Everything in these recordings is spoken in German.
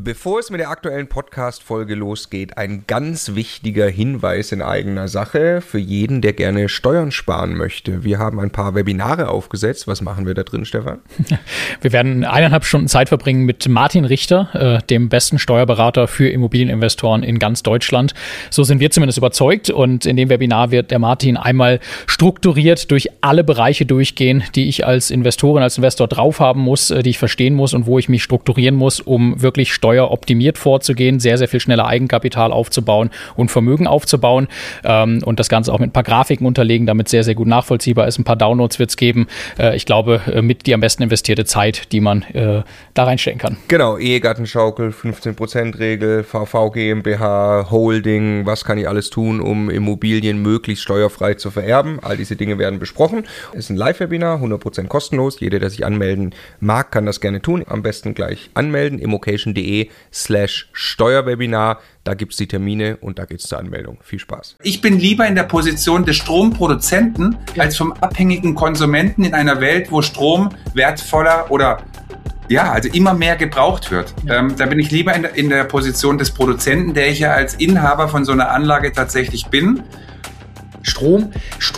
Bevor es mit der aktuellen Podcast-Folge losgeht, ein ganz wichtiger Hinweis in eigener Sache für jeden, der gerne Steuern sparen möchte. Wir haben ein paar Webinare aufgesetzt. Was machen wir da drin, Stefan? Wir werden 1,5 Stunden Zeit verbringen mit Martin Richter, dem besten Steuerberater für Immobilieninvestoren in ganz Deutschland. So sind wir zumindest überzeugt. Und in dem Webinar wird der Martin einmal strukturiert durch alle Bereiche durchgehen, die ich als Investorin, als Investor drauf haben muss, die ich verstehen muss und wo ich mich strukturieren muss, um wirklich steueroptimiert vorzugehen, sehr, sehr viel schneller Eigenkapital aufzubauen und Vermögen aufzubauen und das Ganze auch mit ein paar Grafiken unterlegen, damit sehr, sehr gut nachvollziehbar ist. Ein paar Downloads wird es geben. Ich glaube, mit die am besten investierte Zeit, die man da reinstecken kann. Genau, Ehegattenschaukel, 15%-Regel, VV GmbH, Holding, was kann ich alles tun, um Immobilien möglichst steuerfrei zu vererben. All diese Dinge werden besprochen. Es ist ein Live-Webinar, 100% kostenlos. Jeder, der sich anmelden mag, kann das gerne tun. Am besten gleich anmelden, immocation.de/Steuerwebinar. Da gibt es die Termine und da geht es zur Anmeldung. Viel Spaß. Ich bin lieber in der Position des Stromproduzenten als vom abhängigen Konsumenten in einer Welt, wo Strom wertvoller oder also immer mehr gebraucht wird. Da bin ich lieber in der Position des Produzenten, der ich ja als Inhaber von so einer Anlage tatsächlich bin. Strom,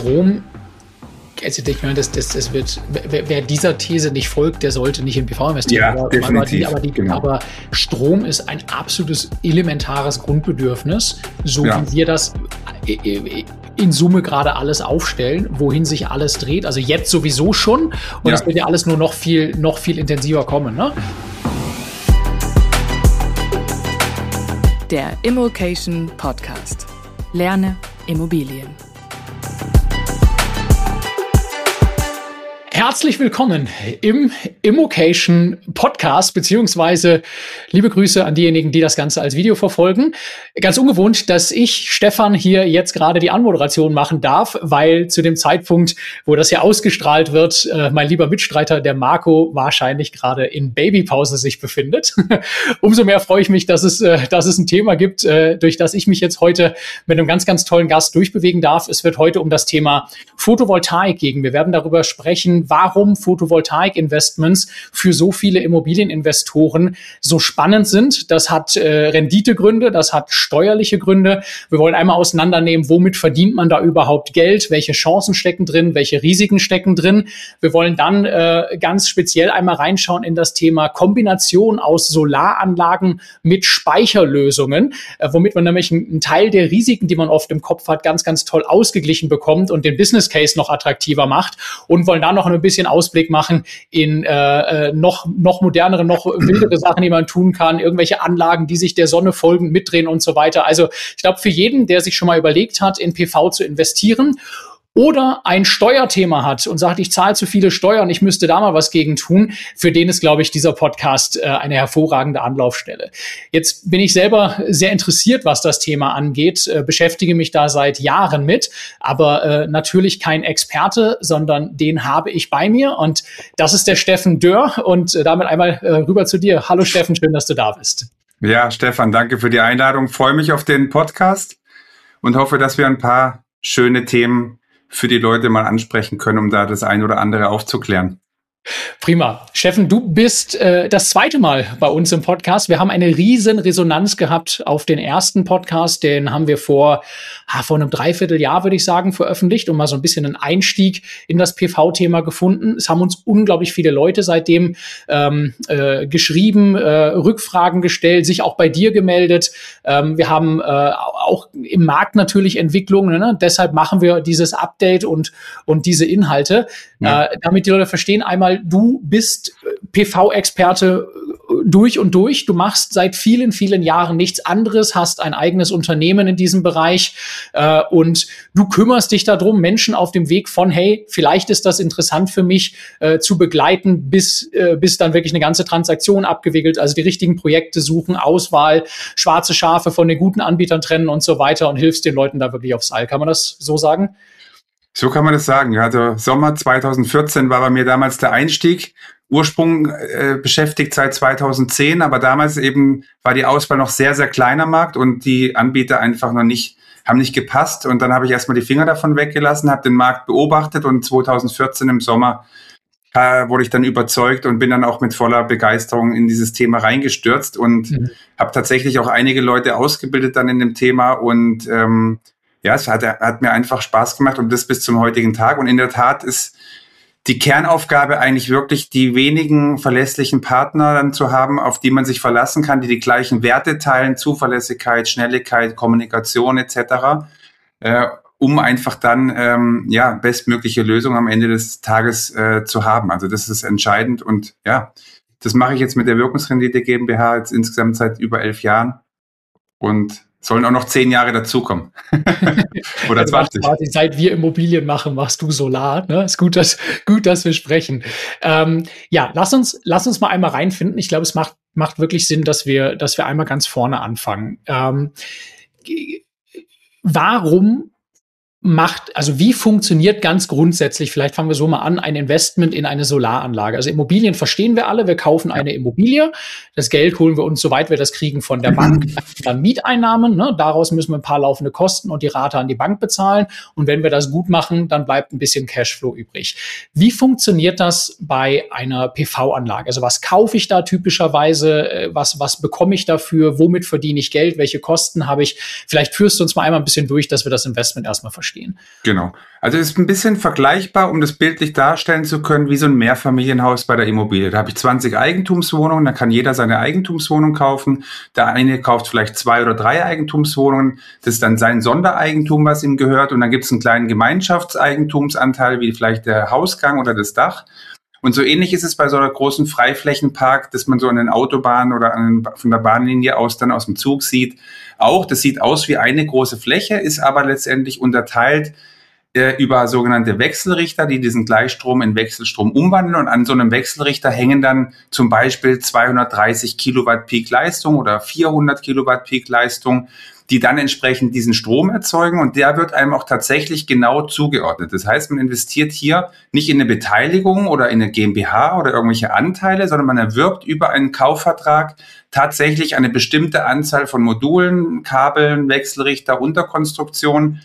also ich meine, das wird, wer dieser These nicht folgt, der sollte nicht in PV investieren. Ja, definitiv. Aber Strom ist ein absolutes elementares Grundbedürfnis, so wie wir das in Summe gerade alles aufstellen, wohin sich alles dreht. Also jetzt sowieso schon und es wird ja alles nur noch viel intensiver kommen, ne? Der Immocation Podcast. Lerne Immobilien. Herzlich willkommen im Immocation Podcast, beziehungsweise liebe Grüße an diejenigen, die das Ganze als Video verfolgen. Ganz ungewohnt, dass ich, Stefan, hier jetzt gerade die Anmoderation machen darf, weil zu dem Zeitpunkt, wo das hier ausgestrahlt wird, mein lieber Mitstreiter, der Marco, wahrscheinlich gerade in Babypause sich befindet. Umso mehr freue ich mich, dass es ein Thema gibt, durch das ich mich jetzt heute mit einem ganz, ganz tollen Gast durchbewegen darf. Es wird heute um das Thema Photovoltaik gehen. Wir werden darüber sprechen, warum Photovoltaik-Investments für so viele Immobilieninvestoren so spannend sind. Das hat Renditegründe, das hat steuerliche Gründe. Wir wollen einmal auseinandernehmen, womit verdient man da überhaupt Geld, welche Chancen stecken drin, welche Risiken stecken drin. Wir wollen dann ganz speziell einmal reinschauen in das Thema Kombination aus Solaranlagen mit Speicherlösungen, womit man nämlich einen Teil der Risiken, die man oft im Kopf hat, ganz, ganz toll ausgeglichen bekommt und den Business Case noch attraktiver macht und wollen dann noch ein bisschen Ausblick machen in noch modernere, noch wildere Sachen, die man tun kann, irgendwelche Anlagen, die sich der Sonne folgend mitdrehen und so weiter. Also ich glaube, für jeden, der sich schon mal überlegt hat, in PV zu investieren oder ein Steuerthema hat und sagt, ich zahle zu viele Steuern, ich müsste da mal was gegen tun, für den ist, glaube ich, dieser Podcast eine hervorragende Anlaufstelle. Jetzt bin ich selber sehr interessiert, was das Thema angeht, beschäftige mich da seit Jahren mit, aber natürlich kein Experte, sondern den habe ich bei mir und das ist der Steffen Dörr und damit einmal rüber zu dir. Hallo Steffen, schön, dass du da bist. Ja, Stefan, danke für die Einladung. Freue mich auf den Podcast und hoffe, dass wir ein paar schöne Themen für die Leute mal ansprechen können, um da das ein oder andere aufzuklären. Prima. Steffen, du bist das zweite Mal bei uns im Podcast. Wir haben eine riesen Resonanz gehabt auf den ersten Podcast. Den haben wir vor einem Dreivierteljahr, würde ich sagen, veröffentlicht und mal so ein bisschen einen Einstieg in das PV-Thema gefunden. Es haben uns unglaublich viele Leute seitdem geschrieben, Rückfragen gestellt, sich auch bei dir gemeldet. Wir haben auch im Markt natürlich Entwicklungen, ne? Deshalb machen wir dieses Update und diese Inhalte, damit die Leute verstehen, einmal, du bist PV-Experte durch und durch. Du machst seit vielen, vielen Jahren nichts anderes, hast ein eigenes Unternehmen in diesem Bereich und du kümmerst dich darum, Menschen auf dem Weg von, hey, vielleicht ist das interessant für mich, zu begleiten, bis dann wirklich eine ganze Transaktion abgewickelt, also die richtigen Projekte suchen, Auswahl, schwarze Schafe von den guten Anbietern trennen und so weiter und hilfst den Leuten da wirklich aufs Seil. Kann man das so sagen? So kann man das sagen. Also Sommer 2014 war bei mir damals der Einstieg. Ursprung beschäftigt seit 2010, aber damals eben war die Auswahl noch sehr, sehr kleiner Markt und die Anbieter einfach haben nicht gepasst. Und dann habe ich erstmal die Finger davon weggelassen, habe den Markt beobachtet und 2014 im Sommer wurde ich dann überzeugt und bin dann auch mit voller Begeisterung in dieses Thema reingestürzt und habe tatsächlich auch einige Leute ausgebildet dann in dem Thema und ja, es hat mir einfach Spaß gemacht und das bis zum heutigen Tag. Und in der Tat ist die Kernaufgabe eigentlich wirklich, die wenigen verlässlichen Partner dann zu haben, auf die man sich verlassen kann, die gleichen Werte teilen, Zuverlässigkeit, Schnelligkeit, Kommunikation etc., um einfach dann bestmögliche Lösungen am Ende des Tages zu haben. Also das ist entscheidend und ja, das mache ich jetzt mit der Wirkungsrendite GmbH jetzt insgesamt seit über 11 Jahren und sollen auch noch 10 Jahre dazukommen. Oder 20. Seit wir Immobilien machen, machst du Solar. Ne? Ist gut, dass wir sprechen. Ja, lass uns mal einmal reinfinden. Ich glaube, es macht wirklich Sinn, dass wir einmal ganz vorne anfangen. Wie funktioniert ganz grundsätzlich, vielleicht fangen wir so mal an, ein Investment in eine Solaranlage? Also Immobilien verstehen wir alle, wir kaufen eine Immobilie, das Geld holen wir uns, soweit wir das kriegen, von der Bank, dann Mieteinnahmen, ne? Daraus müssen wir ein paar laufende Kosten und die Rate an die Bank bezahlen und wenn wir das gut machen, dann bleibt ein bisschen Cashflow übrig. Wie funktioniert das bei einer PV-Anlage? Also was kaufe ich da typischerweise, was bekomme ich dafür, womit verdiene ich Geld, welche Kosten habe ich? Vielleicht führst du uns mal einmal ein bisschen durch, dass wir das Investment erstmal verstehen. Genau. Also es ist ein bisschen vergleichbar, um das bildlich darstellen zu können, wie so ein Mehrfamilienhaus bei der Immobilie. Da habe ich 20 Eigentumswohnungen, da kann jeder seine Eigentumswohnung kaufen. Der eine kauft vielleicht 2 oder 3 Eigentumswohnungen. Das ist dann sein Sondereigentum, was ihm gehört. Und dann gibt es einen kleinen Gemeinschaftseigentumsanteil, wie vielleicht der Hausgang oder das Dach. Und so ähnlich ist es bei so einer großen Freiflächenpark, dass man so an den Autobahnen oder von der Bahnlinie aus dann aus dem Zug sieht. Auch, das sieht aus wie eine große Fläche, ist aber letztendlich unterteilt über sogenannte Wechselrichter, die diesen Gleichstrom in Wechselstrom umwandeln. Und an so einem Wechselrichter hängen dann zum Beispiel 230 Kilowatt Peak Leistung oder 400 Kilowatt Peak Leistung, die dann entsprechend diesen Strom erzeugen und der wird einem auch tatsächlich genau zugeordnet. Das heißt, man investiert hier nicht in eine Beteiligung oder in eine GmbH oder irgendwelche Anteile, sondern man erwirbt über einen Kaufvertrag tatsächlich eine bestimmte Anzahl von Modulen, Kabeln, Wechselrichter, Unterkonstruktionen.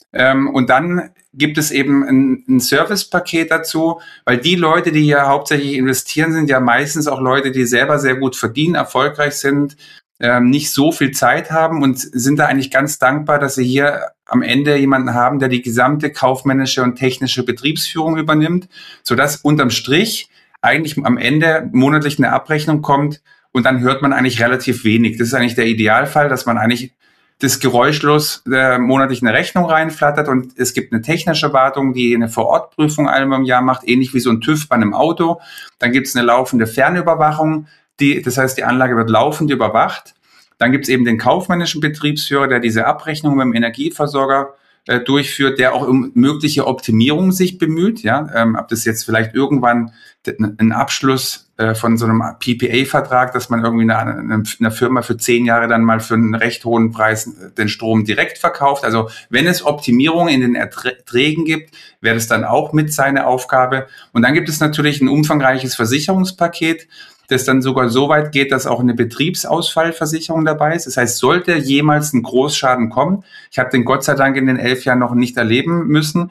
Und dann gibt es eben ein Servicepaket dazu, weil die Leute, die hier hauptsächlich investieren, sind ja meistens auch Leute, die selber sehr gut verdienen, erfolgreich sind, nicht so viel Zeit haben und sind da eigentlich ganz dankbar, dass sie hier am Ende jemanden haben, der die gesamte kaufmännische und technische Betriebsführung übernimmt, sodass unterm Strich eigentlich am Ende monatlich eine Abrechnung kommt und dann hört man eigentlich relativ wenig. Das ist eigentlich der Idealfall, dass man eigentlich das geräuschlos monatlich eine Rechnung reinflattert und es gibt eine technische Wartung, die eine Vorortprüfung einmal im Jahr macht, ähnlich wie so ein TÜV bei einem Auto. Dann gibt es eine laufende Fernüberwachung, das heißt, die Anlage wird laufend überwacht. Dann gibt es eben den kaufmännischen Betriebsführer, der diese Abrechnung mit dem Energieversorger durchführt, der auch um mögliche Optimierung sich bemüht. Ja, ob das jetzt vielleicht irgendwann ein Abschluss von so einem PPA-Vertrag, dass man irgendwie einer Firma für 10 Jahre dann mal für einen recht hohen Preis den Strom direkt verkauft. Also wenn es Optimierungen in den Erträgen gibt, wäre das dann auch mit seine Aufgabe. Und dann gibt es natürlich ein umfangreiches Versicherungspaket, das dann sogar so weit geht, dass auch eine Betriebsausfallversicherung dabei ist. Das heißt, sollte jemals ein Großschaden kommen, ich habe den Gott sei Dank in den 11 Jahren noch nicht erleben müssen,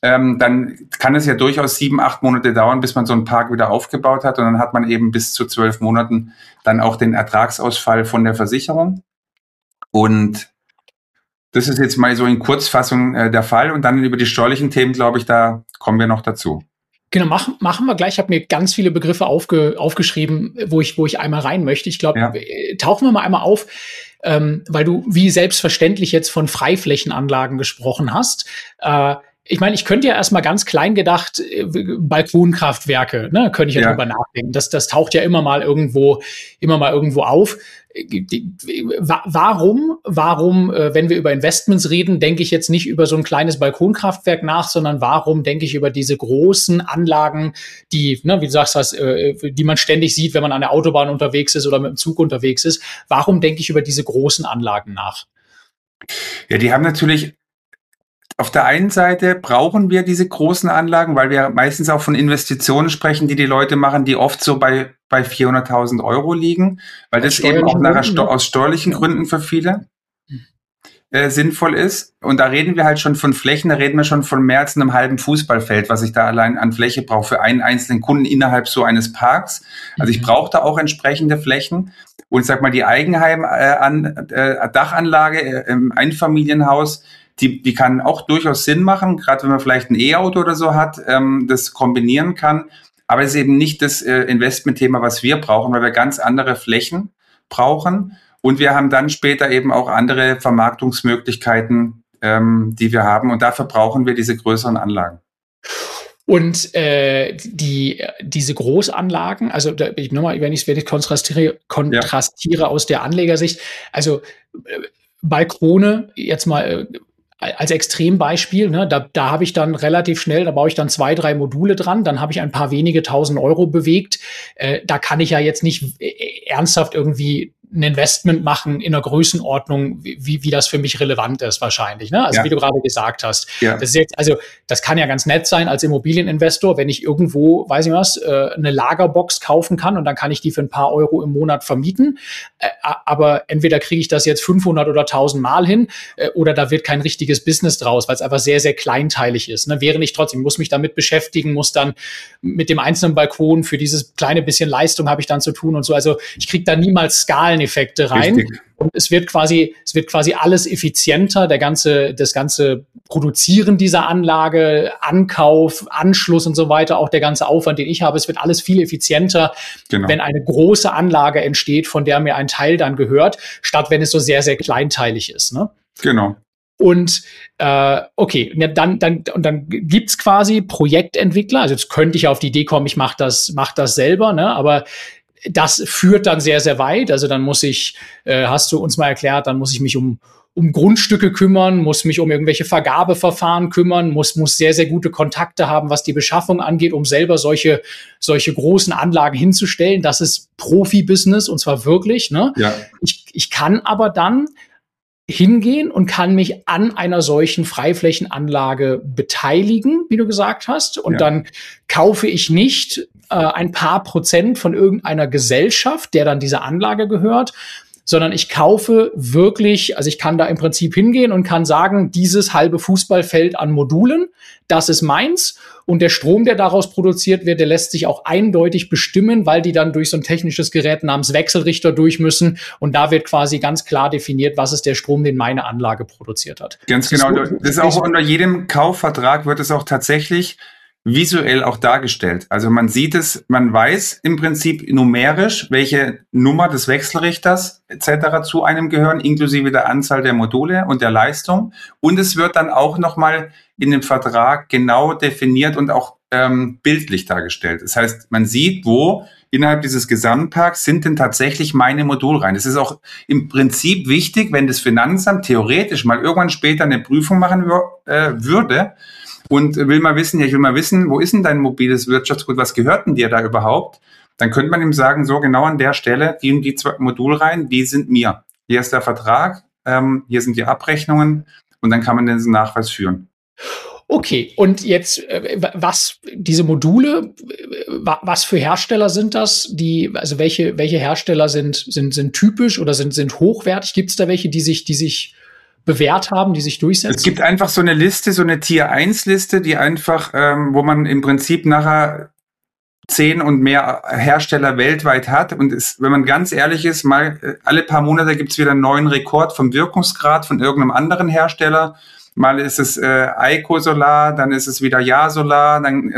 dann kann es ja durchaus 7-8 Monate dauern, bis man so einen Park wieder aufgebaut hat und dann hat man eben bis zu 12 Monaten dann auch den Ertragsausfall von der Versicherung. Und das ist jetzt mal so in Kurzfassung der Fall und dann über die steuerlichen Themen, glaube ich, da kommen wir noch dazu. Genau, machen wir gleich. Ich habe mir ganz viele Begriffe aufgeschrieben, wo ich einmal rein möchte. Ich glaube, tauchen wir mal einmal auf, weil du wie selbstverständlich jetzt von Freiflächenanlagen gesprochen hast. Ich meine, ich könnte ja erstmal ganz klein gedacht, Balkonkraftwerke, ne, könnte ich ja drüber nachdenken. Das taucht ja immer mal irgendwo auf. Warum, wenn wir über Investments reden, denke ich jetzt nicht über so ein kleines Balkonkraftwerk nach, sondern warum denke ich über diese großen Anlagen, die, ne, wie du sagst, die man ständig sieht, wenn man an der Autobahn unterwegs ist oder mit dem Zug unterwegs ist. Warum denke ich über diese großen Anlagen nach? Ja, die haben natürlich auf der einen Seite brauchen wir diese großen Anlagen, weil wir meistens auch von Investitionen sprechen, die Leute machen, die oft so bei 400.000 Euro liegen, weil das eben auch aus steuerlichen Gründen für viele. sinnvoll ist. Und da reden wir halt schon von Flächen, da reden wir schon von mehr als einem halben Fußballfeld, was ich da allein an Fläche brauche für einen einzelnen Kunden innerhalb so eines Parks. Also ich brauche da auch entsprechende Flächen. Und ich sag mal, die Dachanlage im Einfamilienhaus, die kann auch durchaus Sinn machen, gerade wenn man vielleicht ein E-Auto oder so hat, das kombinieren kann. Aber es ist eben nicht das Investmentthema, was wir brauchen, weil wir ganz andere Flächen brauchen. Und wir haben dann später eben auch andere Vermarktungsmöglichkeiten, die wir haben. Und dafür brauchen wir diese größeren Anlagen. Und diese Großanlagen, also wenn ich kontrastiere aus der Anlegersicht, also Balkone jetzt mal als Extrembeispiel, ne, da habe ich dann relativ schnell, da baue ich dann 2, 3 Module dran, dann habe ich ein paar wenige 1.000 Euro bewegt. Da kann ich ja jetzt nicht ernsthaft irgendwie ein Investment machen in einer Größenordnung, wie das für mich relevant ist wahrscheinlich. Ne? Also wie du gerade gesagt hast. Ja. Das ist jetzt, also das kann ja ganz nett sein als Immobilieninvestor, wenn ich irgendwo, weiß ich was, eine Lagerbox kaufen kann und dann kann ich die für ein paar Euro im Monat vermieten. Aber entweder kriege ich das jetzt 500 oder 1.000 Mal hin oder da wird kein richtiges Business draus, weil es einfach sehr, sehr kleinteilig ist. Ne? Während ich trotzdem muss mich damit beschäftigen, muss dann mit dem einzelnen Balkon für dieses kleine bisschen Leistung habe ich dann zu tun und so. Also ich kriege da niemals Skaleneffekte rein. Richtig. Und es wird quasi alles effizienter, das ganze Produzieren dieser Anlage, Ankauf, Anschluss und so weiter, auch der ganze Aufwand, den ich habe, es wird alles viel effizienter, wenn eine große Anlage entsteht, von der mir ein Teil dann gehört, statt wenn es so sehr, sehr kleinteilig ist. Ne? Genau. Und okay, dann gibt's quasi Projektentwickler. Also jetzt könnte ich auf die Idee kommen, ich mach das selber, ne? Aber das führt dann sehr, sehr weit. Also dann muss ich, hast du uns mal erklärt, dann muss ich mich um Grundstücke kümmern, muss mich um irgendwelche Vergabeverfahren kümmern, muss sehr, sehr gute Kontakte haben, was die Beschaffung angeht, um selber solche großen Anlagen hinzustellen. Das ist Profi-Business und zwar wirklich. Ne? Ja. Ich kann aber dann hingehen und kann mich an einer solchen Freiflächenanlage beteiligen, wie du gesagt hast. Und dann kaufe ich nicht ein paar Prozent von irgendeiner Gesellschaft, der dann diese Anlage gehört, sondern ich kaufe wirklich, also ich kann da im Prinzip hingehen und kann sagen, dieses halbe Fußballfeld an Modulen, das ist meins. Und der Strom, der daraus produziert wird, der lässt sich auch eindeutig bestimmen, weil die dann durch so ein technisches Gerät namens Wechselrichter durch müssen. Und da wird quasi ganz klar definiert, was ist der Strom, den meine Anlage produziert hat. Ganz genau. Das ist auch unter jedem Kaufvertrag wird es auch tatsächlich visuell auch dargestellt. Also man sieht es, man weiß im Prinzip numerisch, welche Nummer des Wechselrichters etc. zu einem gehören, inklusive der Anzahl der Module und der Leistung. Und es wird dann auch nochmal in dem Vertrag genau definiert und auch bildlich dargestellt. Das heißt, man sieht, wo innerhalb dieses Gesamtparks sind denn tatsächlich meine Modulreihen. Das ist auch im Prinzip wichtig, wenn das Finanzamt theoretisch mal irgendwann später eine Prüfung machen würde, und will mal wissen, wo ist denn dein mobiles Wirtschaftsgut, was gehört denn dir da überhaupt? Dann könnte man ihm sagen, so genau an der Stelle, die und die 2 Modulreihen, die sind mir. Hier ist der Vertrag, hier sind die Abrechnungen und dann kann man diesen Nachweis führen. Okay, und jetzt, was diese Module, was für Hersteller sind das? Also welche Hersteller sind typisch oder sind hochwertig? Gibt es da welche, die sich bewährt haben, die sich durchsetzen? Es gibt einfach so eine Liste, so eine Tier-1-Liste, die einfach, wo man im Prinzip nachher 10 und mehr Hersteller weltweit hat. Und wenn man ganz ehrlich ist, mal alle paar Monate gibt es wieder einen neuen Rekord vom Wirkungsgrad von irgendeinem anderen Hersteller. Mal ist es Eiko Solar, dann ist es wieder Ja Solar, dann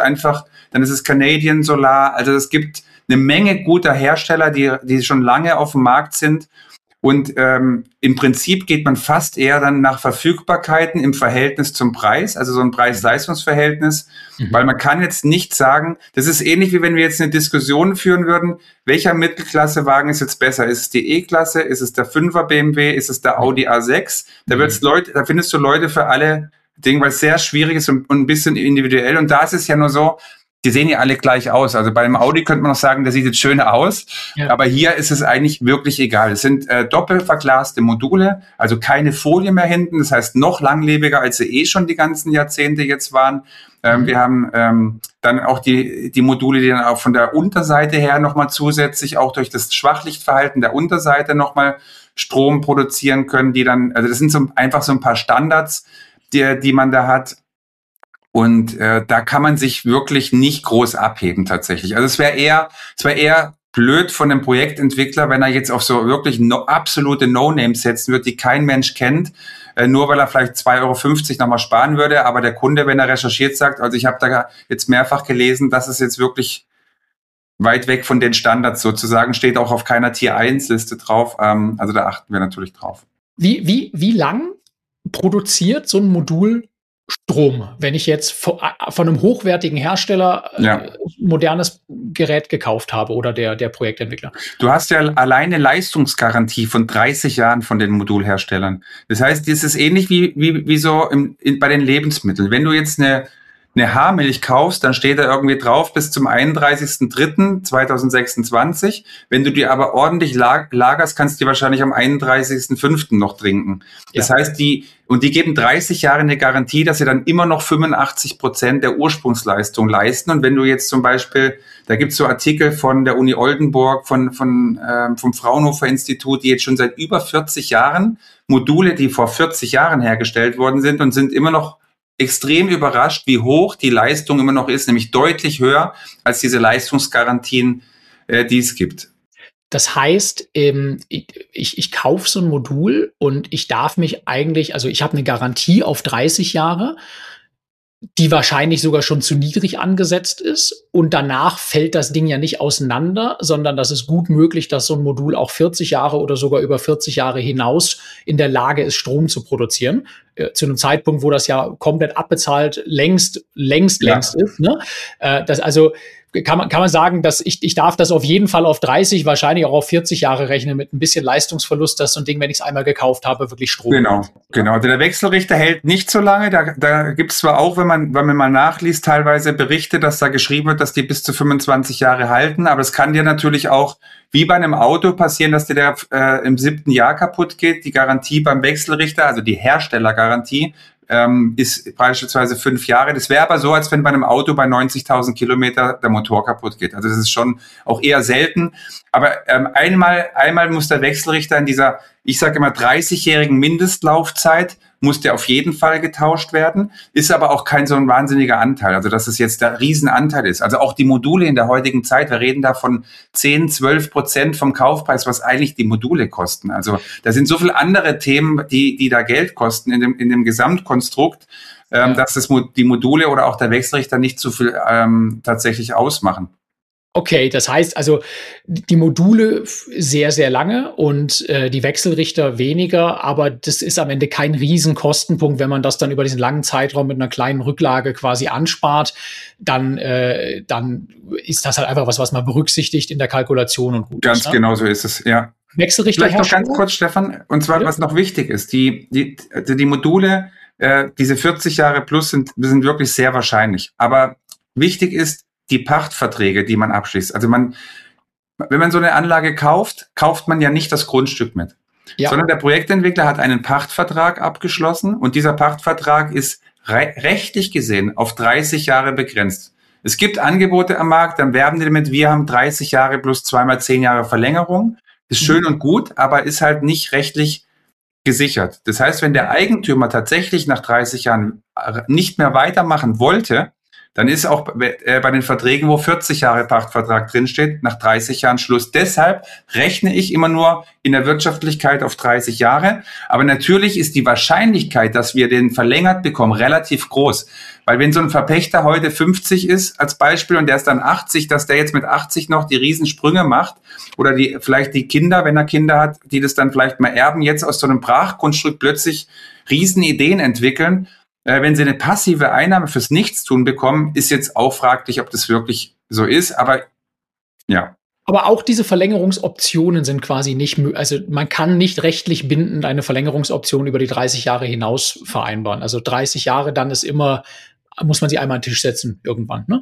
ist es Canadian Solar. Also es gibt eine Menge guter Hersteller, die schon lange auf dem Markt sind. Und im Prinzip geht man fast eher dann nach Verfügbarkeiten im Verhältnis zum Preis, also so ein Preis-Leistungs-Verhältnis, weil man kann jetzt nicht sagen, das ist ähnlich wie wenn wir jetzt eine Diskussion führen würden, welcher Mittelklassewagen ist jetzt besser? Ist es die E-Klasse? Ist es der 5er BMW? Ist es der Audi A6? Da findest du Leute für alle Dinge, weil es sehr schwierig ist und ein bisschen individuell. Und da ist es ja nur so, die sehen ja alle gleich aus. Also bei einem Audi könnte man noch sagen, der sieht jetzt schöner aus. Ja. Aber hier ist es eigentlich wirklich egal. Es sind doppelverglaste Module, also keine Folie mehr hinten. Das heißt, noch langlebiger, als sie schon die ganzen Jahrzehnte jetzt waren. Wir haben dann auch die Module, die dann auch von der Unterseite her nochmal zusätzlich auch durch das Schwachlichtverhalten der Unterseite nochmal Strom produzieren können, die dann, also das sind einfach so ein paar Standards, die man da hat. Und da kann man sich wirklich nicht groß abheben tatsächlich. Also es wäre eher blöd von einem Projektentwickler, wenn er jetzt auf so wirklich absolute No-Names setzen wird, die kein Mensch kennt, nur weil er vielleicht 2,50 € nochmal sparen würde. Aber der Kunde, wenn er recherchiert, sagt, also ich habe da jetzt mehrfach gelesen, dass es jetzt wirklich weit weg von den Standards sozusagen, steht auch auf keiner Tier-1-Liste drauf. Also da achten wir natürlich drauf. Wie lang produziert so ein Modul Strom, wenn ich jetzt von einem hochwertigen Hersteller modernes Gerät gekauft habe oder der Projektentwickler? Du hast ja alleine Leistungsgarantie von 30 Jahren von den Modulherstellern. Das heißt, das ist ähnlich wie so bei den Lebensmitteln. Wenn du jetzt eine Haarmilch kaufst, dann steht da irgendwie drauf bis zum 31.03.2026. Wenn du die aber ordentlich lagerst, kannst du die wahrscheinlich am 31.05. noch trinken. Das heißt, die geben 30 Jahre eine Garantie, dass sie dann immer noch 85% der Ursprungsleistung leisten. Und wenn du jetzt zum Beispiel, da gibt's so Artikel von der Uni Oldenburg, vom Fraunhofer Institut, die jetzt schon seit über 40 Jahren Module, die vor 40 Jahren hergestellt worden sind und sind immer noch extrem überrascht, wie hoch die Leistung immer noch ist, nämlich deutlich höher als diese Leistungsgarantien, die es gibt. Das heißt, ich kaufe so ein Modul und ich darf mich eigentlich, also ich habe eine Garantie auf 30 Jahre, die wahrscheinlich sogar schon zu niedrig angesetzt ist. Und danach fällt das Ding ja nicht auseinander, sondern das ist gut möglich, dass so ein Modul auch 40 Jahre oder sogar über 40 Jahre hinaus in der Lage ist, Strom zu produzieren. Zu einem Zeitpunkt, wo das ja komplett abbezahlt längst ist. Ne? Also kann man sagen, dass ich darf das auf jeden Fall auf 30, wahrscheinlich auch auf 40 Jahre rechnen mit ein bisschen Leistungsverlust, dass so ein Ding, wenn ich es einmal gekauft habe, wirklich Strom Genau. Der Wechselrichter hält nicht so lange. Da gibt es zwar auch, wenn man mal nachliest, teilweise Berichte, dass da geschrieben wird, dass die bis zu 25 Jahre halten, aber es kann dir natürlich auch wie bei einem Auto passieren, dass der im 7. Jahr kaputt geht. Die Garantie beim Wechselrichter, also die Herstellergarantie, ist beispielsweise 5 Jahre. Das wäre aber so, als wenn bei einem Auto bei 90.000 Kilometer der Motor kaputt geht. Also das ist schon auch eher selten. Aber einmal muss der Wechselrichter in dieser, ich sage immer, 30-jährigen Mindestlaufzeit, muss der auf jeden Fall getauscht werden. Ist aber auch kein so ein wahnsinniger Anteil. Also dass es jetzt der Riesenanteil ist. Also auch die Module in der heutigen Zeit, wir reden da von 10-12% vom Kaufpreis, was eigentlich die Module kosten. Also da sind so viele andere Themen, die da Geld kosten in dem Gesamtkonstrukt, dass die Module oder auch der Wechselrichter nicht so viel tatsächlich ausmachen. Okay, das heißt also, die Module sehr, sehr lange und die Wechselrichter weniger, aber das ist am Ende kein Riesenkostenpunkt, wenn man das dann über diesen langen Zeitraum mit einer kleinen Rücklage quasi anspart, dann ist das halt einfach was man berücksichtigt in der Kalkulation und gut. Ganz genau so ist es, ja. Wechselrichter. Vielleicht noch ganz kurz, Stefan, und zwar, was noch wichtig ist, die Module, diese 40 Jahre plus sind wirklich sehr wahrscheinlich, aber wichtig ist, die Pachtverträge, die man abschließt. Also wenn man so eine Anlage kauft man ja nicht das Grundstück mit, sondern der Projektentwickler hat einen Pachtvertrag abgeschlossen und dieser Pachtvertrag ist rechtlich gesehen auf 30 Jahre begrenzt. Es gibt Angebote am Markt, dann werben die damit, wir haben 30 Jahre plus 2 10 Jahre Verlängerung. Ist schön und gut, aber ist halt nicht rechtlich gesichert. Das heißt, wenn der Eigentümer tatsächlich nach 30 Jahren nicht mehr weitermachen wollte, dann ist auch bei den Verträgen, wo 40 Jahre Pachtvertrag drinsteht, nach 30 Jahren Schluss. Deshalb rechne ich immer nur in der Wirtschaftlichkeit auf 30 Jahre. Aber natürlich ist die Wahrscheinlichkeit, dass wir den verlängert bekommen, relativ groß. Weil wenn so ein Verpächter heute 50 ist, als Beispiel, und der ist dann 80, dass der jetzt mit 80 noch die Riesensprünge macht oder vielleicht die Kinder, wenn er Kinder hat, die das dann vielleicht mal erben, jetzt aus so einem Brachgrundstück plötzlich Riesenideen entwickeln. Wenn sie eine passive Einnahme fürs Nichtstun bekommen, ist jetzt auch fraglich, ob das wirklich so ist. Aber ja. Aber auch diese Verlängerungsoptionen sind quasi nicht, also man kann nicht rechtlich bindend eine Verlängerungsoption über die 30 Jahre hinaus vereinbaren. Also 30 Jahre, dann ist immer, muss man sie einmal an den Tisch setzen irgendwann, ne?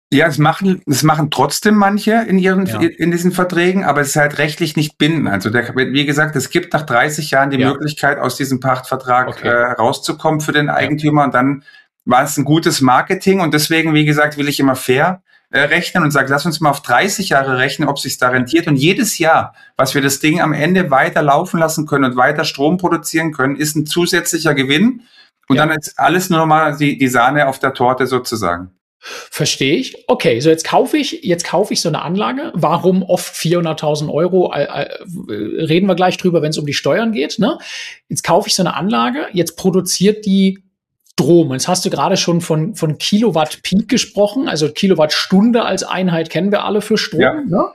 Ja, es machen trotzdem manche in diesen Verträgen, aber es ist halt rechtlich nicht bindend. Also wie gesagt, es gibt nach 30 Jahren die Möglichkeit, aus diesem Pachtvertrag rauszukommen für den Eigentümer, und dann war es ein gutes Marketing, und deswegen, wie gesagt, will ich immer fair rechnen und sage, lass uns mal auf 30 Jahre rechnen, ob es sich da rentiert, und jedes Jahr, was wir das Ding am Ende weiter laufen lassen können und weiter Strom produzieren können, ist ein zusätzlicher Gewinn, und dann ist alles nur mal die Sahne auf der Torte sozusagen. Verstehe ich. Okay, so jetzt kaufe ich so eine Anlage. Warum oft 400.000 Euro? Reden wir gleich drüber, wenn es um die Steuern geht. Ne? Jetzt kaufe ich so eine Anlage. Jetzt produziert die Strom. Jetzt hast du gerade schon von Kilowatt Peak gesprochen. Also Kilowattstunde als Einheit kennen wir alle für Strom. Ja. Ne?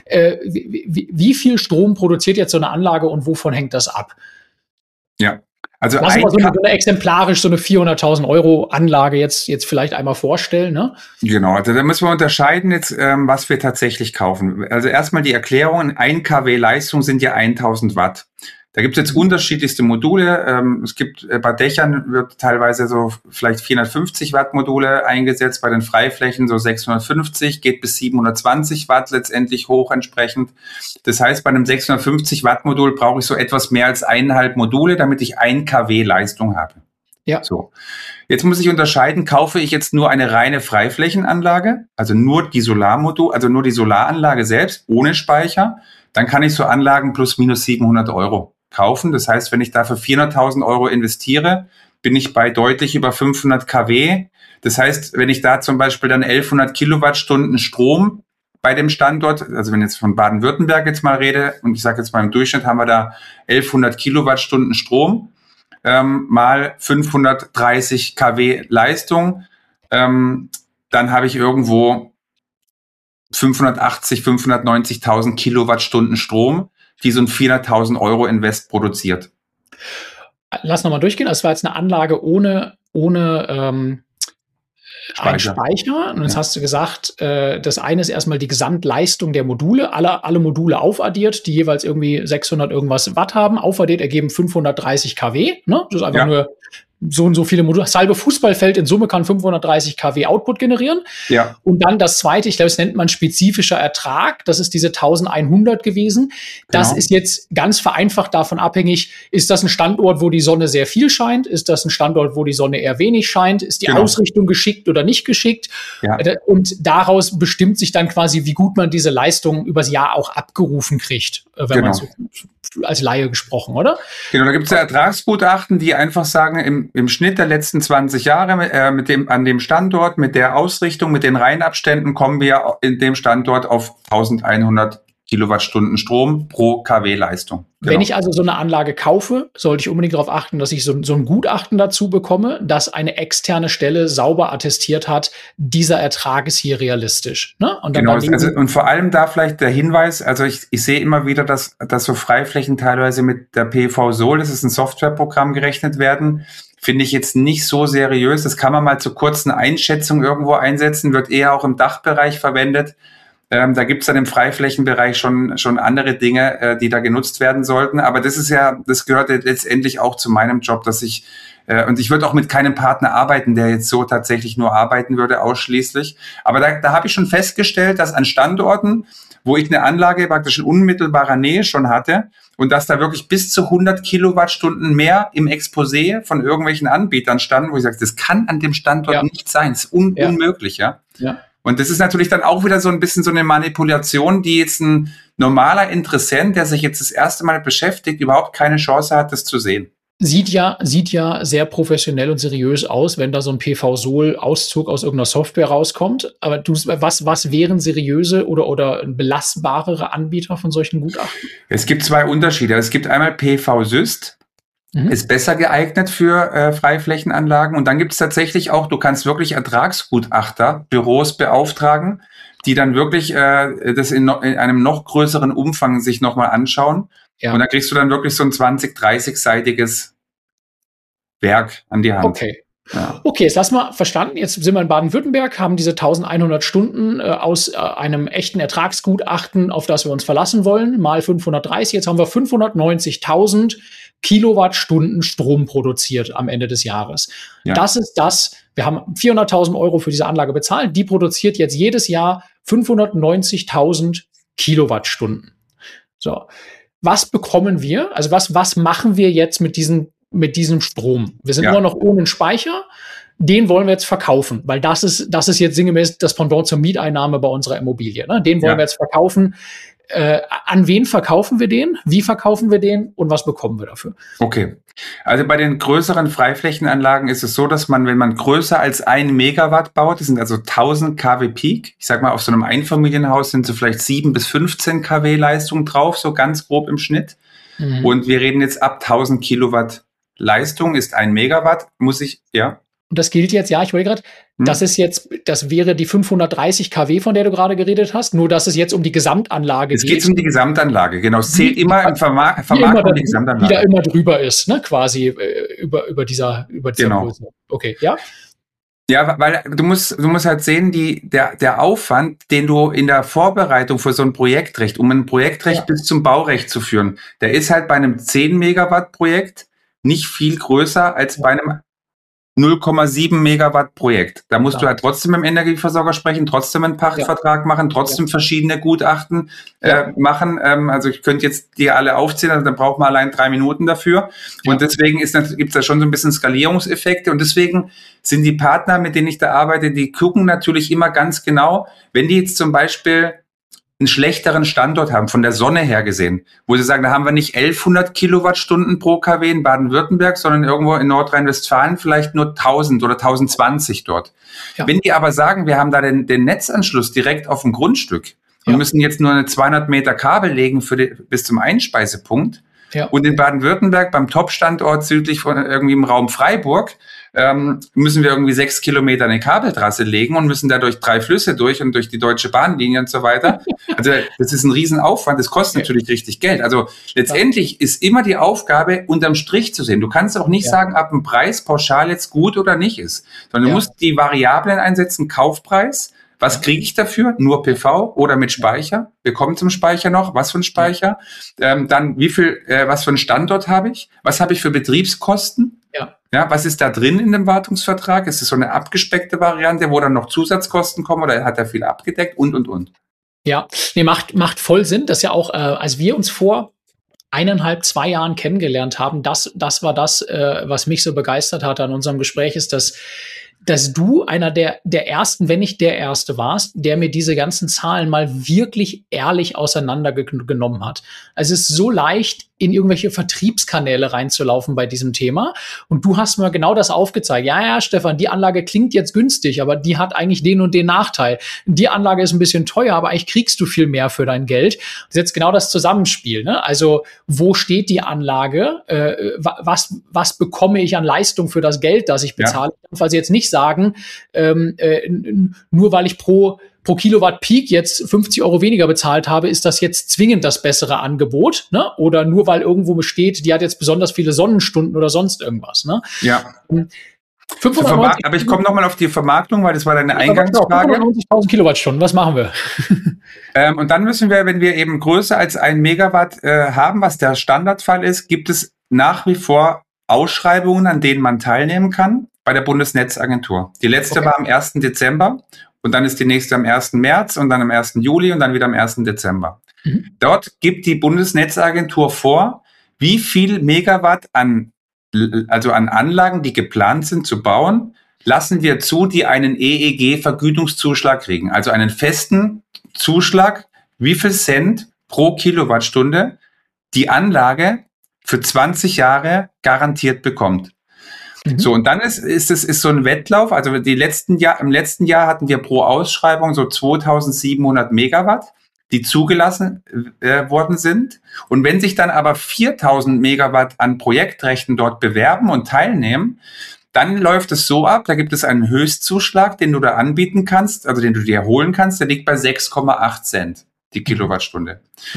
Wie viel Strom produziert jetzt so eine Anlage und wovon hängt das ab? Ja. Also lass uns mal so eine exemplarisch so eine 400.000 Euro Anlage jetzt vielleicht einmal vorstellen, ne? Genau, also da müssen wir unterscheiden jetzt, was wir tatsächlich kaufen. Also erstmal die Erklärung, 1 kW Leistung sind ja 1000 Watt. Da gibt es jetzt unterschiedlichste Module. Es gibt bei Dächern wird teilweise so vielleicht 450 Watt Module eingesetzt, bei den Freiflächen so 650, geht bis 720 Watt letztendlich hoch entsprechend. Das heißt, bei einem 650 Watt Modul brauche ich so etwas mehr als 1,5 Module, damit ich 1 kW Leistung habe. Ja. So. Jetzt muss ich unterscheiden, kaufe ich jetzt nur eine reine Freiflächenanlage, also nur die nur die Solaranlage selbst, ohne Speicher, dann kann ich so Anlagen plus minus 700 Euro kaufen. Das heißt, wenn ich dafür 400.000 Euro investiere, bin ich bei deutlich über 500 kW. Das heißt, wenn ich da zum Beispiel dann 1100 Kilowattstunden Strom bei dem Standort, also wenn ich jetzt von Baden-Württemberg jetzt mal rede, und ich sage jetzt mal im Durchschnitt haben wir da 1100 Kilowattstunden Strom, mal 530 kW Leistung, dann habe ich irgendwo 590.000 Kilowattstunden Strom, die so ein 400.000 Euro Invest produziert. Lass nochmal durchgehen. Das war jetzt eine Anlage ohne einen Speicher. Und jetzt hast du gesagt, das eine ist erstmal die Gesamtleistung der Module, alle Module aufaddiert, die jeweils irgendwie 600 irgendwas Watt haben, aufaddiert ergeben 530 kW. Ne? Das ist einfach nur so und so viele Module. Das halbe Fußballfeld in Summe kann 530 kW Output generieren. Ja. Und dann das zweite, ich glaube, das nennt man spezifischer Ertrag. Das ist diese 1100 gewesen. Das Genau. ist jetzt ganz vereinfacht davon abhängig, ist das ein Standort, wo die Sonne sehr viel scheint? Ist das ein Standort, wo die Sonne eher wenig scheint? Ist die Ausrichtung geschickt oder nicht geschickt? Ja. Und daraus bestimmt sich dann quasi, wie gut man diese Leistung übers Jahr auch abgerufen kriegt, wenn man so als Laie gesprochen, oder? Genau, da gibt es ja Ertragsgutachten, die einfach sagen, im Schnitt der letzten 20 Jahre an dem Standort, mit der Ausrichtung, mit den Reihenabständen kommen wir in dem Standort auf 1100 Kilowattstunden Strom pro kW Leistung. Genau. Wenn ich also so eine Anlage kaufe, sollte ich unbedingt darauf achten, dass ich so ein Gutachten dazu bekomme, dass eine externe Stelle sauber attestiert hat, dieser Ertrag ist hier realistisch. Ne? Und dann und vor allem da vielleicht der Hinweis, also ich sehe immer wieder, dass so Freiflächen teilweise mit der PV-Sol, das ist ein Softwareprogramm, gerechnet werden. Finde ich jetzt nicht so seriös. Das kann man mal zur kurzen Einschätzung irgendwo einsetzen, wird eher auch im Dachbereich verwendet. Da gibt es dann im Freiflächenbereich schon andere Dinge, die da genutzt werden sollten. Aber das gehört letztendlich auch zu meinem Job, dass ich würde auch mit keinem Partner arbeiten, der jetzt so tatsächlich nur arbeiten würde, ausschließlich. Aber da habe ich schon festgestellt, dass an Standorten, wo ich eine Anlage praktisch in unmittelbarer Nähe schon hatte und dass da wirklich bis zu 100 Kilowattstunden mehr im Exposé von irgendwelchen Anbietern standen, wo ich sage, das kann an dem Standort nicht sein, das ist unmöglich, ja. Und das ist natürlich dann auch wieder so ein bisschen so eine Manipulation, die jetzt ein normaler Interessent, der sich jetzt das erste Mal beschäftigt, überhaupt keine Chance hat, das zu sehen. Sieht ja sehr professionell und seriös aus, wenn da so ein PV-Sol-Auszug aus irgendeiner Software rauskommt. Aber was wären seriöse oder belastbarere Anbieter von solchen Gutachten? Es gibt zwei Unterschiede. Es gibt einmal PV-Syst. Ist besser geeignet für Freiflächenanlagen. Und dann gibt es tatsächlich auch, du kannst wirklich Ertragsgutachter, Büros beauftragen, die dann wirklich das in einem noch größeren Umfang sich nochmal anschauen. Ja. Und da kriegst du dann wirklich so ein 20-, 30-seitiges Werk an die Hand. Okay. Ja. Okay, jetzt lassen wir verstanden. Jetzt sind wir in Baden-Württemberg, haben diese 1100 Stunden aus einem echten Ertragsgutachten, auf das wir uns verlassen wollen, mal 530. Jetzt haben wir 590.000 Kilowattstunden Strom produziert am Ende des Jahres. Ja. Das ist das. Wir haben 400.000 Euro für diese Anlage bezahlt. Die produziert jetzt jedes Jahr 590.000 Kilowattstunden. So. Was bekommen wir? Also was machen wir jetzt mit diesem Strom? Wir sind immer noch ohne einen Speicher. Den wollen wir jetzt verkaufen, weil das ist jetzt sinngemäß das Pendant zur Mieteinnahme bei unserer Immobilie. Ne? Den wollen wir jetzt verkaufen. An wen verkaufen wir den? Wie verkaufen wir den? Und was bekommen wir dafür? Okay. Also bei den größeren Freiflächenanlagen ist es so, dass man, wenn man größer als 1 Megawatt baut, das sind also 1000 kW Peak. Ich sag mal, auf so einem Einfamilienhaus sind so vielleicht 7 bis 15 kW Leistung drauf, so ganz grob im Schnitt. Mhm. Und wir reden jetzt ab 1000 Kilowatt Leistung ist 1 Megawatt, Und das gilt jetzt, ich wollte gerade, das wäre die 530 kW, von der du gerade geredet hast, nur dass es jetzt um die Gesamtanlage geht. Es geht um die Gesamtanlage, genau. Es zählt immer im Vermarktung die Gesamtanlage. Die da immer drüber ist, ne, quasi über dieser Größe. Okay, ja? Ja, weil du musst halt sehen, der Aufwand, den du in der Vorbereitung für so ein Projektrecht, um ein Projektrecht bis zum Baurecht zu führen, der ist halt bei einem 10 Megawatt Projekt nicht viel größer als bei einem 0,7 Megawatt Projekt. Da musst du halt trotzdem mit dem Energieversorger sprechen, trotzdem einen Pachtvertrag machen, trotzdem verschiedene Gutachten machen. Also ich könnte jetzt die alle aufzählen, also dann braucht man allein 3 Minuten dafür. Ja. Und deswegen gibt es da schon so ein bisschen Skalierungseffekte. Und deswegen sind die Partner, mit denen ich da arbeite, die gucken natürlich immer ganz genau, wenn die jetzt zum Beispiel einen schlechteren Standort haben, von der Sonne her gesehen, wo sie sagen, da haben wir nicht 1100 Kilowattstunden pro kW in Baden-Württemberg, sondern irgendwo in Nordrhein-Westfalen vielleicht nur 1000 oder 1020 dort. Ja. Wenn die aber sagen, wir haben da den Netzanschluss direkt auf dem Grundstück und müssen jetzt nur eine 200 Meter Kabel legen bis zum Einspeisepunkt und in Baden-Württemberg beim Top-Standort südlich von irgendwie im Raum Freiburg müssen wir irgendwie 6 Kilometer eine Kabeltrasse legen und müssen da durch 3 Flüsse durch und durch die Deutsche Bahnlinie und so weiter. Also das ist ein Riesenaufwand, das kostet natürlich richtig Geld. Also letztendlich ist immer die Aufgabe, unterm Strich zu sehen. Du kannst auch nicht sagen, ob ein Preis pauschal jetzt gut oder nicht ist, sondern du musst die Variablen einsetzen, Kaufpreis. Was kriege ich dafür? Nur PV oder mit Speicher? Wir kommen zum Speicher noch. Was für ein Speicher? Dann was für einen Standort habe ich? Was habe ich für Betriebskosten? Ja, was ist da drin in dem Wartungsvertrag? Ist es so eine abgespeckte Variante, wo dann noch Zusatzkosten kommen oder hat er viel abgedeckt und? Ja, macht voll Sinn. Das ist ja auch, als wir uns vor 1,5-2 Jahren kennengelernt haben, das war das, was mich so begeistert hat an unserem Gespräch, ist, dass du einer der ersten, wenn nicht der erste warst, der mir diese ganzen Zahlen mal wirklich ehrlich auseinandergenommen hat. Also es ist so leicht, in irgendwelche Vertriebskanäle reinzulaufen bei diesem Thema. Und du hast mir genau das aufgezeigt. Ja, Stefan, die Anlage klingt jetzt günstig, aber die hat eigentlich den und den Nachteil. Die Anlage ist ein bisschen teuer, aber eigentlich kriegst du viel mehr für dein Geld. Das ist jetzt genau das Zusammenspiel, ne? Also, wo steht die Anlage? Was bekomme ich an Leistung für das Geld, das ich bezahle? Ich darf also jetzt nicht sagen, nur weil ich pro Kilowatt Peak jetzt 50 Euro weniger bezahlt habe, ist das jetzt zwingend das bessere Angebot, ne? Oder nur weil irgendwo besteht, die hat jetzt besonders viele Sonnenstunden oder sonst irgendwas, ne? Ja. Aber ich komme nochmal auf die Vermarktung, weil das war deine Eingangsfrage. 590.000 Kilowattstunden, was machen wir? Und dann müssen wir, wenn wir eben größer als 1 Megawatt haben, was der Standardfall ist, gibt es nach wie vor Ausschreibungen, an denen man teilnehmen kann bei der Bundesnetzagentur. Die letzte war am 1. Dezember. Und dann ist die nächste am 1. März und dann am 1. Juli und dann wieder am 1. Dezember. Dort gibt die Bundesnetzagentur vor, wie viel Megawatt an Anlagen, die geplant sind zu bauen, lassen wir zu, die einen EEG-Vergütungszuschlag kriegen. Also einen festen Zuschlag, wie viel Cent pro Kilowattstunde die Anlage für 20 Jahre garantiert bekommt. So, und dann ist so ein Wettlauf. Also im letzten Jahr hatten wir pro Ausschreibung so 2700 Megawatt, die zugelassen worden sind. Und wenn sich dann aber 4000 Megawatt an Projektrechten dort bewerben und teilnehmen, dann läuft es so ab, da gibt es einen Höchstzuschlag, den du da anbieten kannst, also den du dir holen kannst, der liegt bei 6,8 Cent die Kilowattstunde.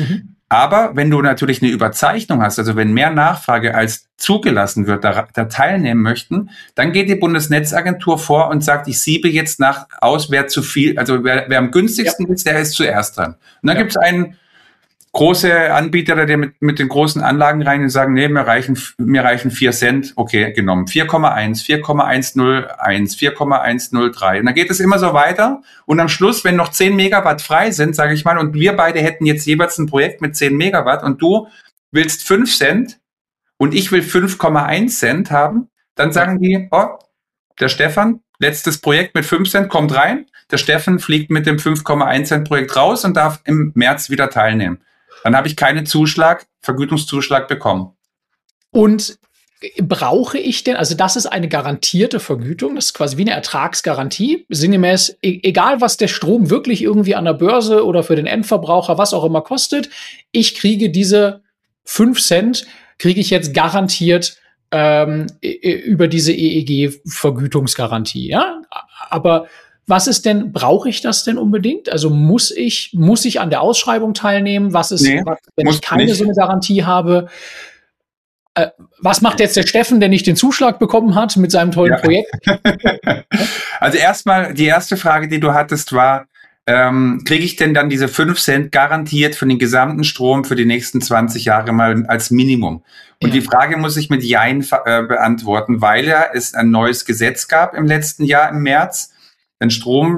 Aber wenn du natürlich eine Überzeichnung hast, also wenn mehr Nachfrage als zugelassen wird, da teilnehmen möchten, dann geht die Bundesnetzagentur vor und sagt, ich siebe jetzt aus, wer zu viel, also wer am günstigsten ist, der ist zuerst dran. Und dann gibt es einen große Anbieter, der mit den großen Anlagen rein und sagen, nee, mir reichen 4 Cent, okay, genommen. 4,1, 4,101, 4,103. Und dann geht es immer so weiter. Und am Schluss, wenn noch 10 Megawatt frei sind, sage ich mal, und wir beide hätten jetzt jeweils ein Projekt mit 10 Megawatt und du willst 5 Cent und ich will 5,1 Cent haben, dann sagen die, oh, der Stefan, letztes Projekt mit 5 Cent kommt rein, der Stefan fliegt mit dem 5,1 Cent Projekt raus und darf im März wieder teilnehmen. Dann habe ich keinen Vergütungszuschlag bekommen. Und brauche ich denn, also das ist eine garantierte Vergütung, das ist quasi wie eine Ertragsgarantie, sinngemäß, egal was der Strom wirklich irgendwie an der Börse oder für den Endverbraucher, was auch immer kostet, ich kriege diese 5 Cent, kriege ich jetzt garantiert über diese EEG-Vergütungsgarantie, ja? Aber was ist denn, brauche ich das denn unbedingt? Also muss ich an der Ausschreibung teilnehmen? Was ist, wenn ich keine so eine Garantie habe? Was macht jetzt der Steffen, der nicht den Zuschlag bekommen hat mit seinem tollen Projekt? Also erstmal, die erste Frage, die du hattest, war, kriege ich denn dann diese 5 Cent garantiert für den gesamten Strom für die nächsten 20 Jahre mal als Minimum? Und die Frage muss ich mit Jein beantworten, weil ja es ein neues Gesetz gab im letzten Jahr im März, ein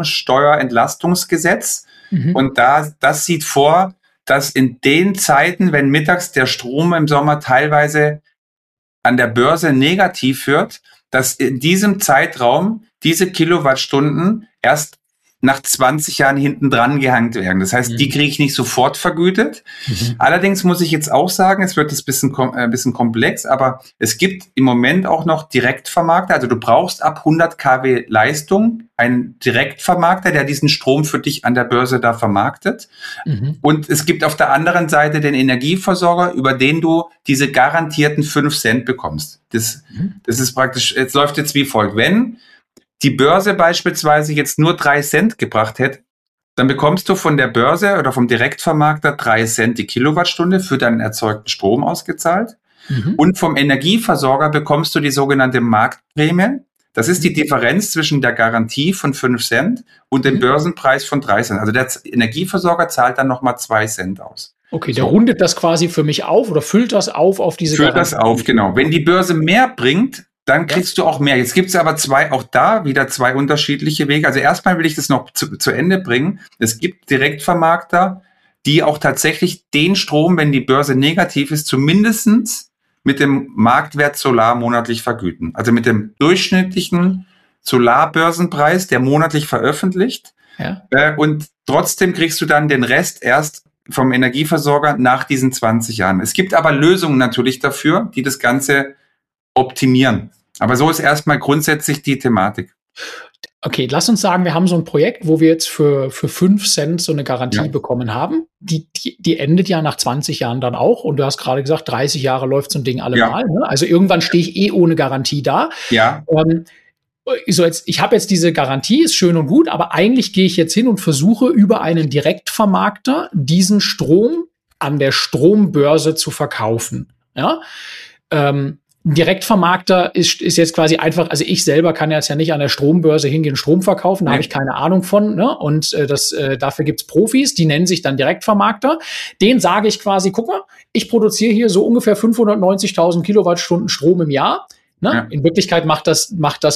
Stromsteuerentlastungsgesetz. Und das sieht vor, dass in den Zeiten, wenn mittags der Strom im Sommer teilweise an der Börse negativ wird, dass in diesem Zeitraum diese Kilowattstunden erst nach 20 Jahren hinten dran gehangen werden. Das heißt, die kriege ich nicht sofort vergütet. Allerdings muss ich jetzt auch sagen, es wird ein bisschen komplex, aber es gibt im Moment auch noch Direktvermarkter. Also du brauchst ab 100 kW Leistung einen Direktvermarkter, der diesen Strom für dich an der Börse da vermarktet. Und es gibt auf der anderen Seite den Energieversorger, über den du diese garantierten 5 Cent bekommst. Das ist praktisch, es läuft jetzt wie folgt. Wenn die Börse beispielsweise jetzt nur 3 Cent gebracht hätte, dann bekommst du von der Börse oder vom Direktvermarkter 3 Cent die Kilowattstunde für deinen erzeugten Strom ausgezahlt. Und vom Energieversorger bekommst du die sogenannte Marktprämie. Das ist die Differenz zwischen der Garantie von 5 Cent und dem Börsenpreis von 3 Cent. Also der Energieversorger zahlt dann nochmal 2 Cent aus. Okay, der rundet das quasi für mich auf oder füllt das auf diese Garantie. Füllt das auf, genau. Wenn die Börse mehr bringt, dann kriegst du auch mehr. Jetzt gibt es aber auch da wieder 2 unterschiedliche Wege. Also erstmal will ich das noch zu Ende bringen. Es gibt Direktvermarkter, die auch tatsächlich den Strom, wenn die Börse negativ ist, zumindest mit dem Marktwert Solar monatlich vergüten. Also mit dem durchschnittlichen Solarbörsenpreis, der monatlich veröffentlicht. Und trotzdem kriegst du dann den Rest erst vom Energieversorger nach diesen 20 Jahren. Es gibt aber Lösungen natürlich dafür, die das Ganze optimieren. Aber so ist erstmal grundsätzlich die Thematik. Okay, lass uns sagen, wir haben so ein Projekt, wo wir jetzt für 5 Cent so eine Garantie bekommen haben. Die endet ja nach 20 Jahren dann auch. Und du hast gerade gesagt, 30 Jahre läuft so ein Ding allemal. Ne? Also irgendwann stehe ich ohne Garantie da. Ich habe jetzt diese Garantie, ist schön und gut, aber eigentlich gehe ich jetzt hin und versuche über einen Direktvermarkter diesen Strom an der Strombörse zu verkaufen. Ja? Direktvermarkter ist jetzt quasi einfach, also ich selber kann jetzt ja nicht an der Strombörse hingehen, Strom verkaufen, da habe ich keine Ahnung von, ne? Und dafür gibt's Profis, die nennen sich dann Direktvermarkter. Den sage ich quasi, guck mal, ich produziere hier so ungefähr 590.000 Kilowattstunden Strom im Jahr. Ne? In Wirklichkeit macht das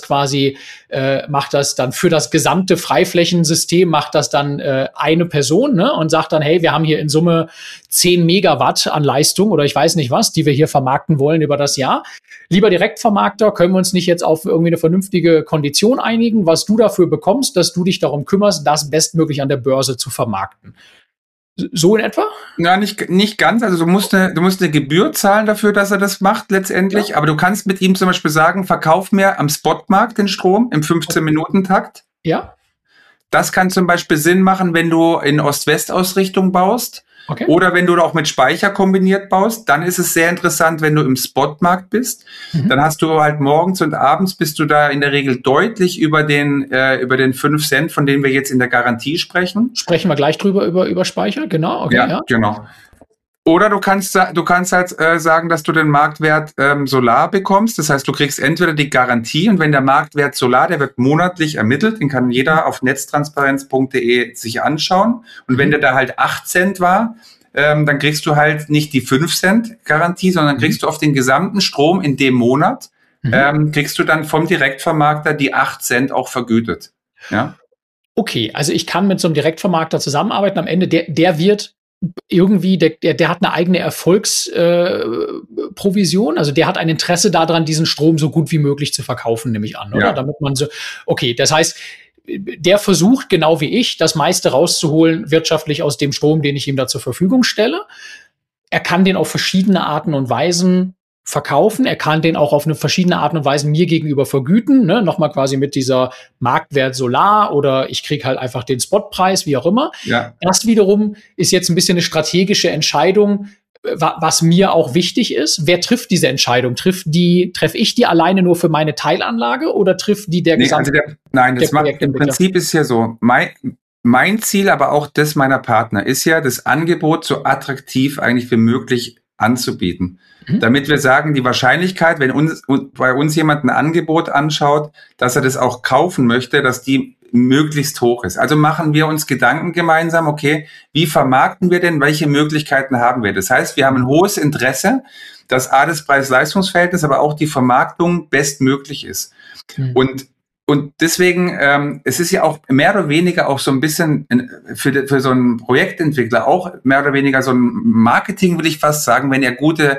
dann für das gesamte Freiflächensystem macht das dann eine Person, ne? Und sagt dann, hey, wir haben hier in Summe 10 Megawatt an Leistung oder ich weiß nicht was, die wir hier vermarkten wollen über das Jahr. Lieber Direktvermarkter, können wir uns nicht jetzt auf irgendwie eine vernünftige Kondition einigen, was du dafür bekommst, dass du dich darum kümmerst, das bestmöglich an der Börse zu vermarkten. So in etwa? Ja, nicht ganz. Also du musst eine Gebühr zahlen dafür, dass er das macht letztendlich. Ja. Aber du kannst mit ihm zum Beispiel sagen, verkauf mir am Spotmarkt den Strom im 15-Minuten-Takt. Ja. Das kann zum Beispiel Sinn machen, wenn du in Ost-West-Ausrichtung baust. Okay. Oder wenn du auch mit Speicher kombiniert baust, dann ist es sehr interessant, wenn du im Spotmarkt bist. Dann hast du halt morgens und abends bist du da in der Regel deutlich über den 5 Cent, von denen wir jetzt in der Garantie sprechen. Sprechen wir gleich drüber über Speicher, genau. Okay, ja, genau. Oder du kannst halt sagen, dass du den Marktwert Solar bekommst. Das heißt, du kriegst entweder die Garantie und wenn der Marktwert Solar, der wird monatlich ermittelt, den kann jeder auf netztransparenz.de sich anschauen. Und wenn der da halt 8 Cent war, dann kriegst du halt nicht die 5 Cent Garantie, sondern kriegst du auf den gesamten Strom in dem Monat, kriegst du dann vom Direktvermarkter die 8 Cent auch vergütet. Ja. Okay, also ich kann mit so einem Direktvermarkter zusammenarbeiten. Am Ende, der wird irgendwie, der hat eine eigene Erfolgsprovision, also der hat ein Interesse daran, diesen Strom so gut wie möglich zu verkaufen, nehme ich an, oder? Ja. Damit man so, okay, das heißt, der versucht, genau wie ich, das meiste rauszuholen, wirtschaftlich aus dem Strom, den ich ihm da zur Verfügung stelle. Er kann den auf verschiedene Arten und Weisen verkaufen. Er kann den auch auf eine verschiedene Art und Weise mir gegenüber vergüten. Ne? Nochmal quasi mit dieser Marktwert Solar oder ich kriege halt einfach den Spotpreis, wie auch immer. Ja. Das wiederum ist jetzt ein bisschen eine strategische Entscheidung, was mir auch wichtig ist. Wer trifft diese Entscheidung? Treffe ich die alleine nur für meine Teilanlage oder trifft die der gesamte? Im Prinzip ist ja so, mein Ziel, aber auch das meiner Partner ist ja, das Angebot so attraktiv eigentlich wie möglich anzubieten. Damit wir sagen, die Wahrscheinlichkeit, wenn bei uns jemand ein Angebot anschaut, dass er das auch kaufen möchte, dass die möglichst hoch ist. Also machen wir uns Gedanken gemeinsam, okay, wie vermarkten wir denn, welche Möglichkeiten haben wir? Das heißt, wir haben ein hohes Interesse, dass das Preis-Leistungs-Verhältnis, aber auch die Vermarktung bestmöglich ist. Und deswegen, es ist ja auch mehr oder weniger auch so ein bisschen für so einen Projektentwickler auch mehr oder weniger so ein Marketing, will ich fast sagen, wenn er gutes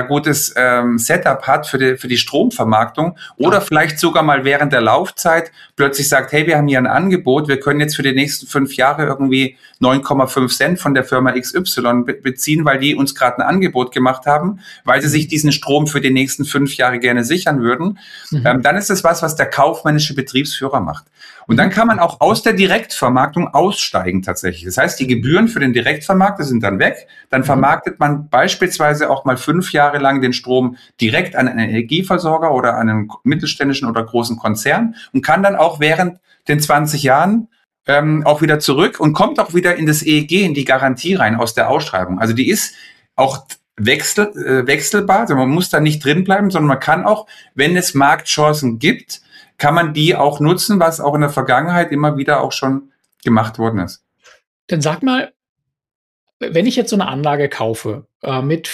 Setup hat für die Stromvermarktung oder vielleicht sogar mal während der Laufzeit plötzlich sagt, hey, wir haben hier ein Angebot, wir können jetzt für die nächsten 5 Jahre irgendwie 9,5 Cent von der Firma XY beziehen, weil die uns gerade ein Angebot gemacht haben, weil sie sich diesen Strom für die nächsten 5 Jahre gerne sichern würden. Dann ist das was der kaufmännische Betriebsführer macht. Und dann kann man auch aus der Direktvermarktung aussteigen tatsächlich. Das heißt, die Gebühren für den Direktvermarkter sind dann weg. Dann vermarktet man beispielsweise auch mal 5 Jahre lang den Strom direkt an einen Energieversorger oder an einen mittelständischen oder großen Konzern und kann dann auch während den 20 Jahren auch wieder zurück und kommt auch wieder in das EEG, in die Garantie rein aus der Ausschreibung. Also die ist auch wechselbar. Also man muss da nicht drin bleiben, sondern man kann auch, wenn es Marktchancen gibt, kann man die auch nutzen, was auch in der Vergangenheit immer wieder auch schon gemacht worden ist. Dann sag mal, wenn ich jetzt so eine Anlage kaufe mit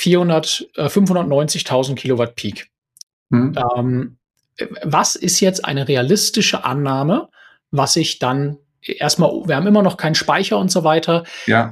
590.000 Kilowatt Peak, was ist jetzt eine realistische Annahme, was ich dann erstmal, wir haben immer noch keinen Speicher und so weiter. Ja.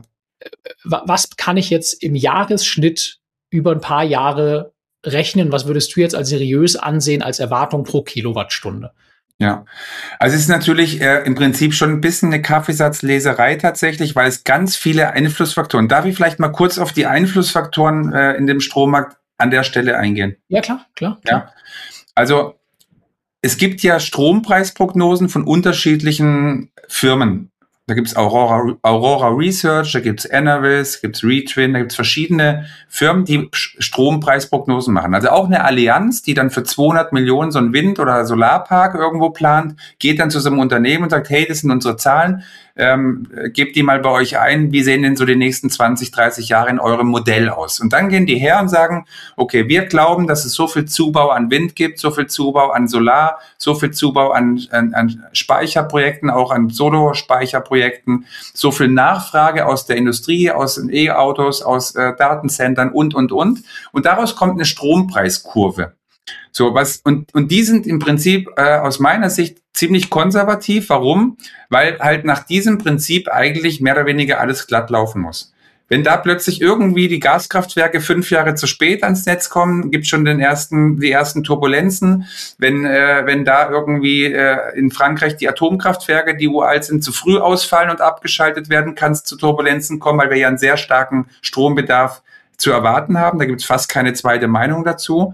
Was kann ich jetzt im Jahresschnitt über ein paar Jahre rechnen? Was würdest du jetzt als seriös ansehen als Erwartung pro Kilowattstunde? Ja, also es ist natürlich im Prinzip schon ein bisschen eine Kaffeesatzleserei tatsächlich, weil es ganz viele Einflussfaktoren. Darf ich vielleicht mal kurz auf die Einflussfaktoren in dem Strommarkt an der Stelle eingehen? Ja, klar. Ja, also es gibt ja Strompreisprognosen von unterschiedlichen Firmen. Da gibt's Aurora Research, da gibt's Enervis, gibt's Retwin, da gibt's verschiedene Firmen, die Strompreisprognosen machen. Also auch eine Allianz, die dann für 200 Millionen so einen Wind- oder Solarpark irgendwo plant, geht dann zu so einem Unternehmen und sagt, hey, das sind unsere Zahlen, gebt die mal bei euch ein, wie sehen denn so die nächsten 20, 30 Jahre in eurem Modell aus? Und dann gehen die her und sagen, okay, wir glauben, dass es so viel Zubau an Wind gibt, so viel Zubau an Solar, so viel Zubau an Speicherprojekten, auch an Solo-Speicherprojekten, so viel Nachfrage aus der Industrie, aus den E-Autos, aus Datencentern und. Und daraus kommt eine Strompreiskurve. So, und die sind im Prinzip aus meiner Sicht ziemlich konservativ. Warum? Weil halt nach diesem Prinzip eigentlich mehr oder weniger alles glatt laufen muss. Wenn da plötzlich irgendwie die Gaskraftwerke 5 Jahre zu spät ans Netz kommen, gibt schon die ersten Turbulenzen. Wenn da irgendwie in Frankreich die Atomkraftwerke, die uralt sind, zu früh ausfallen und abgeschaltet werden, kann es zu Turbulenzen kommen, weil wir ja einen sehr starken Strombedarf zu erwarten haben. Da gibt es fast keine zweite Meinung dazu.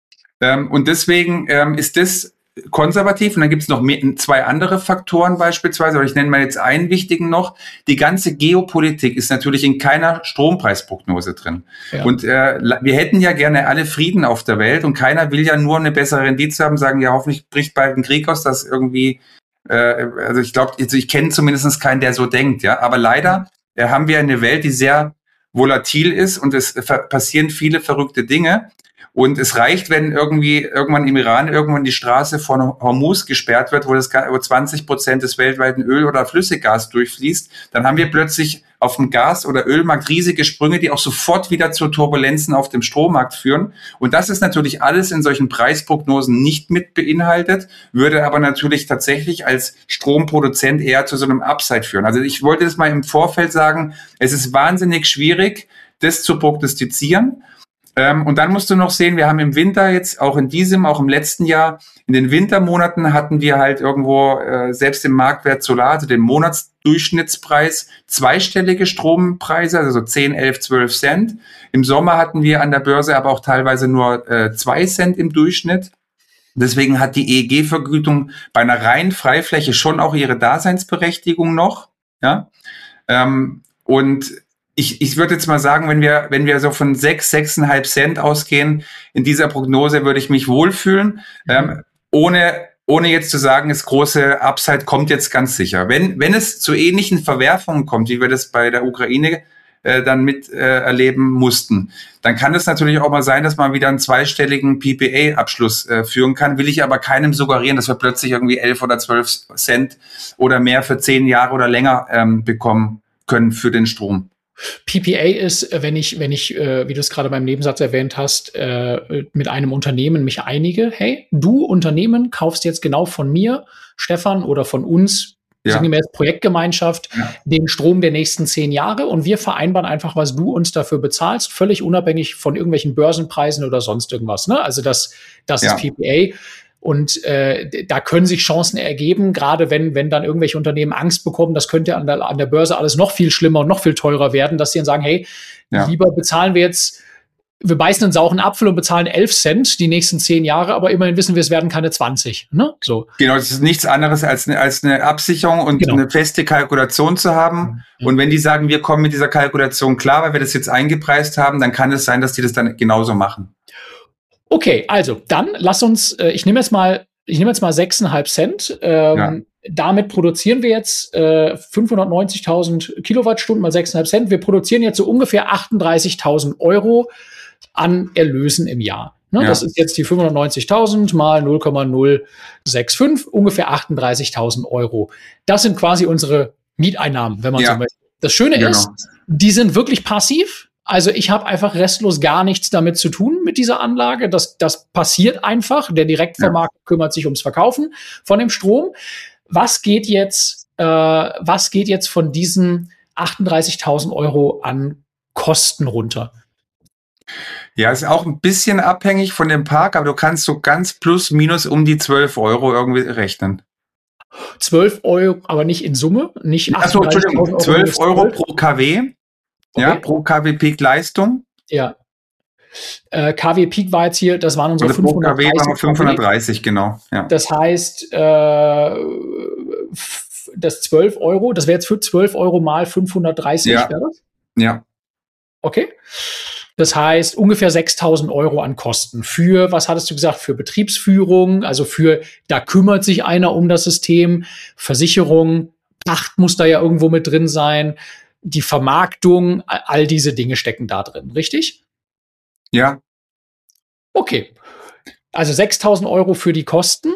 Und deswegen ist das konservativ. Und dann gibt es noch 2 andere Faktoren beispielsweise, aber ich nenne mal jetzt einen wichtigen noch. Die ganze Geopolitik ist natürlich in keiner Strompreisprognose drin. Ja. Und wir hätten ja gerne alle Frieden auf der Welt und keiner will ja nur eine bessere Rendite haben, sagen, ja, hoffentlich bricht bald ein Krieg aus, dass irgendwie, also ich glaube, ich kenne zumindest keinen, der so denkt, ja. Aber leider haben wir eine Welt, die sehr volatil ist und es passieren viele verrückte Dinge. Und es reicht, wenn irgendwann im Iran irgendwann die Straße von Hormuz gesperrt wird, wo 20% des weltweiten Öl- oder Flüssiggas durchfließt, dann haben wir plötzlich auf dem Gas- oder Ölmarkt riesige Sprünge, die auch sofort wieder zu Turbulenzen auf dem Strommarkt führen. Und das ist natürlich alles in solchen Preisprognosen nicht mit beinhaltet, würde aber natürlich tatsächlich als Stromproduzent eher zu so einem Upside führen. Also ich wollte das mal im Vorfeld sagen, es ist wahnsinnig schwierig, das zu prognostizieren. Und dann musst du noch sehen, wir haben im Winter jetzt, auch im letzten Jahr, in den Wintermonaten hatten wir halt irgendwo, selbst im Marktwert Solar, also den Monatsdurchschnittspreis, zweistellige Strompreise, also so 10, 11, 12 Cent. Im Sommer hatten wir an der Börse aber auch teilweise nur 2 Cent im Durchschnitt. Deswegen hat die EEG-Vergütung bei einer reinen Freifläche schon auch ihre Daseinsberechtigung noch. Ja? Und ich würde jetzt mal sagen, wenn wir so von 6,5 Cent ausgehen, in dieser Prognose würde ich mich wohlfühlen, ohne jetzt zu sagen, das große Upside kommt jetzt ganz sicher. Wenn es zu ähnlichen Verwerfungen kommt, wie wir das bei der Ukraine dann erleben mussten, dann kann es natürlich auch mal sein, dass man wieder einen zweistelligen PPA-Abschluss führen kann. Will ich aber keinem suggerieren, dass wir plötzlich irgendwie 11 oder 12 Cent oder mehr für 10 Jahre oder länger bekommen können für den Strom. PPA ist, wenn ich, wie du es gerade beim Nebensatz erwähnt hast, mit einem Unternehmen mich einige, hey, du Unternehmen kaufst jetzt genau von mir, Stefan, oder von uns, sinngemäß Projektgemeinschaft, den Strom der nächsten 10 Jahre und wir vereinbaren einfach, was du uns dafür bezahlst, völlig unabhängig von irgendwelchen Börsenpreisen oder sonst irgendwas. Ne? Also das ist PPA. Und da können sich Chancen ergeben, gerade wenn dann irgendwelche Unternehmen Angst bekommen, das könnte an der Börse alles noch viel schlimmer und noch viel teurer werden, dass sie dann sagen, hey, lieber bezahlen wir beißen einen sauren Apfel und bezahlen 11 Cent die nächsten 10 Jahre, aber immerhin wissen wir, es werden keine 20. Ne? So. Genau, das ist nichts anderes als eine Absicherung und eine feste Kalkulation zu haben. Und wenn die sagen, wir kommen mit dieser Kalkulation klar, weil wir das jetzt eingepreist haben, dann kann es sein, dass die das dann genauso machen. Okay, also dann lass uns, ich nehme jetzt mal 6,5 Cent. Damit produzieren wir jetzt 590.000 Kilowattstunden mal 6,5 Cent. Wir produzieren jetzt so ungefähr 38.000 Euro an Erlösen im Jahr. Ne? Das ist jetzt die 590.000 mal 0,065, ungefähr 38.000 Euro. Das sind quasi unsere Mieteinnahmen, wenn man so möchte. Das Schöne ist, die sind wirklich passiv. Also ich habe einfach restlos gar nichts damit zu tun mit dieser Anlage. Das passiert einfach. Der Direktvermarkter kümmert sich ums Verkaufen von dem Strom. Was geht jetzt von diesen 38.000 Euro an Kosten runter? Ja, ist auch ein bisschen abhängig von dem Park, aber du kannst so ganz plus minus um die 12 Euro irgendwie rechnen. 12 Euro, aber nicht in Summe? Nicht 12 Euro pro kW. Okay. Ja, pro kW Peak Leistung. Ja. kW Peak war jetzt hier, das waren unsere 530. Pro kW waren 530, genau. Ja. Das heißt, das 12 Euro, das wäre jetzt für 12 Euro mal 530, wäre das? Ja. Okay. Das heißt, ungefähr 6.000 Euro an Kosten für, was hattest du gesagt, für Betriebsführung, also da kümmert sich einer um das System, Versicherung, Pacht muss da ja irgendwo mit drin sein, die Vermarktung, all diese Dinge stecken da drin, richtig? Ja. Okay. Also 6.000 Euro für die Kosten.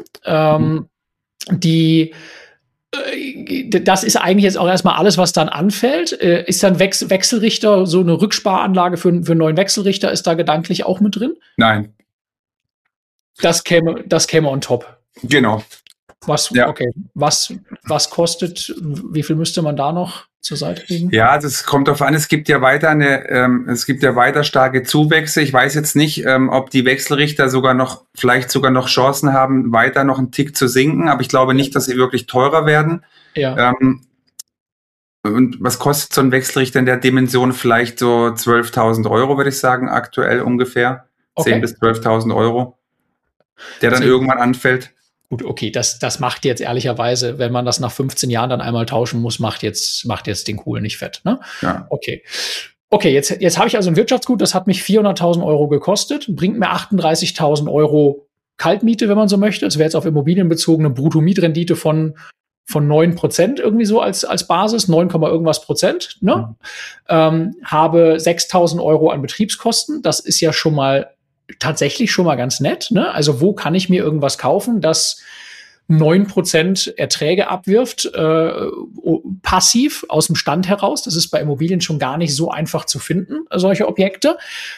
Das ist eigentlich jetzt auch erstmal alles, was dann anfällt. Ist dann Wechselrichter, so eine Rücksparanlage für einen neuen Wechselrichter, ist da gedanklich auch mit drin? Nein. Das käme on top. Genau. Okay. Was kostet, wie viel müsste man da noch zur Seite legen? Ja, das kommt darauf an. Es gibt ja weiter starke Zuwächse. Ich weiß jetzt nicht, ob die Wechselrichter vielleicht sogar noch Chancen haben, weiter noch einen Tick zu sinken. Aber ich glaube nicht, dass sie wirklich teurer werden. Ja. Und was kostet so ein Wechselrichter in der Dimension? Vielleicht so 12.000 Euro, würde ich sagen, aktuell ungefähr. Okay. 10.000 bis 12.000 Euro, der dann irgendwann anfällt. Gut, okay, das macht jetzt ehrlicherweise, wenn man das nach 15 Jahren dann einmal tauschen muss, macht jetzt den Kohl nicht fett, ne? Ja. Okay, jetzt habe ich also ein Wirtschaftsgut, das hat mich 400.000 Euro gekostet, bringt mir 38.000 Euro Kaltmiete, wenn man so möchte. Das wäre jetzt auf Immobilien bezogen eine Brutto-Mietrendite von von 9% irgendwie so als Basis, 9, irgendwas Prozent, ne? Habe 6.000 Euro an Betriebskosten. Das ist ja tatsächlich schon mal ganz nett, ne? Also wo kann ich mir irgendwas kaufen, das 9% Erträge abwirft, passiv aus dem Stand heraus? Das ist bei Immobilien schon gar nicht so einfach zu finden, solche Objekte.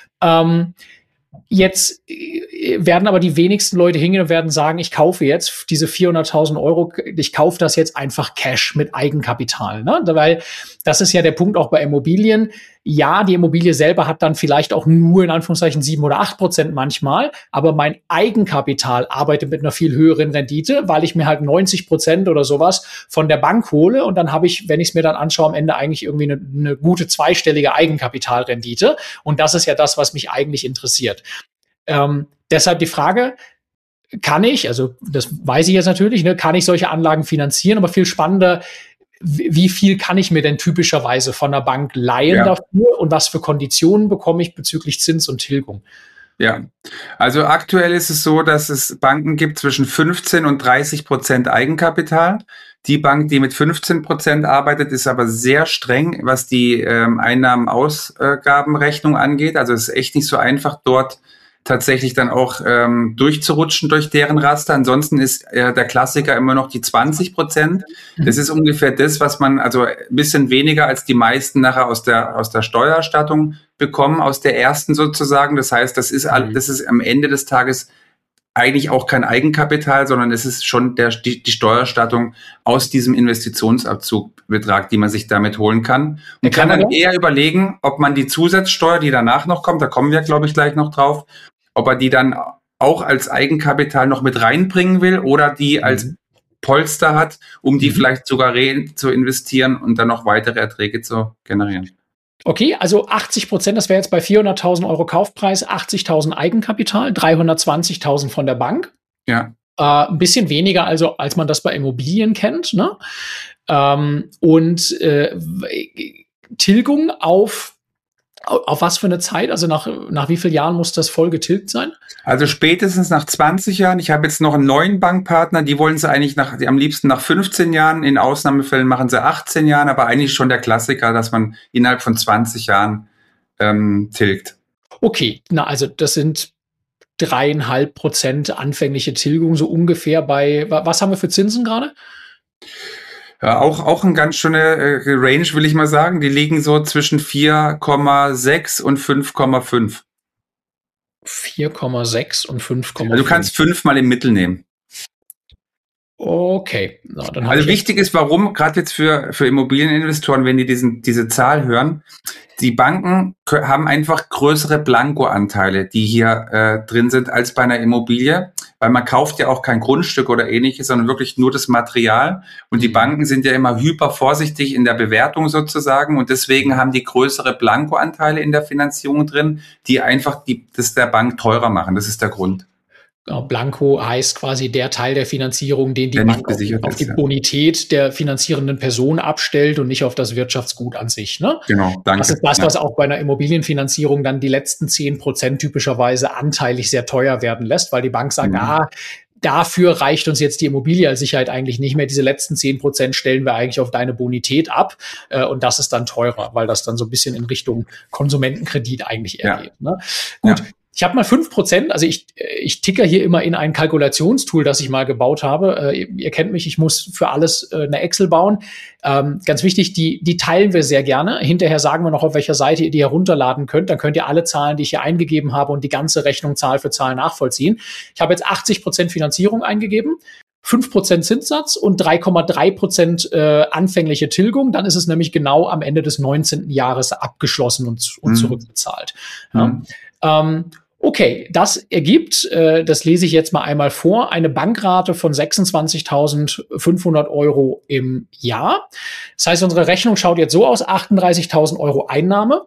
Jetzt werden aber die wenigsten Leute hingehen und werden sagen, ich kaufe jetzt diese 400.000 Euro, ich kaufe das jetzt einfach Cash mit Eigenkapital, ne? Weil das ist ja der Punkt auch bei Immobilien. Ja, die Immobilie selber hat dann vielleicht auch nur in Anführungszeichen 7 oder 8% manchmal, aber mein Eigenkapital arbeitet mit einer viel höheren Rendite, weil ich mir halt 90% oder sowas von der Bank hole und dann habe ich, wenn ich es mir dann anschaue, am Ende eigentlich irgendwie eine gute zweistellige Eigenkapitalrendite und das ist ja das, was mich eigentlich interessiert. Deshalb die Frage, kann ich, also das weiß ich jetzt natürlich, ne, kann ich solche Anlagen finanzieren, aber viel spannender, wie viel kann ich mir denn typischerweise von der Bank leihen dafür und was für Konditionen bekomme ich bezüglich Zins und Tilgung? Ja, also aktuell ist es so, dass es Banken gibt zwischen 15 und 30% Eigenkapital. Die Bank, die mit 15% arbeitet, ist aber sehr streng, was die Einnahmen-Ausgabenrechnung angeht. Also es ist echt nicht so einfach, dort tatsächlich dann auch durchzurutschen durch deren Raster. Ansonsten ist der Klassiker immer noch die 20%. Das ist ungefähr das, was man, also ein bisschen weniger als die meisten nachher aus der Steuererstattung bekommen, aus der ersten sozusagen. Das heißt, das ist am Ende des Tages eigentlich auch kein Eigenkapital, sondern es ist schon die Steuererstattung aus diesem Investitionsabzugbetrag, die man sich damit holen kann. Und kann dann eher überlegen, ob man die Zusatzsteuer, die danach noch kommt, da kommen wir, glaube ich, gleich noch drauf, ob er die dann auch als Eigenkapital noch mit reinbringen will oder die als Polster hat, um die vielleicht sogar zu investieren und dann noch weitere Erträge zu generieren. Okay, also 80%, das wäre jetzt bei 400.000 Euro Kaufpreis, 80.000 Eigenkapital, 320.000 von der Bank. Ja. Ein bisschen weniger, also als man das bei Immobilien kennt, ne? Tilgung auf was für eine Zeit? Also nach wie vielen Jahren muss das voll getilgt sein? Also spätestens nach 20 Jahren. Ich habe jetzt noch einen neuen Bankpartner, die wollen es eigentlich am liebsten nach 15 Jahren. In Ausnahmefällen machen sie 18 Jahren, aber eigentlich schon der Klassiker, dass man innerhalb von 20 Jahren tilgt. Okay, also das sind 3,5% anfängliche Tilgung, so ungefähr bei, was haben wir für Zinsen gerade? Ja, auch eine ganz schöne Range, will ich mal sagen. Die liegen so zwischen 4,6 und 5,5. 4,6 und 5,5. Also du kannst 5 mal im Mittel nehmen. Okay. So, dann also wichtig ist, warum, gerade jetzt für Immobilieninvestoren, wenn die diese Zahl hören, die Banken haben einfach größere Blankoanteile, die hier drin sind, als bei einer Immobilie, weil man kauft ja auch kein Grundstück oder ähnliches, sondern wirklich nur das Material. Und die Banken sind ja immer hyper vorsichtig in der Bewertung sozusagen und deswegen haben die größere Blankoanteile in der Finanzierung drin, die einfach das der Bank teurer machen. Das ist der Grund. Blanko heißt quasi der Teil der Finanzierung, den die Bank auf die Bonität der finanzierenden Person abstellt und nicht auf das Wirtschaftsgut an sich. Ne? Genau, danke. Das ist das, was auch bei einer Immobilienfinanzierung dann die letzten 10% typischerweise anteilig sehr teuer werden lässt, weil die Bank sagt, dafür reicht uns jetzt die Immobilie als Sicherheit eigentlich nicht mehr. Diese letzten 10% stellen wir eigentlich auf deine Bonität ab. Und das ist dann teurer, weil das dann so ein bisschen in Richtung Konsumentenkredit eigentlich eher geht. Ne? Gut. Ja. Ich habe mal 5%, also ich ticker hier immer in ein Kalkulationstool, das ich mal gebaut habe. Ihr kennt mich, ich muss für alles eine Excel bauen. Ganz wichtig, die teilen wir sehr gerne. Hinterher sagen wir noch, auf welcher Seite ihr die herunterladen könnt. Dann könnt ihr alle Zahlen, die ich hier eingegeben habe und die ganze Rechnung Zahl für Zahl nachvollziehen. Ich habe jetzt 80% Finanzierung eingegeben, 5% Zinssatz und 3,3% anfängliche Tilgung. Dann ist es nämlich genau am Ende des 19. Jahres abgeschlossen und zurückbezahlt. Ja. Okay, das ergibt, das lese ich jetzt mal einmal vor, eine Bankrate von 26.500 Euro im Jahr. Das heißt, unsere Rechnung schaut jetzt so aus, 38.000 Euro Einnahme,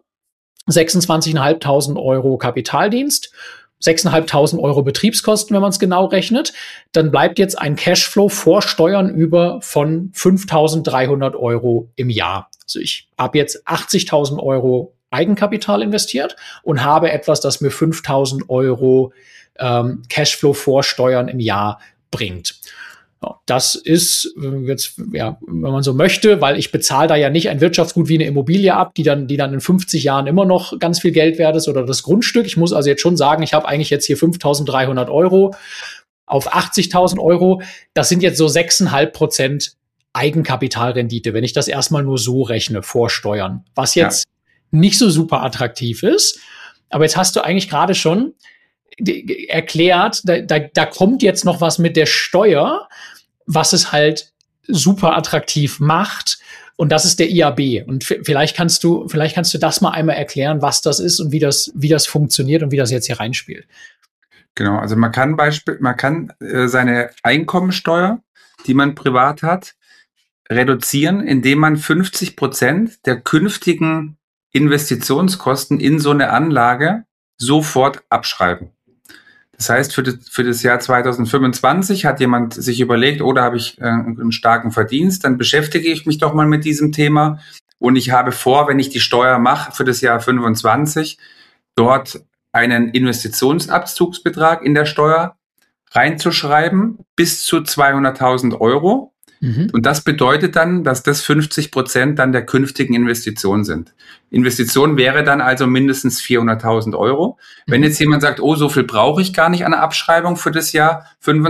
26.500 Euro Kapitaldienst, 6.500 Euro Betriebskosten, wenn man es genau rechnet. Dann bleibt jetzt ein Cashflow vor Steuern über von 5.300 Euro im Jahr. Also ich habe jetzt 80.000 Euro Eigenkapital investiert und habe etwas, das mir 5.000 Euro Cashflow vor Steuern im Jahr bringt. Ja, das ist jetzt, ja, wenn man so möchte, weil ich bezahle da ja nicht ein Wirtschaftsgut wie eine Immobilie ab, die dann in 50 Jahren immer noch ganz viel Geld wert ist oder das Grundstück. Ich muss also jetzt schon sagen, ich habe eigentlich jetzt hier 5.300 € auf 80.000 €. Das sind jetzt so 6,5% Eigenkapitalrendite, wenn ich das erstmal nur so rechne, vor Steuern. Was jetzt nicht so super attraktiv ist. Aber jetzt hast du eigentlich gerade schon erklärt, da kommt jetzt noch was mit der Steuer, was es halt super attraktiv macht. Und das ist der IAB. Und vielleicht kannst du das mal einmal erklären, was das ist und wie das funktioniert und wie das jetzt hier reinspielt. Genau, also man kann seine Einkommensteuer, die man privat hat, reduzieren, indem man 50% der künftigen Investitionskosten in so eine Anlage sofort abschreiben. Das heißt, für das Jahr 2025 hat jemand sich überlegt, da habe ich einen starken Verdienst, dann beschäftige ich mich doch mal mit diesem Thema und ich habe vor, wenn ich die Steuer mache für das Jahr 25, dort einen Investitionsabzugsbetrag in der Steuer reinzuschreiben bis zu 200.000 €. Und das bedeutet dann, dass das 50% dann der künftigen Investition sind. Investition wäre dann also mindestens 400.000 €. Wenn jetzt jemand sagt, so viel brauche ich gar nicht an der Abschreibung für das Jahr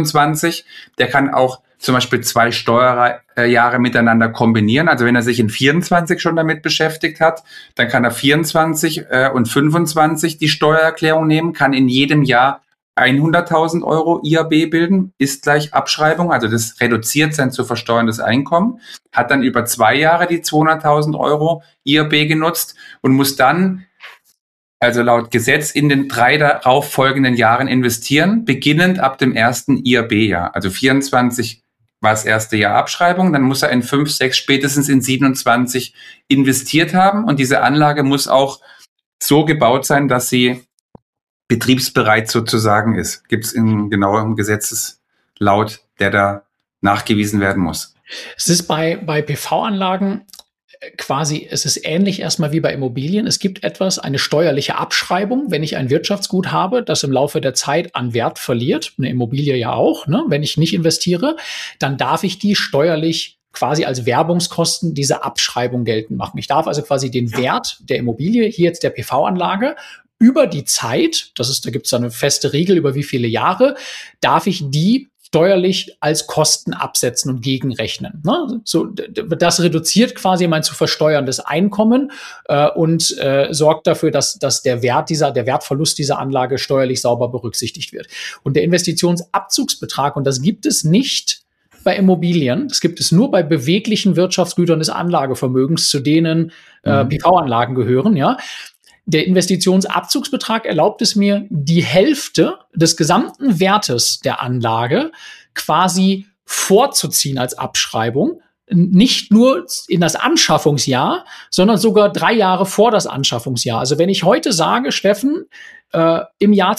25, der kann auch zum Beispiel 2 Steuerjahre miteinander kombinieren. Also wenn er sich in 24 schon damit beschäftigt hat, dann kann er 24 und 25 die Steuererklärung nehmen, kann in jedem Jahr 100.000 € IAB bilden, ist gleich Abschreibung, also das reduziert sein zu versteuerndes Einkommen, hat dann über 2 Jahre die 200.000 € IAB genutzt und muss dann, also laut Gesetz, in den 3 darauf folgenden Jahren investieren, beginnend ab dem ersten IAB-Jahr. Also 24 war das erste Jahr Abschreibung, dann muss er in 5, 6, spätestens in 27 investiert haben und diese Anlage muss auch so gebaut sein, dass sie betriebsbereit sozusagen ist. Gibt es in genauem Gesetzeslaut, der da nachgewiesen werden muss. Es ist bei PV-Anlagen quasi, es ist ähnlich erstmal wie bei Immobilien. Es gibt eine steuerliche Abschreibung, wenn ich ein Wirtschaftsgut habe, das im Laufe der Zeit an Wert verliert, eine Immobilie ja auch, ne? Wenn ich nicht investiere, dann darf ich die steuerlich quasi als Werbungskosten diese Abschreibung geltend machen. Ich darf also quasi den Wert der Immobilie, hier jetzt der PV-Anlage, über die Zeit, da gibt es eine feste Regel, über wie viele Jahre, darf ich die steuerlich als Kosten absetzen und gegenrechnen. Ne? So, das reduziert quasi mein zu versteuerndes Einkommen und sorgt dafür, dass der Wertverlust dieser Anlage steuerlich sauber berücksichtigt wird. Und der Investitionsabzugsbetrag, und das gibt es nicht bei Immobilien, das gibt es nur bei beweglichen Wirtschaftsgütern des Anlagevermögens, zu denen PV-Anlagen gehören, ja. Der Investitionsabzugsbetrag erlaubt es mir, die Hälfte des gesamten Wertes der Anlage quasi vorzuziehen als Abschreibung. Nicht nur in das Anschaffungsjahr, sondern sogar 3 Jahre vor das Anschaffungsjahr. Also wenn ich heute sage, Steffen, im Jahr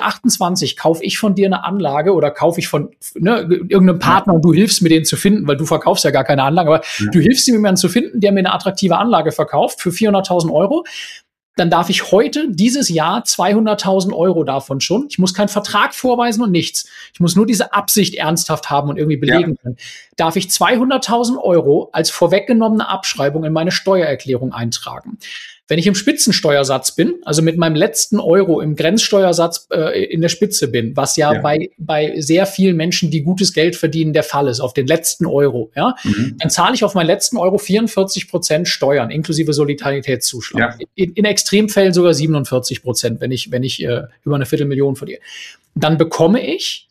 2028 kaufe ich von dir eine Anlage oder kaufe ich von irgendeinem Partner und du hilfst mir, den zu finden, weil du verkaufst ja gar keine Anlage, aber du hilfst mir, jemanden zu finden, der mir eine attraktive Anlage verkauft für 400.000 €. Dann darf ich heute, dieses Jahr, 200.000 € davon schon. Ich muss keinen Vertrag vorweisen und nichts. Ich muss nur diese Absicht ernsthaft haben und irgendwie belegen können. Darf ich 200.000 € als vorweggenommene Abschreibung in meine Steuererklärung eintragen. Wenn ich im Spitzensteuersatz bin, also mit meinem letzten Euro im Grenzsteuersatz in der Spitze bin, was bei sehr vielen Menschen, die gutes Geld verdienen, der Fall ist, auf den letzten Euro, dann zahle ich auf meinen letzten Euro 44% Steuern, inklusive Solidaritätszuschlag. Ja. In Extremfällen sogar 47%, wenn ich über eine 250.000 verdiene. Dann bekomme ich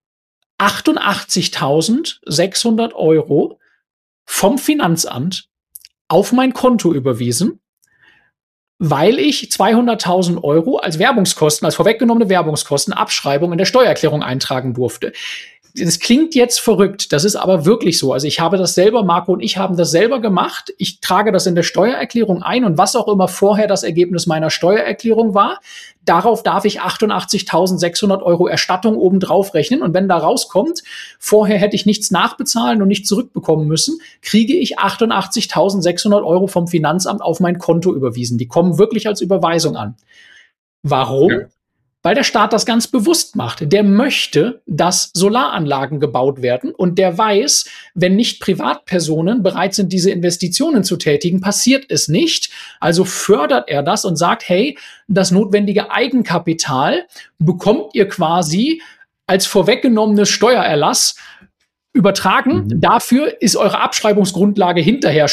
88.600 € vom Finanzamt auf mein Konto überwiesen, weil ich 200.000 € als Werbungskosten, als vorweggenommene Werbungskosten, Abschreibung in der Steuererklärung eintragen durfte. Das klingt jetzt verrückt, das ist aber wirklich so. Also ich habe das selber, Marco und ich haben das selber gemacht. Ich trage das in der Steuererklärung ein und was auch immer vorher das Ergebnis meiner Steuererklärung war, darauf darf ich 88.600 € Erstattung obendrauf rechnen. Und wenn da rauskommt, vorher hätte ich nichts nachbezahlen und nicht zurückbekommen müssen, kriege ich 88.600 € vom Finanzamt auf mein Konto überwiesen. Die kommen wirklich als Überweisung an. Warum? Ja. Weil der Staat das ganz bewusst macht. Der möchte, dass Solaranlagen gebaut werden und der weiß, wenn nicht Privatpersonen bereit sind, diese Investitionen zu tätigen, passiert es nicht. Also fördert er das und sagt, hey, das notwendige Eigenkapital bekommt ihr quasi als vorweggenommenes Steuererlass übertragen. Dafür ist eure Abschreibungsgrundlage hinterher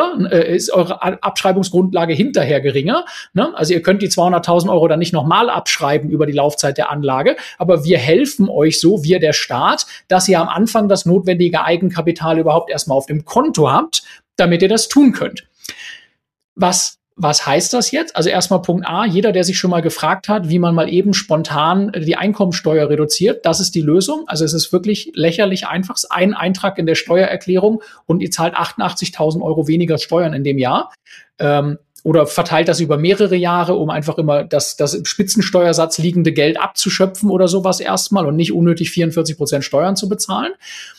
geringer. Ne? Also ihr könnt die 200.000 € dann nicht nochmal abschreiben über die Laufzeit der Anlage, aber wir helfen euch so, wir der Staat, dass ihr am Anfang das notwendige Eigenkapital überhaupt erstmal auf dem Konto habt, damit ihr das tun könnt. Was heißt das jetzt? Also erstmal Punkt A, jeder, der sich schon mal gefragt hat, wie man mal eben spontan die Einkommensteuer reduziert, das ist die Lösung. Also es ist wirklich lächerlich einfach. Ein Eintrag in der Steuererklärung und ihr zahlt 88.000 € weniger Steuern in dem Jahr. Oder verteilt das über mehrere Jahre, um einfach immer das im Spitzensteuersatz liegende Geld abzuschöpfen oder sowas erstmal und nicht unnötig 44% Steuern zu bezahlen.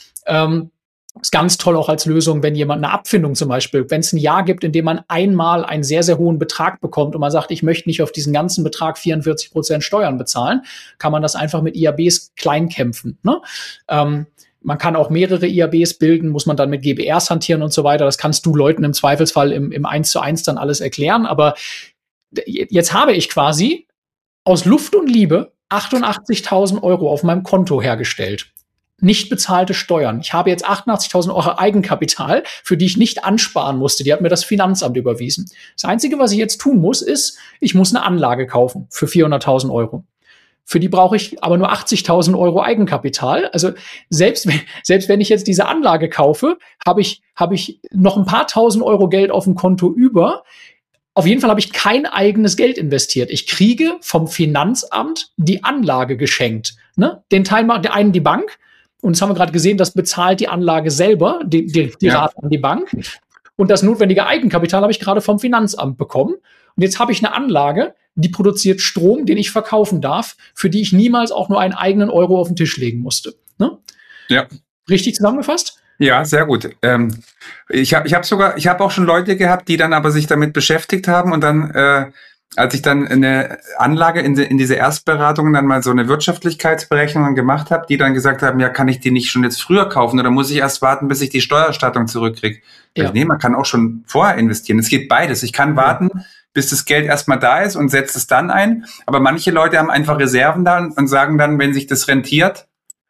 Ist ganz toll auch als Lösung, wenn jemand eine Abfindung zum Beispiel, wenn es ein Jahr gibt, in dem man einmal einen sehr, sehr hohen Betrag bekommt und man sagt, ich möchte nicht auf diesen ganzen Betrag 44% Steuern bezahlen, kann man das einfach mit IABs kleinkämpfen. Ne? Man kann auch mehrere IABs bilden, muss man dann mit GBRs hantieren und so weiter. Das kannst du Leuten im Zweifelsfall im 1:1 dann alles erklären. Aber jetzt habe ich quasi aus Luft und Liebe 88.000 € auf meinem Konto hergestellt. Nicht bezahlte Steuern. Ich habe jetzt 88.000 € Eigenkapital, für die ich nicht ansparen musste. Die hat mir das Finanzamt überwiesen. Das Einzige, was ich jetzt tun muss, ist, ich muss eine Anlage kaufen für 400.000 €. Für die brauche ich aber nur 80.000 € Eigenkapital. Also selbst wenn ich jetzt diese Anlage kaufe, habe ich noch ein paar tausend Euro Geld auf dem Konto über. Auf jeden Fall habe ich kein eigenes Geld investiert. Ich kriege vom Finanzamt die Anlage geschenkt. Ne? Den Teil macht der einen die Bank. Und das haben wir gerade gesehen, das bezahlt die Anlage selber, die Rate an die Bank. Und das notwendige Eigenkapital habe ich gerade vom Finanzamt bekommen. Und jetzt habe ich eine Anlage, die produziert Strom, den ich verkaufen darf, für die ich niemals auch nur einen eigenen Euro auf den Tisch legen musste. Ne? Ja. Richtig zusammengefasst? Ja, sehr gut. Ich habe auch schon Leute gehabt, die dann aber sich damit beschäftigt haben und dann als ich dann eine Anlage in diese Erstberatungen dann mal so eine Wirtschaftlichkeitsberechnung gemacht habe, die dann gesagt haben, ja, kann ich die nicht schon jetzt früher kaufen oder muss ich erst warten, bis ich die Steuererstattung zurückkriege? Ja. Nee, man kann auch schon vorher investieren. Es geht beides. Ich kann warten, bis das Geld erstmal da ist und setze es dann ein. Aber manche Leute haben einfach Reserven da und sagen dann, wenn sich das rentiert,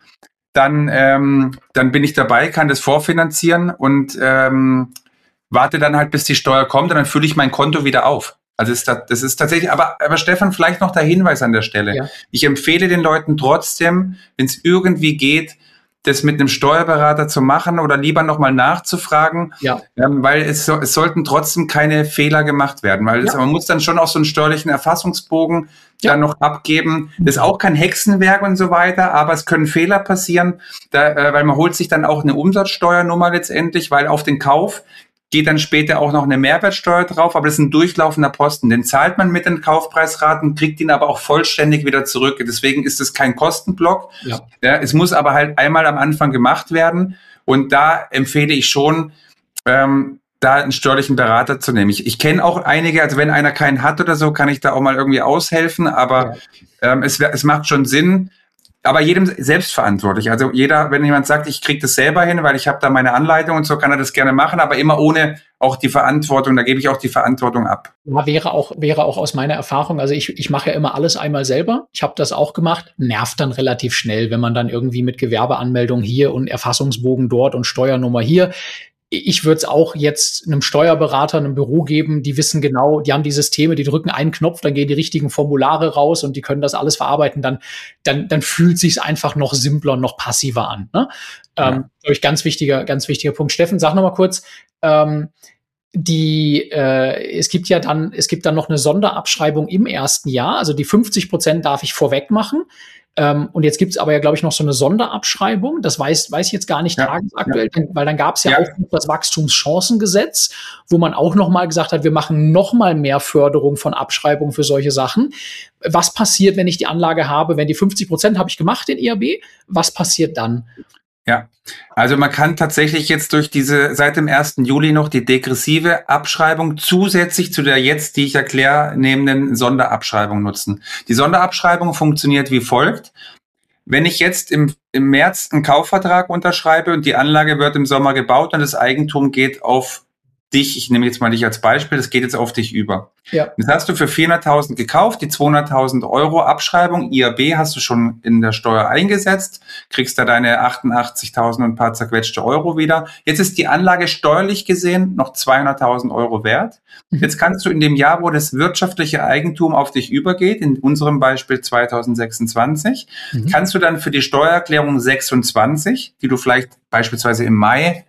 dann bin ich dabei, kann das vorfinanzieren und warte dann halt, bis die Steuer kommt und dann fülle ich mein Konto wieder auf. Also das ist tatsächlich, aber Stefan, vielleicht noch der Hinweis an der Stelle. Ja. Ich empfehle den Leuten trotzdem, wenn es irgendwie geht, das mit einem Steuerberater zu machen oder lieber nochmal nachzufragen, weil es sollten trotzdem keine Fehler gemacht werden, weil man muss dann schon auch so einen steuerlichen Erfassungsbogen dann noch abgeben. Das ist auch kein Hexenwerk und so weiter, aber es können Fehler passieren, weil man holt sich dann auch eine Umsatzsteuernummer letztendlich, weil auf den Kauf geht dann später auch noch eine Mehrwertsteuer drauf, aber das ist ein durchlaufender Posten. Den zahlt man mit den Kaufpreisraten, kriegt ihn aber auch vollständig wieder zurück. Deswegen ist es kein Kostenblock. Ja, es muss aber halt einmal am Anfang gemacht werden. Und da empfehle ich schon, da einen steuerlichen Berater zu nehmen. Ich kenne auch einige, also wenn einer keinen hat oder so, kann ich da auch mal irgendwie aushelfen. Aber es macht schon Sinn. Aber jedem selbstverantwortlich. Also wenn jemand sagt, ich kriege das selber hin, weil ich habe da meine Anleitung und so, kann er das gerne machen, aber immer ohne auch die Verantwortung. Da gebe ich auch die Verantwortung ab. Ja, wäre auch aus meiner Erfahrung. Also ich mache ja immer alles einmal selber. Ich habe das auch gemacht. Nervt dann relativ schnell, wenn man dann irgendwie mit Gewerbeanmeldung hier und Erfassungsbogen dort und Steuernummer hier. Ich würde es auch jetzt einem Steuerberater, einem Büro geben, die wissen genau, die haben die Systeme, die drücken einen Knopf, dann gehen die richtigen Formulare raus und die können das alles verarbeiten. Dann fühlt sich's einfach noch simpler und noch passiver an. Ne? Ganz wichtiger Punkt. Steffen, sag noch mal kurz, es gibt dann noch eine Sonderabschreibung im ersten Jahr. Also die 50% darf ich vorweg machen. Und jetzt gibt's aber ja, glaube ich, noch so eine Sonderabschreibung. Das weiß ich jetzt gar nicht tagesaktuell, weil dann gab's auch das Wachstumschancengesetz, wo man auch noch mal gesagt hat, wir machen noch mal mehr Förderung von Abschreibung für solche Sachen. Was passiert, wenn ich die Anlage habe, wenn die 50% habe ich gemacht in IAB? Was passiert dann? Ja, also man kann tatsächlich jetzt durch seit dem 1. Juli noch die degressive Abschreibung zusätzlich zu der jetzt, die ich erkläre, nehmenden Sonderabschreibung nutzen. Die Sonderabschreibung funktioniert wie folgt. Wenn ich jetzt im März einen Kaufvertrag unterschreibe und die Anlage wird im Sommer gebaut und das Eigentum geht auf dich, ich nehme jetzt mal dich als Beispiel, das geht jetzt auf dich über. Ja. Das hast du für 400.000 gekauft, die 200.000 Euro Abschreibung, IAB hast du schon in der Steuer eingesetzt, kriegst da deine 88.000 und ein paar zerquetschte Euro wieder. Jetzt ist die Anlage steuerlich gesehen noch 200.000 Euro wert. Jetzt kannst du in dem Jahr, wo das wirtschaftliche Eigentum auf dich übergeht, in unserem Beispiel 2026, kannst du dann für die Steuererklärung 26, die du vielleicht beispielsweise im Mai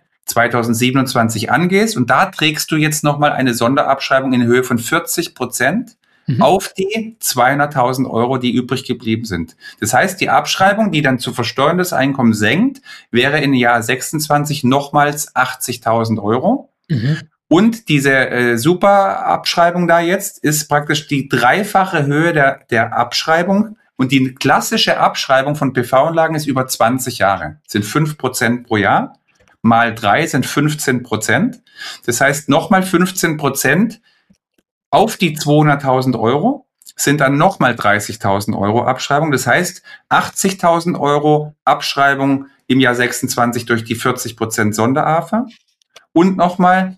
2027 angehst und da trägst du jetzt nochmal eine Sonderabschreibung in Höhe von 40% auf die 200.000 Euro, die übrig geblieben sind. Das heißt, die Abschreibung, die dann zu versteuerndes Einkommen senkt, wäre im Jahr 26 nochmals 80.000 Euro. Und diese Superabschreibung da jetzt ist praktisch die dreifache Höhe der Abschreibung. Und die klassische Abschreibung von PV-Anlagen ist über 20 Jahre. Das sind 5% pro Jahr. Mal 3 sind 15%. Das heißt, nochmal 15% auf die 200.000 Euro sind dann nochmal 30.000 Euro Abschreibung. Das heißt, 80.000 Euro Abschreibung im Jahr 26 durch die 40% Sonder-AFA und nochmal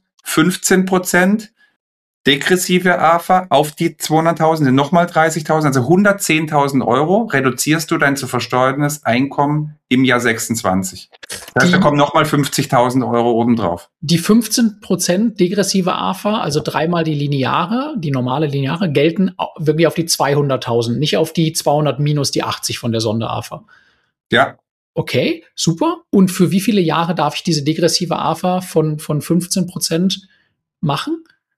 15% degressive AFA auf die 200.000 sind nochmal 30.000, also 110.000 Euro reduzierst du dein zu versteuerndes Einkommen im Jahr 26. Das heißt, da kommen nochmal 50.000 Euro obendrauf. Die 15% degressive AFA, also dreimal die lineare, die normale lineare, gelten wirklich auf die 200.000, nicht auf die 200 minus die 80 von der Sonder-AFA. Ja. Okay, super. Und für wie viele Jahre darf ich diese degressive AFA von 15% machen?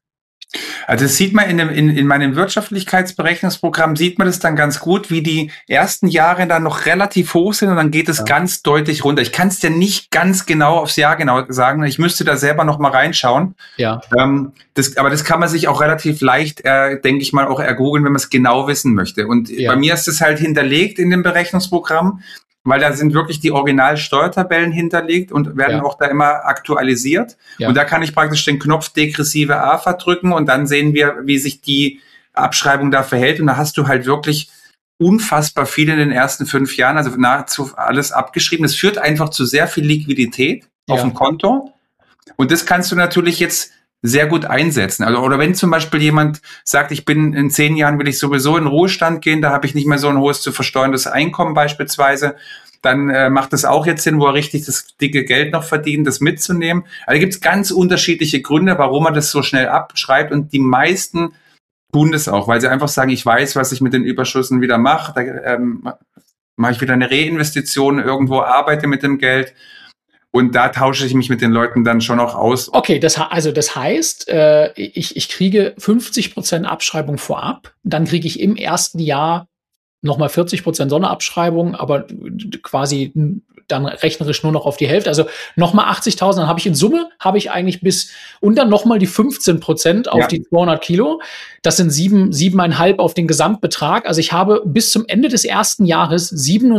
Also das sieht man in meinem Wirtschaftlichkeitsberechnungsprogramm, sieht man das dann ganz gut, wie die ersten Jahre dann noch relativ hoch sind und dann geht es ganz deutlich runter. Ich kann es dir nicht ganz genau aufs Jahr genau sagen, ich müsste da selber noch mal reinschauen. Ja. Aber das kann man sich auch relativ leicht, denke ich mal, auch ergoogeln, wenn man es genau wissen möchte. Und bei mir ist es halt hinterlegt in dem Berechnungsprogramm, weil da sind wirklich die Originalsteuertabellen hinterlegt und werden auch da immer aktualisiert. Ja. Und da kann ich praktisch den Knopf degressive AFA drücken und dann sehen wir, wie sich die Abschreibung da verhält. Und da hast du halt wirklich unfassbar viel in den ersten 5 Jahren, also nahezu alles abgeschrieben. Es führt einfach zu sehr viel Liquidität auf dem Konto. Und das kannst du natürlich jetzt sehr gut einsetzen. Also, oder wenn zum Beispiel jemand sagt, ich bin in 10 Jahren, will ich sowieso in den Ruhestand gehen, da habe ich nicht mehr so ein hohes zu versteuerndes Einkommen beispielsweise, dann macht es auch jetzt Sinn, wo er richtig das dicke Geld noch verdient, das mitzunehmen. Also gibt es ganz unterschiedliche Gründe, warum man das so schnell abschreibt und die meisten tun das auch, weil sie einfach sagen, ich weiß, was ich mit den Überschüssen wieder mache, da mache ich wieder eine Reinvestition, irgendwo arbeite mit dem Geld. Und da tausche ich mich mit den Leuten dann schon auch aus. Okay, das heißt, ich kriege 50% Abschreibung vorab, dann kriege ich im ersten Jahr nochmal 40% Sonderabschreibung, aber quasi dann rechnerisch nur noch auf die Hälfte. Also nochmal 80.000, dann habe ich in Summe, eigentlich und dann nochmal die 15% auf die 200 Kilo. Das sind 7,5 auf den Gesamtbetrag. Also ich habe bis zum Ende des ersten Jahres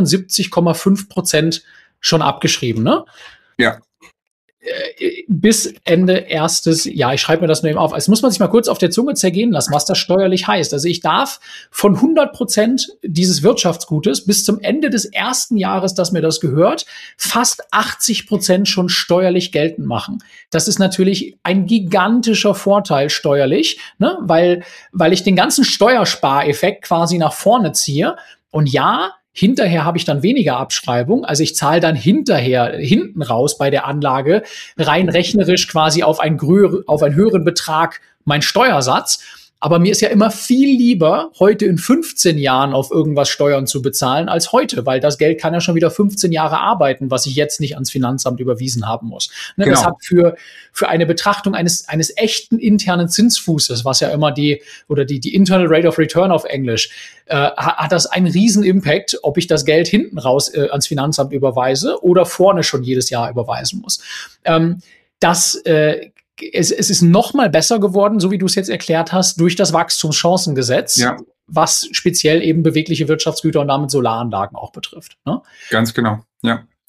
77,5% schon abgeschrieben, ne? Ja. Bis Ende erstes Jahr. Ich schreibe mir das nur eben auf. Es muss man sich mal kurz auf der Zunge zergehen lassen, was das steuerlich heißt. Also ich darf von 100% dieses Wirtschaftsgutes bis zum Ende des ersten Jahres, dass mir das gehört, fast 80% schon steuerlich geltend machen. Das ist natürlich ein gigantischer Vorteil steuerlich, ne? Weil ich den ganzen Steuerspareffekt quasi nach vorne ziehe. Und hinterher habe ich dann weniger Abschreibung, also ich zahle dann hinten raus bei der Anlage rein rechnerisch quasi auf einen höheren Betrag mein Steuersatz. Aber mir ist ja immer viel lieber, heute in 15 Jahren auf irgendwas Steuern zu bezahlen, als heute, weil das Geld kann ja schon wieder 15 Jahre arbeiten, was ich jetzt nicht ans Finanzamt überwiesen haben muss. Ne, genau. Das hat für eine Betrachtung eines echten internen Zinsfußes, was ja immer die Internal Rate of Return auf Englisch, hat das einen riesen Impact, ob ich das Geld hinten raus ans Finanzamt überweise oder vorne schon jedes Jahr überweisen muss. Es ist noch mal besser geworden, so wie du es jetzt erklärt hast, durch das Wachstumschancengesetz, was speziell eben bewegliche Wirtschaftsgüter und damit Solaranlagen auch betrifft. Ne? Ganz genau, ja.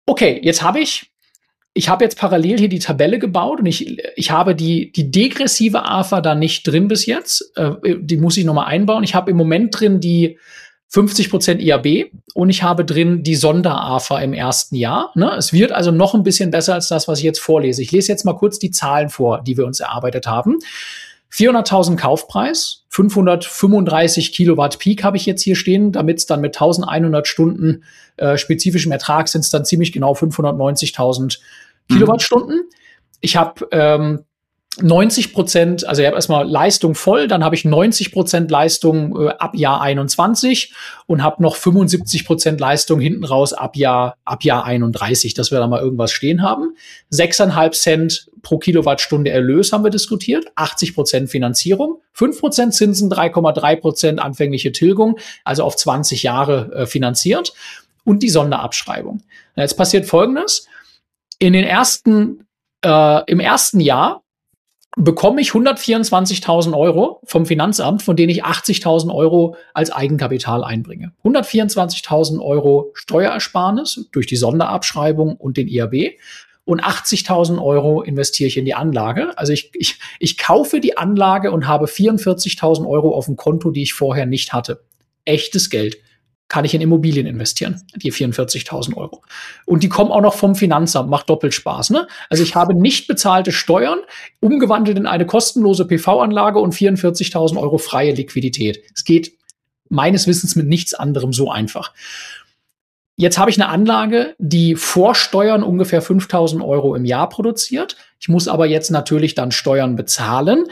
Okay, ich habe jetzt parallel hier die Tabelle gebaut und ich habe die degressive AFA da nicht drin bis jetzt. Die muss ich nochmal einbauen. Ich habe im Moment drin die 50% IAB und ich habe drin die Sonder-AFA im ersten Jahr. Ne? Es wird also noch ein bisschen besser als das, was ich jetzt vorlese. Ich lese jetzt mal kurz die Zahlen vor, die wir uns erarbeitet haben. 400.000 Kaufpreis, 535 Kilowatt Peak habe ich jetzt hier stehen, damit es dann mit 1100 Stunden spezifischem Ertrag sind es dann ziemlich genau 590.000 Kilowattstunden. Ich habe 90%, also ich habe erstmal Leistung voll, dann habe ich 90% Leistung ab Jahr 21 und habe noch 75% Leistung hinten raus ab Jahr 31, dass wir da mal irgendwas stehen haben. 6,5 Cent pro Kilowattstunde Erlös haben wir diskutiert, 80% Finanzierung, 5% Zinsen, 3,3% anfängliche Tilgung, also auf 20 Jahre finanziert und die Sonderabschreibung. Jetzt passiert Folgendes. Im ersten Jahr bekomme ich 124.000 Euro vom Finanzamt, von denen ich 80.000 Euro als Eigenkapital einbringe. 124.000 Euro Steuerersparnis durch die Sonderabschreibung und den IAB und 80.000 Euro investiere ich in die Anlage. Also ich kaufe die Anlage und habe 44.000 Euro auf dem Konto, die ich vorher nicht hatte. Echtes Geld. Kann ich in Immobilien investieren, die 44.000 Euro. Und die kommen auch noch vom Finanzamt, macht doppelt Spaß. Ne? Also ich habe nicht bezahlte Steuern, umgewandelt in eine kostenlose PV-Anlage und 44.000 Euro freie Liquidität. Es geht meines Wissens mit nichts anderem so einfach. Jetzt habe ich eine Anlage, die vor Steuern ungefähr 5.000 Euro im Jahr produziert. Ich muss aber jetzt natürlich dann Steuern bezahlen,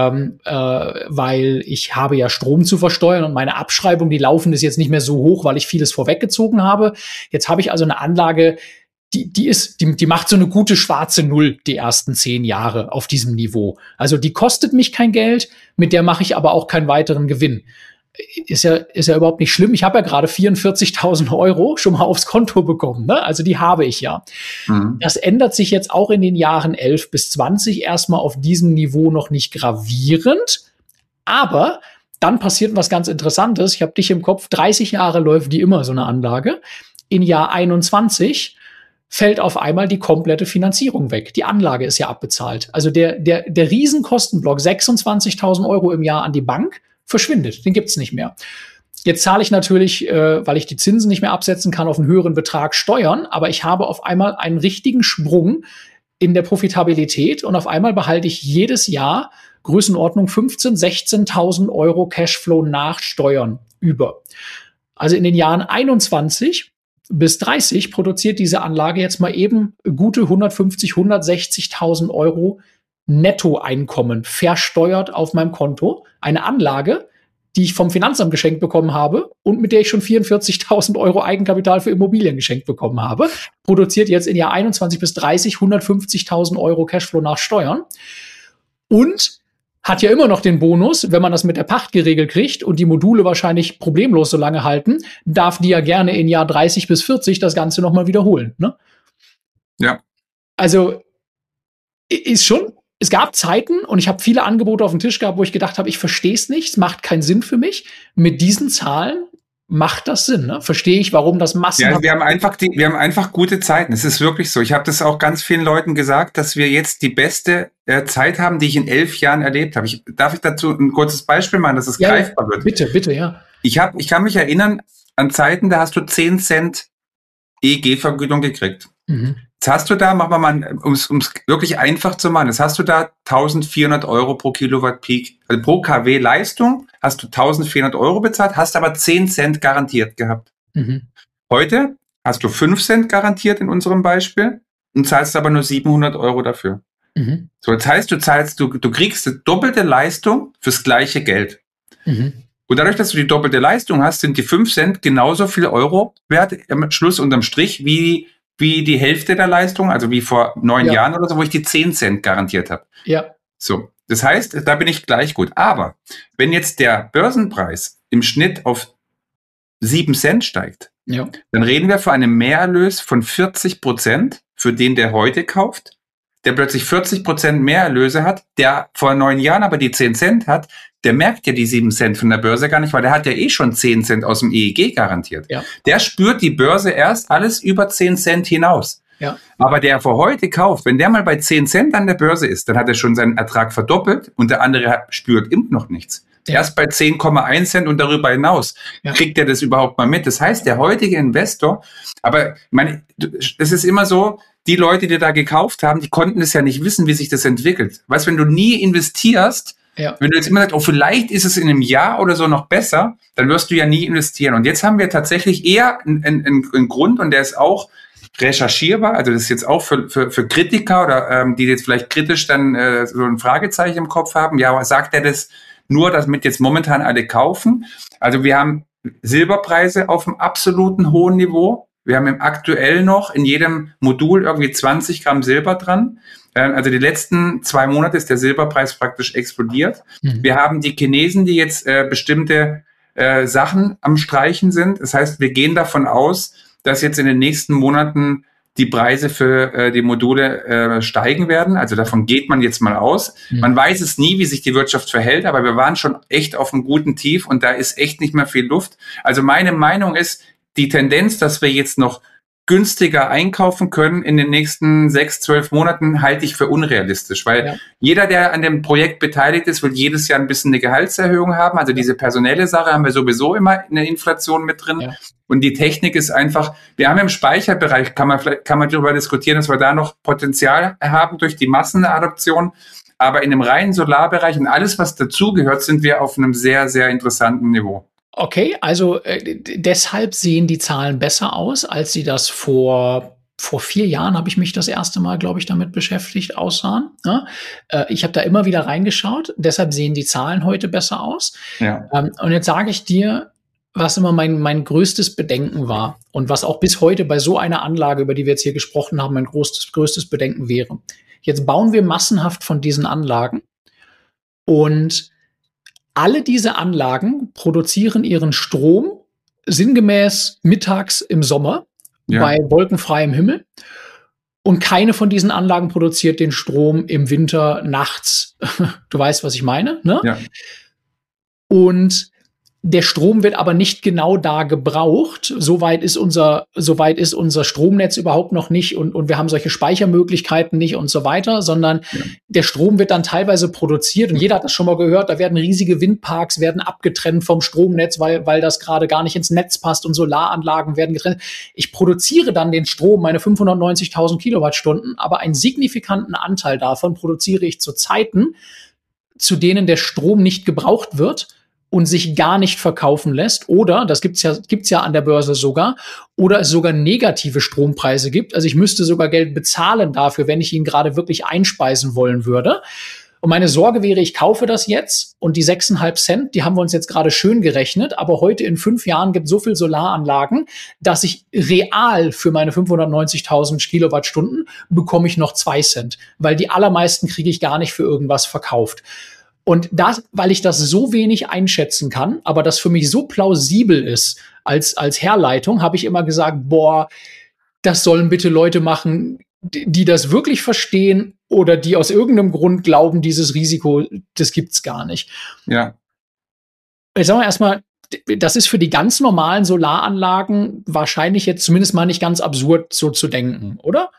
weil ich habe ja Strom zu versteuern und meine Abschreibung, die laufen ist jetzt nicht mehr so hoch, weil ich vieles vorweggezogen habe. Jetzt habe ich also eine Anlage, die macht so eine gute schwarze Null die ersten 10 Jahre auf diesem Niveau. Also die kostet mich kein Geld, mit der mache ich aber auch keinen weiteren Gewinn. Ist ja überhaupt nicht schlimm. Ich habe ja gerade 44.000 Euro schon mal aufs Konto bekommen. Ne? Also die habe ich ja. Mhm. Das ändert sich jetzt auch in den Jahren 11 bis 20 erstmal auf diesem Niveau noch nicht gravierend. Aber dann passiert was ganz Interessantes. Ich habe dich im Kopf, 30 Jahre läuft die immer so eine Anlage. In Jahr 21 fällt auf einmal die komplette Finanzierung weg. Die Anlage ist ja abbezahlt. Also der Riesenkostenblock, 26.000 Euro im Jahr an die Bank, verschwindet. Den gibt's nicht mehr. Jetzt zahle ich natürlich, weil ich die Zinsen nicht mehr absetzen kann, auf einen höheren Betrag Steuern, aber ich habe auf einmal einen richtigen Sprung in der Profitabilität und auf einmal behalte ich jedes Jahr Größenordnung 15.000, 16.000 Euro Cashflow nach Steuern über. Also in den Jahren 21 bis 30 produziert diese Anlage jetzt mal eben gute 150.000, 160.000 Euro Nettoeinkommen versteuert auf meinem Konto. Eine Anlage, die ich vom Finanzamt geschenkt bekommen habe und mit der ich schon 44.000 Euro Eigenkapital für Immobilien geschenkt bekommen habe, produziert jetzt in Jahr 21 bis 30 150.000 Euro Cashflow nach Steuern und hat ja immer noch den Bonus, wenn man das mit der Pacht geregelt kriegt und die Module wahrscheinlich problemlos so lange halten, darf die ja gerne in Jahr 30 bis 40 das Ganze nochmal wiederholen. Ne? Ja. Also ist schon. Es gab Zeiten und ich habe viele Angebote auf dem Tisch gehabt, wo ich gedacht habe, ich verstehe es nicht, es macht keinen Sinn für mich. Mit diesen Zahlen macht das Sinn. Ne? Verstehe ich, warum das massenhaft... Ja, wir haben einfach gute Zeiten. Es ist wirklich so. Ich habe das auch ganz vielen Leuten gesagt, dass wir jetzt die beste Zeit haben, die ich in 11 Jahren erlebt habe. Darf ich dazu ein kurzes Beispiel machen, dass es greifbar wird? Bitte, ja. Ich kann mich erinnern an Zeiten, da hast du 10 Cent EEG-Vergütung gekriegt. Mhm. Jetzt hast du da, machen wir mal, um es wirklich einfach zu machen, jetzt hast du da 1.400 Euro pro Kilowatt Peak, also pro kW Leistung hast du 1.400 Euro bezahlt, hast aber 10 Cent garantiert gehabt. Mhm. Heute hast du 5 Cent garantiert in unserem Beispiel und zahlst aber nur 700 Euro dafür. Mhm. So, das heißt, du kriegst eine doppelte Leistung fürs gleiche Geld. Mhm. Und dadurch, dass du die doppelte Leistung hast, sind die 5 Cent genauso viel Euro wert am Schluss unterm Strich wie die Hälfte der Leistung, also wie vor 9 Jahren oder so, wo ich die 10 Cent garantiert habe. Ja. So, das heißt, da bin ich gleich gut. Aber wenn jetzt der Börsenpreis im Schnitt auf 7 Cent steigt, dann reden wir von einem Mehrerlös von 40% für den, der heute kauft, der plötzlich 40% Mehrerlöse hat, der vor 9 Jahren aber die 10 Cent hat, der merkt ja die 7 Cent von der Börse gar nicht, weil der hat ja eh schon 10 Cent aus dem EEG garantiert. Ja. Der spürt die Börse erst alles über 10 Cent hinaus. Ja. Aber der für heute kauft, wenn der mal bei 10 Cent an der Börse ist, dann hat er schon seinen Ertrag verdoppelt und der andere spürt immer noch nichts. Ja. Erst bei 10,1 Cent und darüber hinaus kriegt er das überhaupt mal mit. Das heißt, der heutige Investor, aber ich meine, es ist immer so, die Leute, die da gekauft haben, die konnten es ja nicht wissen, wie sich das entwickelt. Weißt, wenn du nie investierst, wenn du jetzt immer sagst, oh, vielleicht ist es in einem Jahr oder so noch besser, dann wirst du ja nie investieren. Und jetzt haben wir tatsächlich eher einen Grund, und der ist auch recherchierbar, also das ist jetzt auch für Kritiker oder die jetzt vielleicht kritisch dann so ein Fragezeichen im Kopf haben. Ja, sagt er das nur, damit jetzt momentan alle kaufen? Also wir haben Silberpreise auf einem absoluten hohen Niveau. Wir haben aktuell noch in jedem Modul irgendwie 20 Gramm Silber dran. Also die letzten 2 Monate ist der Silberpreis praktisch explodiert. Wir haben die Chinesen, die jetzt bestimmte Sachen am Streichen sind. Das heißt, wir gehen davon aus, dass jetzt in den nächsten Monaten die Preise für die Module steigen werden. Also davon geht man jetzt mal aus. Man weiß es nie, wie sich die Wirtschaft verhält, aber wir waren schon echt auf einem guten Tief und da ist echt nicht mehr viel Luft. Also meine Meinung ist, die Tendenz, dass wir jetzt noch günstiger einkaufen können in den nächsten 6-12 Monaten, halte ich für unrealistisch, weil jeder, der an dem Projekt beteiligt ist, will jedes Jahr ein bisschen eine Gehaltserhöhung haben. Also diese personelle Sache haben wir sowieso immer in der Inflation mit drin. Ja. Und die Technik ist einfach, wir haben im Speicherbereich, kann man darüber diskutieren, dass wir da noch Potenzial haben durch die Massenadoption. Aber in dem reinen Solarbereich und alles, was dazugehört, sind wir auf einem sehr, sehr interessanten Niveau. Okay, also deshalb sehen die Zahlen besser aus, als sie das vor 4 Jahren, habe ich mich das erste Mal, glaube ich, damit beschäftigt, aussahen. Ja? Ich habe da immer wieder reingeschaut, deshalb sehen die Zahlen heute besser aus. Ja. Und jetzt sage ich dir, was immer mein größtes Bedenken war und was auch bis heute bei so einer Anlage, über die wir jetzt hier gesprochen haben, mein größtes Bedenken wäre. Jetzt bauen wir massenhaft von diesen Anlagen und alle diese Anlagen produzieren ihren Strom sinngemäß mittags im Sommer bei wolkenfreiem Himmel. Und keine von diesen Anlagen produziert den Strom im Winter nachts. Du weißt, was ich meine, ne? Ja. Und der Strom wird aber nicht genau da gebraucht. Soweit ist unser Stromnetz überhaupt noch nicht und wir haben solche Speichermöglichkeiten nicht und so weiter, sondern der Strom wird dann teilweise produziert und jeder hat das schon mal gehört, da werden riesige Windparks werden abgetrennt vom Stromnetz, weil das gerade gar nicht ins Netz passt und Solaranlagen werden getrennt. Ich produziere dann den Strom, meine 590.000 Kilowattstunden, aber einen signifikanten Anteil davon produziere ich zu Zeiten, zu denen der Strom nicht gebraucht wird und sich gar nicht verkaufen lässt, oder, das gibt's ja an der Börse sogar, oder es sogar negative Strompreise gibt. Also ich müsste sogar Geld bezahlen dafür, wenn ich ihn gerade wirklich einspeisen wollen würde. Und meine Sorge wäre, ich kaufe das jetzt und die 6,5 Cent, die haben wir uns jetzt gerade schön gerechnet, aber heute in 5 Jahren gibt es so viel Solaranlagen, dass ich real für meine 590.000 Kilowattstunden bekomme ich noch 2 Cent, weil die allermeisten kriege ich gar nicht für irgendwas verkauft. Und das, weil ich das so wenig einschätzen kann, aber das für mich so plausibel ist als Herleitung, habe ich immer gesagt, boah, das sollen bitte Leute machen, die das wirklich verstehen oder die aus irgendeinem Grund glauben, dieses Risiko, das gibt's gar nicht. Ja. Jetzt sagen wir erstmal, das ist für die ganz normalen Solaranlagen wahrscheinlich jetzt zumindest mal nicht ganz absurd so zu denken, oder?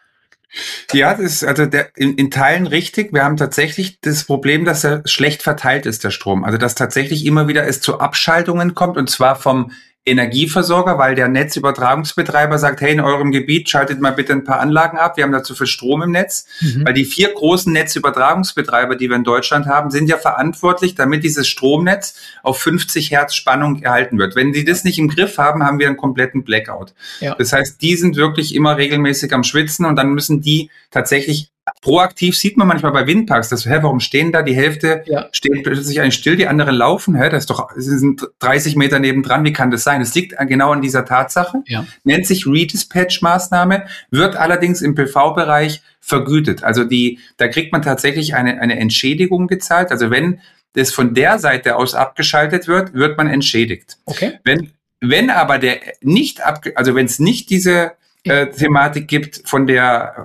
Ja, das ist also in Teilen richtig. Wir haben tatsächlich das Problem, dass er schlecht verteilt ist, der Strom. Also dass tatsächlich immer wieder es zu Abschaltungen kommt und zwar vom Energieversorger, weil der Netzübertragungsbetreiber sagt, hey, in eurem Gebiet schaltet mal bitte ein paar Anlagen ab, wir haben dazu viel Strom im Netz. Weil die 4 großen Netzübertragungsbetreiber, die wir in Deutschland haben, sind ja verantwortlich, damit dieses Stromnetz auf 50 Hertz Spannung erhalten wird. Wenn die das nicht im Griff haben, haben wir einen kompletten Blackout. Ja. Das heißt, die sind wirklich immer regelmäßig am Schwitzen und dann müssen die tatsächlich proaktiv, sieht man manchmal bei Windparks, dass warum stehen da die Hälfte, steht plötzlich eigentlich still, die anderen laufen, das sind 30 Meter nebendran, wie kann das sein? Das liegt genau an dieser Tatsache, nennt sich Redispatch-Maßnahme, wird allerdings im PV-Bereich vergütet. Also da kriegt man tatsächlich eine Entschädigung gezahlt, also wenn das von der Seite aus abgeschaltet wird, wird man entschädigt. Okay. Wenn aber wenn es nicht diese Thematik gibt von der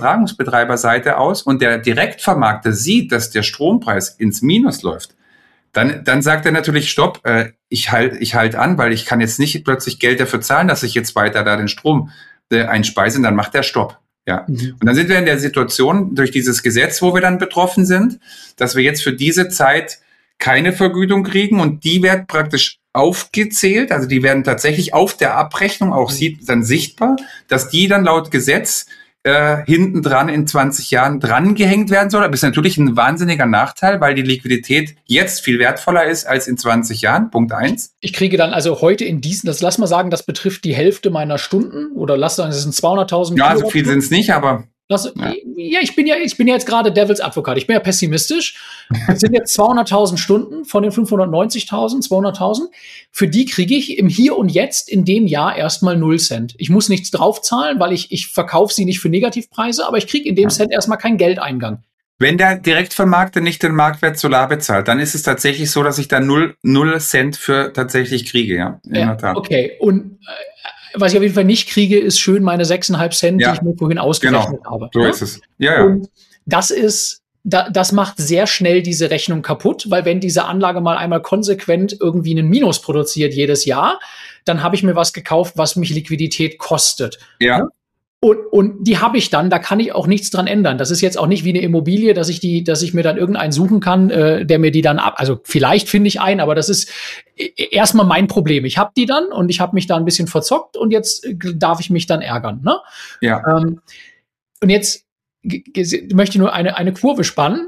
Netzübertragungsbetreiberseite aus und der Direktvermarkter sieht, dass der Strompreis ins Minus läuft, Dann sagt er natürlich, stopp, ich halt an, weil ich kann jetzt nicht plötzlich Geld dafür zahlen, dass ich jetzt weiter da den Strom einspeise, und dann macht er Stopp. Ja. Und dann sind wir in der Situation, durch dieses Gesetz, wo wir dann betroffen sind, dass wir jetzt für diese Zeit keine Vergütung kriegen, und die wird praktisch aufgezählt, also die werden tatsächlich auf der Abrechnung auch dann sichtbar, dass die dann laut Gesetz hinten dran in 20 Jahren dran gehängt werden soll. Aber ist natürlich ein wahnsinniger Nachteil, weil die Liquidität jetzt viel wertvoller ist als in 20 Jahren. Punkt 1. Ich kriege dann also heute lass mal sagen, das betrifft die Hälfte meiner Stunden, oder lass sagen, das sind 200.000. Ja, so viel sind es nicht, aber ja, ich bin ja jetzt gerade Devils Advocate. Ich bin ja pessimistisch. Es sind jetzt 200.000 Stunden von den 590.000, 200.000. Für die kriege ich im Hier und Jetzt in dem Jahr erstmal 0 Cent. Ich muss nichts draufzahlen, weil ich verkaufe sie nicht für Negativpreise, aber ich kriege in dem Cent erstmal keinen Geldeingang. Wenn der Direktvermarkter nicht den Marktwert Solar bezahlt, dann ist es tatsächlich so, dass ich da 0 Cent für tatsächlich kriege, ja. In der Tat. Okay, und was ich auf jeden Fall nicht kriege, ist schön meine 6,5 Cent, die ich mir vorhin ausgerechnet habe. So ist es. Ja. Und das macht sehr schnell diese Rechnung kaputt, weil wenn diese Anlage mal einmal konsequent irgendwie einen Minus produziert jedes Jahr, dann habe ich mir was gekauft, was mich Liquidität kostet. Ja. Und die habe ich dann, da kann ich auch nichts dran ändern. Das ist jetzt auch nicht wie eine Immobilie, dass ich mir dann irgendeinen suchen kann, der mir die dann also vielleicht finde ich einen, aber das ist erstmal mein Problem. Ich habe die dann und ich habe mich da ein bisschen verzockt und jetzt darf ich mich dann ärgern. Ne? Ja. Und jetzt möchte ich nur eine Kurve spannen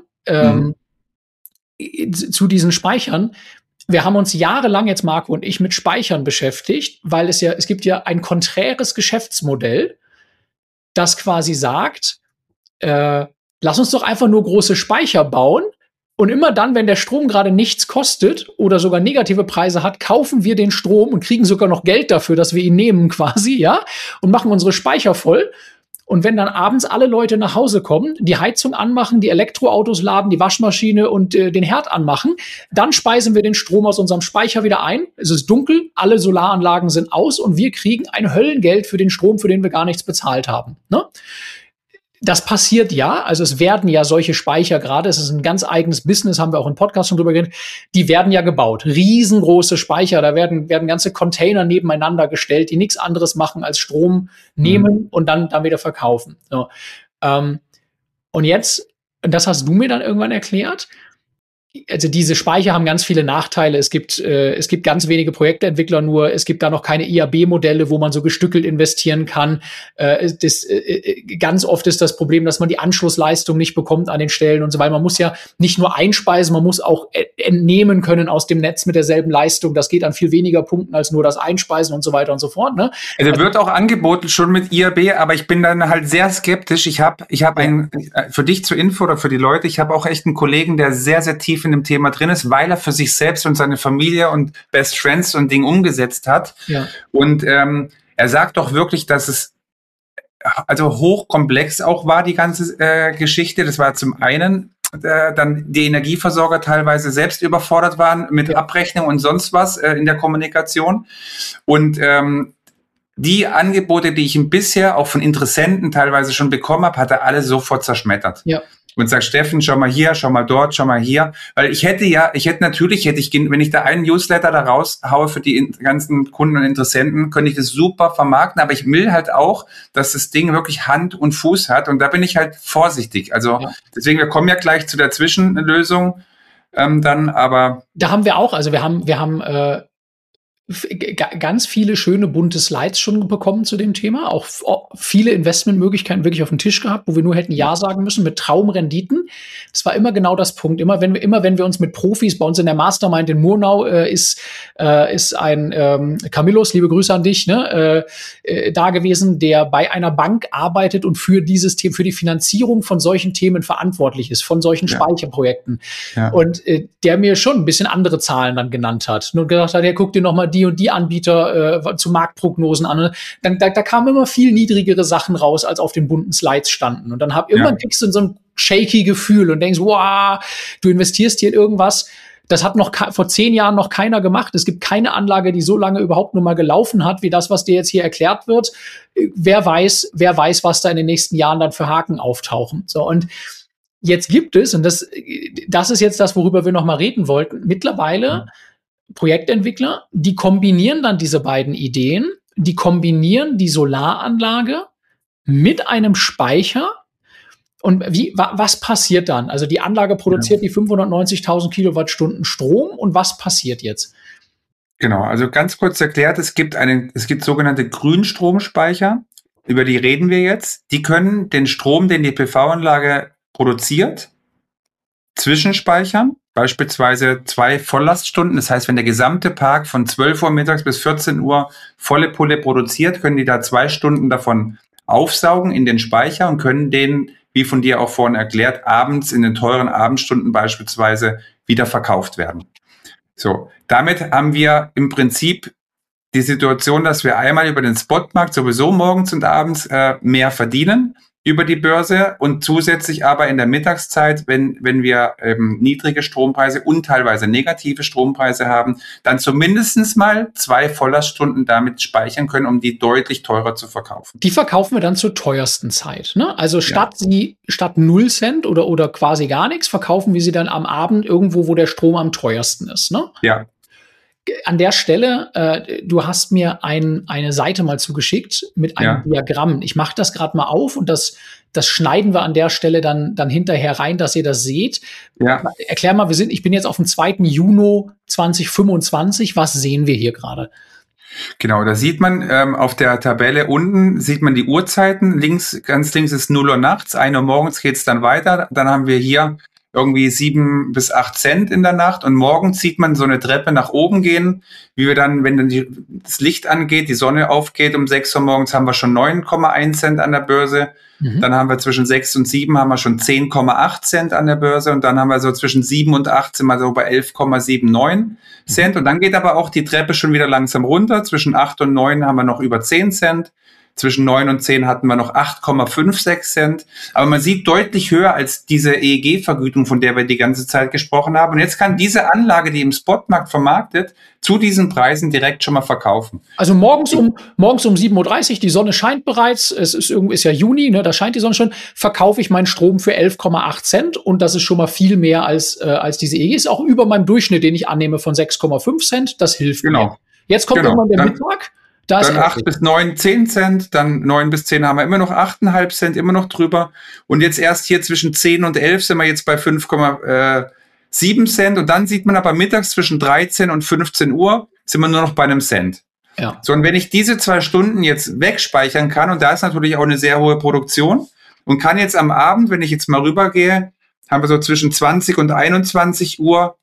zu diesen Speichern. Wir haben uns jahrelang jetzt, Marco und ich, mit Speichern beschäftigt, weil es gibt ja ein konträres Geschäftsmodell, das quasi sagt, lass uns doch einfach nur große Speicher bauen, und immer dann, wenn der Strom gerade nichts kostet oder sogar negative Preise hat, kaufen wir den Strom und kriegen sogar noch Geld dafür, dass wir ihn nehmen quasi, ja, und machen unsere Speicher voll. Und wenn dann abends alle Leute nach Hause kommen, die Heizung anmachen, die Elektroautos laden, die Waschmaschine und den Herd anmachen, dann speisen wir den Strom aus unserem Speicher wieder ein. Es ist dunkel, alle Solaranlagen sind aus und wir kriegen ein Höllengeld für den Strom, für den wir gar nichts bezahlt haben. Ne? Das passiert ja, also es werden ja solche Speicher gerade, es ist ein ganz eigenes Business, haben wir auch im Podcast schon drüber geredet, die werden ja gebaut. Riesengroße Speicher, da werden ganze Container nebeneinander gestellt, die nichts anderes machen als Strom nehmen und dann wieder verkaufen. So. Und jetzt, das hast du mir dann irgendwann erklärt, also diese Speicher haben ganz viele Nachteile. Es gibt ganz wenige Projektentwickler nur. Es gibt da noch keine IAB-Modelle, wo man so gestückelt investieren kann. Ganz oft ist das Problem, dass man die Anschlussleistung nicht bekommt an den Stellen und so weiter. Man muss ja nicht nur einspeisen, man muss auch entnehmen können aus dem Netz mit derselben Leistung. Das geht an viel weniger Punkten als nur das Einspeisen und so weiter und so fort. Ne? Also wird auch angeboten schon mit IAB, aber ich bin dann halt sehr skeptisch. Ich habe für dich zur Info oder für die Leute, ich habe auch echt einen Kollegen, der sehr, sehr tief in dem Thema drin ist, weil er für sich selbst und seine Familie und Best Friends so ein Ding umgesetzt hat. Ja. Und er sagt doch wirklich, dass es also hochkomplex auch war, die ganze Geschichte. Das war zum einen, dann die Energieversorger teilweise selbst überfordert waren mit Abrechnung und sonst was in der Kommunikation. Und die Angebote, die ich bisher auch von Interessenten teilweise schon bekommen habe, hat er alle sofort zerschmettert. Ja. Und sagt, Steffen, schau mal hier, schau mal dort, schau mal hier. Weil wenn ich da einen Newsletter da raushaue für die ganzen Kunden und Interessenten, könnte ich das super vermarkten. Aber ich will halt auch, dass das Ding wirklich Hand und Fuß hat. Und da bin ich halt vorsichtig. Also deswegen, wir kommen ja gleich zu der Zwischenlösung dann, aber. Da haben wir auch, also wir haben ganz viele schöne bunte Slides schon bekommen zu dem Thema, auch viele Investmentmöglichkeiten wirklich auf den Tisch gehabt, wo wir nur hätten Ja sagen müssen mit Traumrenditen. Das war immer genau das Punkt. Immer wenn wir uns mit Profis, bei uns in der Mastermind in Murnau ist ein Camillus, liebe Grüße an dich, ne, da gewesen, der bei einer Bank arbeitet und für dieses Thema, für die Finanzierung von solchen Themen verantwortlich ist, von solchen Speicherprojekten. Ja. Und der mir schon ein bisschen andere Zahlen dann genannt hat. Und gesagt hat, ja, guck dir noch mal die und die Anbieter zu Marktprognosen an. Da kamen immer viel niedrigere Sachen raus, als auf den bunten Slides standen. Und dann kriegst du so ein shaky Gefühl und denkst, wow, du investierst hier in irgendwas. Das hat vor 10 Jahren noch keiner gemacht. Es gibt keine Anlage, die so lange überhaupt nur mal gelaufen hat, wie das, was dir jetzt hier erklärt wird. Wer weiß, was da in den nächsten Jahren dann für Haken auftauchen. So, und jetzt gibt es, und das ist jetzt das, worüber wir noch mal reden wollten, mittlerweile Projektentwickler, die kombinieren dann diese beiden Ideen, die kombinieren die Solaranlage mit einem Speicher. Und was passiert dann? Also die Anlage produziert die 590.000 Kilowattstunden Strom, und was passiert jetzt? Genau, also ganz kurz erklärt, es gibt sogenannte Grünstromspeicher, über die reden wir jetzt. Die können den Strom, den die PV-Anlage produziert, zwischenspeichern, beispielsweise 2 Volllaststunden. Das heißt, wenn der gesamte Park von 12 Uhr mittags bis 14 Uhr volle Pulle produziert, können die da 2 Stunden davon aufsaugen in den Speicher und können den, wie von dir auch vorhin erklärt, abends in den teuren Abendstunden beispielsweise wieder verkauft werden. So, damit haben wir im Prinzip die Situation, dass wir einmal über den Spotmarkt sowieso morgens und abends mehr verdienen über die Börse und zusätzlich aber in der Mittagszeit, wenn wir niedrige Strompreise und teilweise negative Strompreise haben, dann zumindest mal 2 Volllaststunden damit speichern können, um die deutlich teurer zu verkaufen. Die verkaufen wir dann zur teuersten Zeit, ne? Also statt 0 Cent oder quasi gar nichts, verkaufen wir sie dann am Abend irgendwo, wo der Strom am teuersten ist, ne? Ja. An der Stelle, du hast mir eine Seite mal zugeschickt mit einem Diagramm. Ich mache das gerade mal auf und das schneiden wir an der Stelle dann hinterher rein, dass ihr das seht. Ja. Erklär mal, ich bin jetzt auf dem 2. Juni 2025. Was sehen wir hier gerade? Genau, da sieht man auf der Tabelle unten, sieht man die Uhrzeiten. Ganz links ist 0 Uhr nachts, 1 Uhr morgens geht's dann weiter. Dann haben wir hier irgendwie 7 bis 8 Cent in der Nacht und morgens sieht man so eine Treppe nach oben gehen, wie wir dann, wenn dann das Licht angeht, die Sonne aufgeht um 6 Uhr morgens, haben wir schon 9,1 Cent an der Börse. Dann haben wir zwischen 6 und 7 haben wir schon 10,8 Cent an der Börse und dann haben wir so zwischen 7 und 8 sind wir so bei 11,79 Cent und dann geht aber auch die Treppe schon wieder langsam runter. Zwischen 8 und 9 haben wir noch über 10 Cent. Zwischen 9 und 10 hatten wir noch 8,56 Cent. Aber man sieht deutlich höher als diese EEG-Vergütung, von der wir die ganze Zeit gesprochen haben. Und jetzt kann diese Anlage, die im Spotmarkt vermarktet, zu diesen Preisen direkt schon mal verkaufen. Also morgens um 7:30 Uhr, die Sonne scheint bereits, es ist ja Juni, ne, da scheint die Sonne schon, verkaufe ich meinen Strom für 11,8 Cent und das ist schon mal viel mehr als diese EEG. Ist auch über meinem Durchschnitt, den ich annehme von 6,5 Cent, das hilft mir. Jetzt kommt irgendwann der Mittag. Dann 8 bis 9, 10 Cent, dann 9 bis 10 haben wir immer noch 8,5 Cent, immer noch drüber. Und jetzt erst hier zwischen 10 und 11 sind wir jetzt bei 5,7 Cent. Und dann sieht man aber mittags zwischen 13 und 15 Uhr sind wir nur noch bei einem Cent. Ja. So, und wenn ich diese 2 Stunden jetzt wegspeichern kann, und da ist natürlich auch eine sehr hohe Produktion, und kann jetzt am Abend, wenn ich jetzt mal rübergehe, haben wir so zwischen 20 und 21 Uhr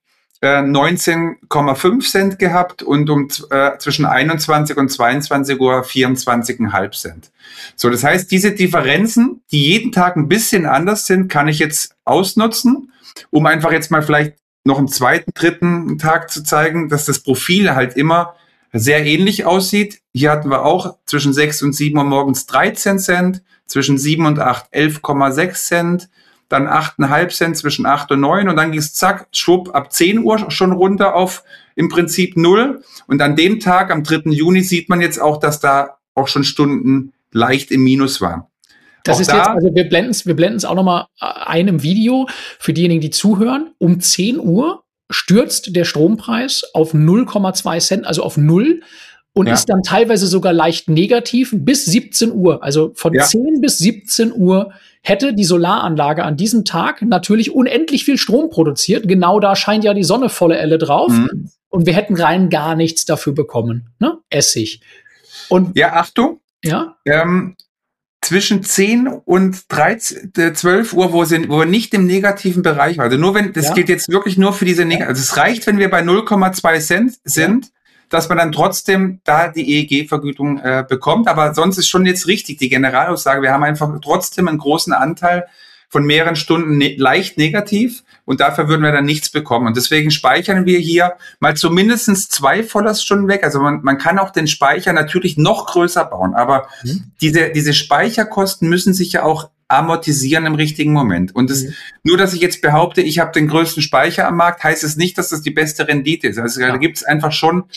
19,5 Cent gehabt und zwischen 21 und 22 Uhr 24,5 Cent. So, das heißt, diese Differenzen, die jeden Tag ein bisschen anders sind, kann ich jetzt ausnutzen, um einfach jetzt mal vielleicht noch einen zweiten, dritten Tag zu zeigen, dass das Profil halt immer sehr ähnlich aussieht. Hier hatten wir auch zwischen 6 und 7 Uhr morgens 13 Cent, zwischen 7 und 8 11,6 Cent, dann 8,5 Cent zwischen 8 und 9 und dann ging es zack, schwupp, ab 10 Uhr schon runter auf im Prinzip 0. Und an dem Tag, am 3. Juni, sieht man jetzt auch, dass da auch schon Stunden leicht im Minus waren. Das ist jetzt, also wir blenden es auch nochmal ein im Video für diejenigen, die zuhören. Um 10 Uhr stürzt der Strompreis auf 0,2 Cent, also auf 0. Und ist dann teilweise sogar leicht negativ bis 17 Uhr. Also von 10 bis 17 Uhr hätte die Solaranlage an diesem Tag natürlich unendlich viel Strom produziert. Genau da scheint ja die Sonne volle Elle drauf. Und wir hätten rein gar nichts dafür bekommen. Ne? Essig. Und Achtung. Ja. Zwischen 10 und 12 Uhr, wo wir nicht im negativen Bereich waren. Also nur wenn, das gilt jetzt wirklich nur für diese also es reicht, wenn wir bei 0,2 Cent sind, dass man dann trotzdem da die EEG-Vergütung bekommt. Aber sonst ist schon jetzt richtig die Generalaussage. Wir haben einfach trotzdem einen großen Anteil von mehreren Stunden leicht negativ und dafür würden wir dann nichts bekommen. Und deswegen speichern wir hier mal zumindest 2 Volllaststunden weg. Also man kann auch den Speicher natürlich noch größer bauen, aber diese Speicherkosten müssen sich ja auch amortisieren im richtigen Moment. Und nur, dass ich jetzt behaupte, ich habe den größten Speicher am Markt, heißt es nicht, dass das die beste Rendite ist. Also da gibt es einfach schon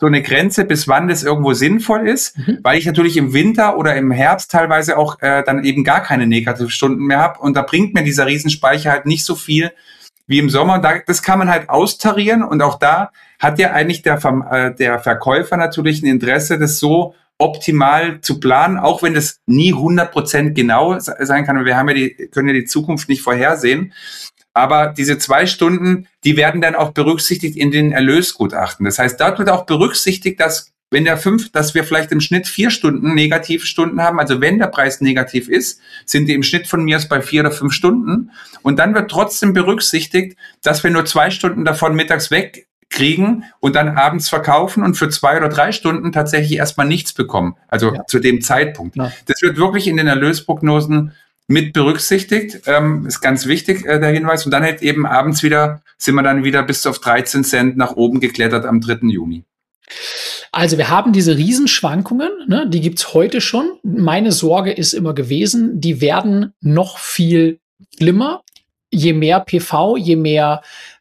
so eine Grenze, bis wann das irgendwo sinnvoll ist, weil ich natürlich im Winter oder im Herbst teilweise auch dann eben gar keine Negativstunden mehr habe und da bringt mir dieser Riesenspeicher halt nicht so viel wie im Sommer. Das kann man halt austarieren und auch da hat ja eigentlich der Verkäufer natürlich ein Interesse, das so optimal zu planen, auch wenn das nie 100% genau sein kann. Wir haben ja können ja die Zukunft nicht vorhersehen. Aber diese 2 Stunden, die werden dann auch berücksichtigt in den Erlösgutachten. Das heißt, dort wird auch berücksichtigt, dass dass wir vielleicht im Schnitt 4 Stunden negative Stunden haben. Also wenn der Preis negativ ist, sind die im Schnitt von mir aus bei 4 oder 5 Stunden. Und dann wird trotzdem berücksichtigt, dass wir nur 2 Stunden davon mittags wegkriegen und dann abends verkaufen und für 2 oder 3 Stunden tatsächlich erstmal nichts bekommen. Also zu dem Zeitpunkt. Ja. Das wird wirklich in den Erlösprognosen mit berücksichtigt, ist ganz wichtig, der Hinweis. Und dann halt eben abends sind wir dann wieder bis auf 13 Cent nach oben geklettert am 3. Juni. Also wir haben diese Riesenschwankungen, ne, die gibt's heute schon. Meine Sorge ist immer gewesen, die werden noch viel schlimmer, je mehr PV, je mehr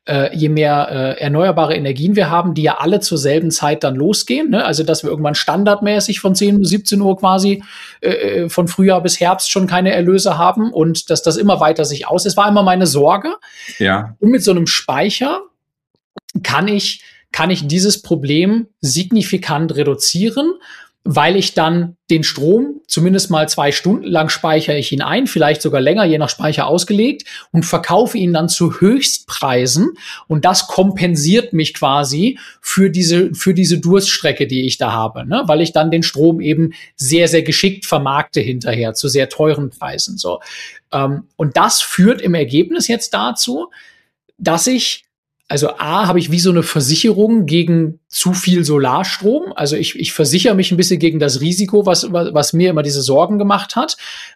erneuerbare Energien wir haben, die ja alle zur selben Zeit dann losgehen. Ne? Also dass wir irgendwann standardmäßig von 10 bis 17 Uhr quasi von Frühjahr bis Herbst schon keine Erlöse haben und dass das immer weiter sich aus. Das war immer meine Sorge. Ja. Und mit so einem Speicher kann ich dieses Problem signifikant reduzieren, weil ich dann den Strom zumindest mal 2 Stunden lang speichere ich ihn ein, vielleicht sogar länger, je nach Speicher ausgelegt und verkaufe ihn dann zu Höchstpreisen und das kompensiert mich quasi für diese Durststrecke, die ich da habe, ne? Weil ich dann den Strom eben sehr, sehr geschickt vermarkte hinterher zu sehr teuren Preisen, so. Und das führt im Ergebnis jetzt dazu, dass habe ich wie so eine Versicherung gegen zu viel Solarstrom. Also ich versichere mich ein bisschen gegen das Risiko, was mir immer diese Sorgen gemacht hat.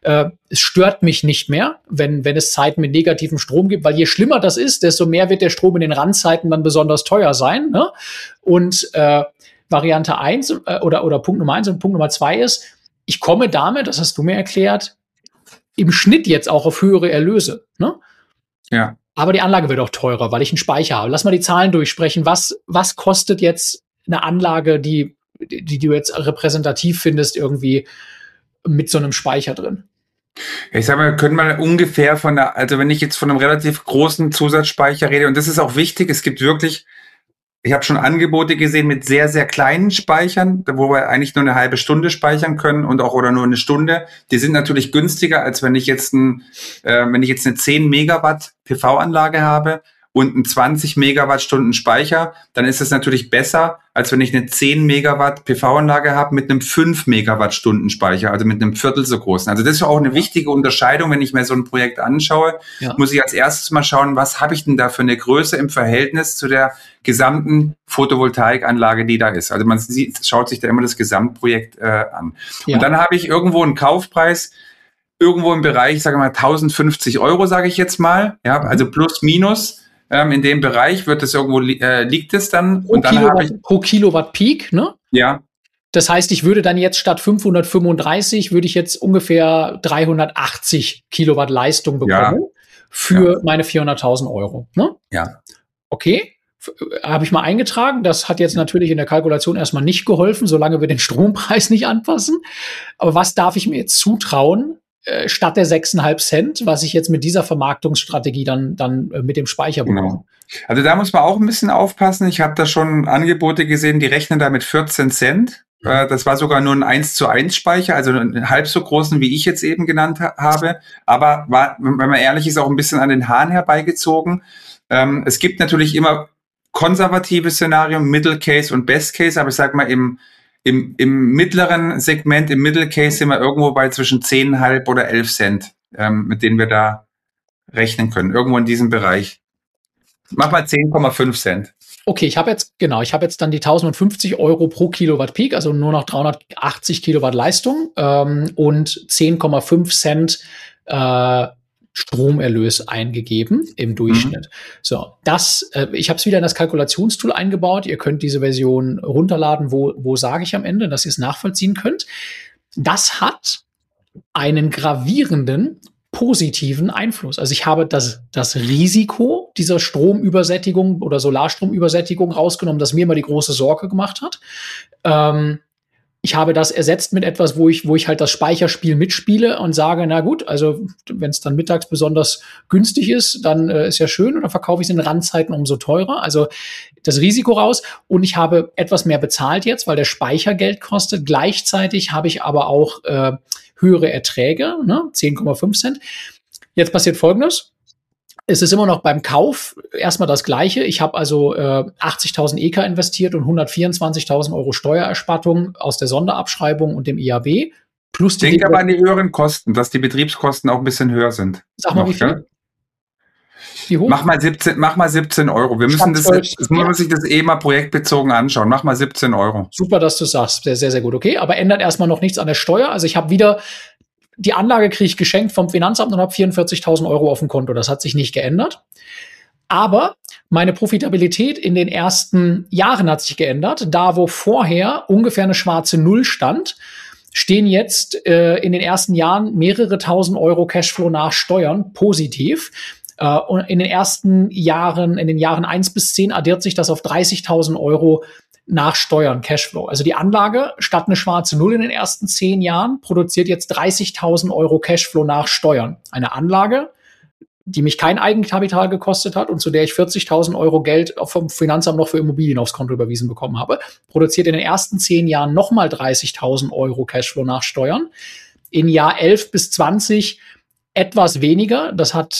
Es stört mich nicht mehr, wenn es Zeiten mit negativem Strom gibt, weil je schlimmer das ist, desto mehr wird der Strom in den Randzeiten dann besonders teuer sein. Ne? Und Variante 1 oder Punkt Nummer 1 und Punkt Nummer 2 ist, ich komme damit, das hast du mir erklärt, im Schnitt jetzt auch auf höhere Erlöse. Ne? Ja. Aber die Anlage wird auch teurer, weil ich einen Speicher habe. Lass mal die Zahlen durchsprechen. Was kostet jetzt eine Anlage, die du jetzt repräsentativ findest, irgendwie mit so einem Speicher drin? Ich sag mal, können wir ungefähr also wenn ich jetzt von einem relativ großen Zusatzspeicher rede, und das ist auch wichtig, es gibt wirklich, ich habe schon Angebote gesehen mit sehr, sehr kleinen Speichern, wo wir eigentlich nur eine halbe Stunde speichern können oder nur eine Stunde. Die sind natürlich günstiger, als wenn ich jetzt eine 10 Megawatt PV-Anlage habe und einen 20 Megawattstunden Speicher, dann ist es natürlich besser, als wenn ich eine 10 Megawatt PV-Anlage habe mit einem 5 Megawattstunden Speicher, also mit einem Viertel so großen. Also das ist auch eine wichtige Unterscheidung, wenn ich mir so ein Projekt anschaue, muss ich als erstes mal schauen, was habe ich denn da für eine Größe im Verhältnis zu der gesamten Photovoltaikanlage, die da ist. Also man schaut sich da immer das Gesamtprojekt an. Ja. Und dann habe ich irgendwo einen Kaufpreis, irgendwo im Bereich, sage mal 1050 €, sage ich jetzt mal, ja, also plus minus. In dem Bereich wird es irgendwo liegt es dann. Pro Kilowatt Peak, ne? Ja. Das heißt, ich würde dann jetzt statt 535 würde ich jetzt ungefähr 380 Kilowatt Leistung bekommen für meine 400.000 €, ne? Ja. Okay. Habe ich mal eingetragen. Das hat jetzt natürlich in der Kalkulation erstmal nicht geholfen, solange wir den Strompreis nicht anpassen. Aber was darf ich mir jetzt zutrauen, statt der 6,5 Cent, was ich jetzt mit dieser Vermarktungsstrategie dann mit dem Speicher bekomme? Genau. Also da muss man auch ein bisschen aufpassen. Ich habe da schon Angebote gesehen, die rechnen da mit 14 Cent. Das war sogar nur ein 1:1 Speicher, also einen halb so großen, wie ich jetzt eben genannt habe. Aber war, wenn man ehrlich ist, auch ein bisschen an den Haaren herbeigezogen. Es gibt natürlich immer konservative Szenarien, Middle Case und Best Case, aber ich sag mal, im mittleren Segment, im Middle Case sind wir irgendwo bei zwischen 10,5 oder 11 Cent, mit denen wir da rechnen können. Irgendwo in diesem Bereich. Mach mal 10,5 Cent. Okay, ich habe jetzt dann die 1050 € pro Kilowatt Peak, also nur noch 380 Kilowatt Leistung und 10,5 Cent Stromerlös eingegeben im Durchschnitt. So, ich habe es wieder in das Kalkulationstool eingebaut. Ihr könnt diese Version runterladen, wo sage ich am Ende, dass ihr es nachvollziehen könnt. Das hat einen gravierenden positiven Einfluss. Also ich habe das Risiko dieser Stromübersättigung oder Solarstromübersättigung rausgenommen, das mir immer die große Sorge gemacht hat. Ich habe das ersetzt mit etwas, wo ich halt das Speicherspiel mitspiele und sage, na gut, also wenn es dann mittags besonders günstig ist, dann ist ja schön, und dann verkaufe ich es in Randzeiten umso teurer. Also das Risiko raus, und ich habe etwas mehr bezahlt jetzt, weil der Speicher Geld kostet. Gleichzeitig habe ich aber auch höhere Erträge, ne? 10,5 Cent. Jetzt passiert Folgendes. Es ist immer noch beim Kauf erstmal das Gleiche. Ich habe also 80.000 EK investiert und 124.000 Euro Steuererstattung aus der Sonderabschreibung und dem IAB. Plus die Denk aber an die höheren Kosten, dass die Betriebskosten auch ein bisschen höher sind. Sag mal, wie viel? Wie hoch? Mach mal 17 Euro. Wir müssen muss sich das mal projektbezogen anschauen. Mach mal 17 Euro. Super, dass du sagst. Sehr, sehr, sehr gut. Okay, aber ändert erstmal noch nichts an der Steuer. Also ich habe wieder die Anlage kriege ich geschenkt vom Finanzamt und habe 44.000 Euro auf dem Konto. Das hat sich nicht geändert. Aber meine Profitabilität in den ersten Jahren hat sich geändert. Da, wo vorher ungefähr eine schwarze Null stand, stehen jetzt in den ersten Jahren mehrere tausend Euro Cashflow nach Steuern positiv. Und in den ersten Jahren, in den Jahren 1 bis 10 addiert sich das auf 30.000 Euro nach Steuern Cashflow. Also die Anlage statt eine schwarze Null in den ersten 10 Jahren produziert jetzt 30.000 Euro Cashflow nach Steuern. Eine Anlage, die mich kein Eigenkapital gekostet hat und zu der ich 40.000 Euro Geld vom Finanzamt noch für Immobilien aufs Konto überwiesen bekommen habe, produziert in den ersten 10 Jahren nochmal 30.000 Euro Cashflow nach Steuern. In Jahr 11 bis 20 etwas weniger. Das hat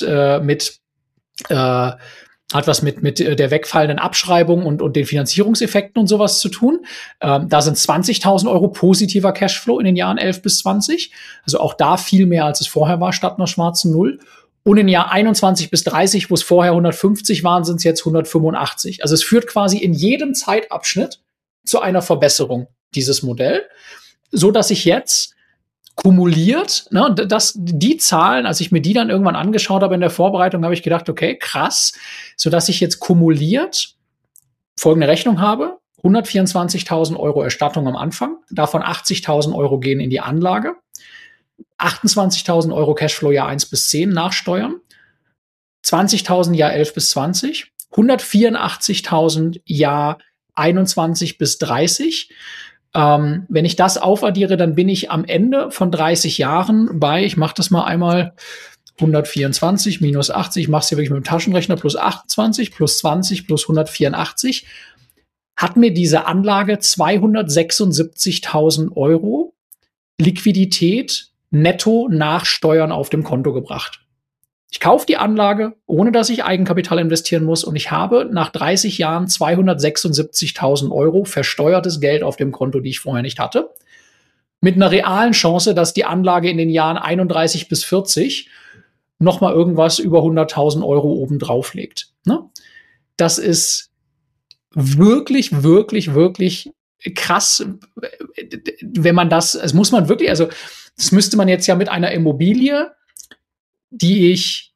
was mit der wegfallenden Abschreibung und den Finanzierungseffekten und sowas zu tun. Da sind 20.000 Euro positiver Cashflow in den Jahren 11 bis 20. Also auch da viel mehr, als es vorher war, statt einer schwarzen Null. Und in Jahr 21 bis 30, wo es vorher 150 waren, sind es jetzt 185. Also es führt quasi in jedem Zeitabschnitt zu einer Verbesserung, dieses Modell, so dass ich jetzt kumuliert, ne, die Zahlen, als ich mir die dann irgendwann angeschaut habe in der Vorbereitung, habe ich gedacht, okay, krass, so dass ich jetzt kumuliert folgende Rechnung habe: 124.000 Euro Erstattung am Anfang, davon 80.000 Euro gehen in die Anlage, 28.000 Euro Cashflow Jahr 1 bis 10 nach Steuern, 20.000 Jahr 11 bis 20, 184.000 Jahr 21 bis 30. Wenn ich das aufaddiere, dann bin ich am Ende von 30 Jahren bei, ich mache das mal einmal, 124 minus 80, ich mache es hier wirklich mit dem Taschenrechner, plus 28, plus 20, plus 184, hat mir diese Anlage 276.000 Euro Liquidität netto nach Steuern auf dem Konto gebracht. Ich kaufe die Anlage, ohne dass ich Eigenkapital investieren muss, und ich habe nach 30 Jahren 276.000 Euro versteuertes Geld auf dem Konto, die ich vorher nicht hatte, mit einer realen Chance, dass die Anlage in den Jahren 31 bis 40 noch mal irgendwas über 100.000 Euro obendrauf legt. Ne? Das ist wirklich, wirklich, wirklich krass, wenn man das muss man wirklich, also das müsste man jetzt ja mit einer Immobilie, die ich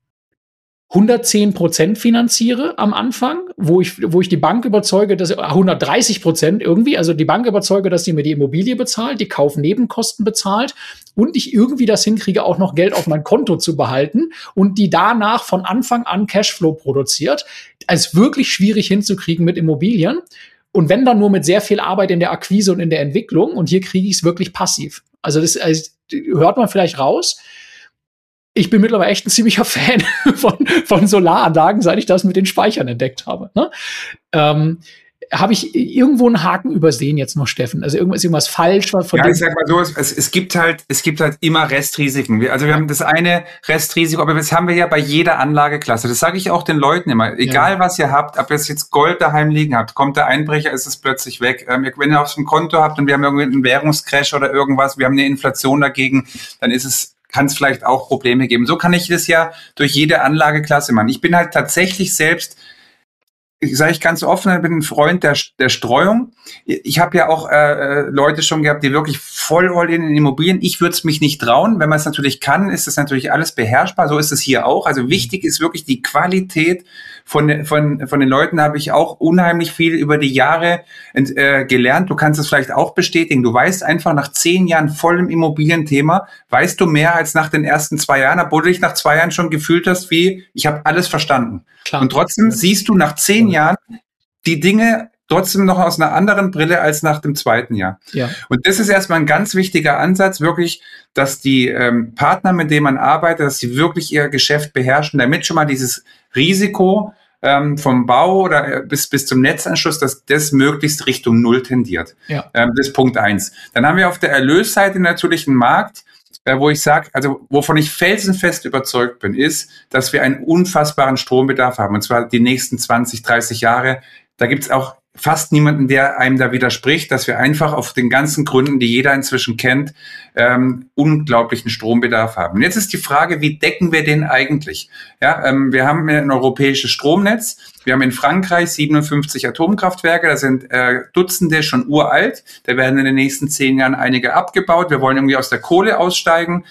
110% finanziere am Anfang, wo ich die Bank überzeuge, dass 130% irgendwie, also die Bank überzeuge, dass sie mir die Immobilie bezahlt, die Kaufnebenkosten bezahlt und ich irgendwie das hinkriege, auch noch Geld auf mein Konto zu behalten und die danach von Anfang an Cashflow produziert, als wirklich schwierig hinzukriegen mit Immobilien. Und wenn dann nur mit sehr viel Arbeit in der Akquise und in der Entwicklung, und hier kriege ich es wirklich passiv. Also das hört man vielleicht raus. Ich bin mittlerweile echt ein ziemlicher Fan von Solaranlagen, seit ich das mit den Speichern entdeckt habe. Ne? Habe ich irgendwo einen Haken übersehen jetzt noch, Steffen? Also irgendwas falsch? Ich sag mal so, es gibt halt immer Restrisiken. Also wir haben das eine Restrisiko, aber das haben wir ja bei jeder Anlageklasse. Das sage ich auch den Leuten immer. Egal was ihr habt, ob ihr jetzt Gold daheim liegen habt, kommt der Einbrecher, ist es plötzlich weg. Wenn ihr auf dem Konto habt und wir haben irgendwie einen Währungscrash oder irgendwas, wir haben eine Inflation dagegen, dann kann es vielleicht auch Probleme geben. So kann ich das ja durch jede Anlageklasse machen. Ich bin halt tatsächlich selbst, sage ich ganz offen, ich bin ein Freund der Streuung. Ich habe ja auch Leute schon gehabt, die wirklich voll all in Immobilien. Ich würde es mich nicht trauen. Wenn man es natürlich kann, ist es natürlich alles beherrschbar. So ist es hier auch. Also wichtig ist wirklich die Qualität von den Leuten. Habe ich auch unheimlich viel über die Jahre gelernt. Du kannst es vielleicht auch bestätigen. Du weißt einfach nach 10 Jahren voll im Immobilienthema, weißt du mehr als nach den ersten 2 Jahren, obwohl du dich nach 2 Jahren schon gefühlt hast, wie ich habe alles verstanden. Klar. Und trotzdem siehst du nach 10 Jahren die Dinge trotzdem noch aus einer anderen Brille als nach dem 2. Jahr. Ja. Und das ist erstmal ein ganz wichtiger Ansatz, wirklich, dass die Partner, mit denen man arbeitet, dass sie wirklich ihr Geschäft beherrschen, damit schon mal dieses Risiko vom Bau oder bis zum Netzanschluss, dass das möglichst Richtung Null tendiert. Ja. Das ist Punkt 1. Dann haben wir auf der Erlösseite natürlich einen Markt, wo ich sage, also wovon ich felsenfest überzeugt bin, ist, dass wir einen unfassbaren Strombedarf haben, und zwar die nächsten 20, 30 Jahre. Da gibt's auch fast niemanden, der einem da widerspricht, dass wir einfach auf den ganzen Gründen, die jeder inzwischen kennt, unglaublichen Strombedarf haben. Und jetzt ist die Frage, wie decken wir den eigentlich? Ja, wir haben ein europäisches Stromnetz. Wir haben in Frankreich 57 Atomkraftwerke. Da sind Dutzende schon uralt. Da werden in den nächsten 10 Jahren einige abgebaut. Wir wollen irgendwie aus der Kohle aussteigen.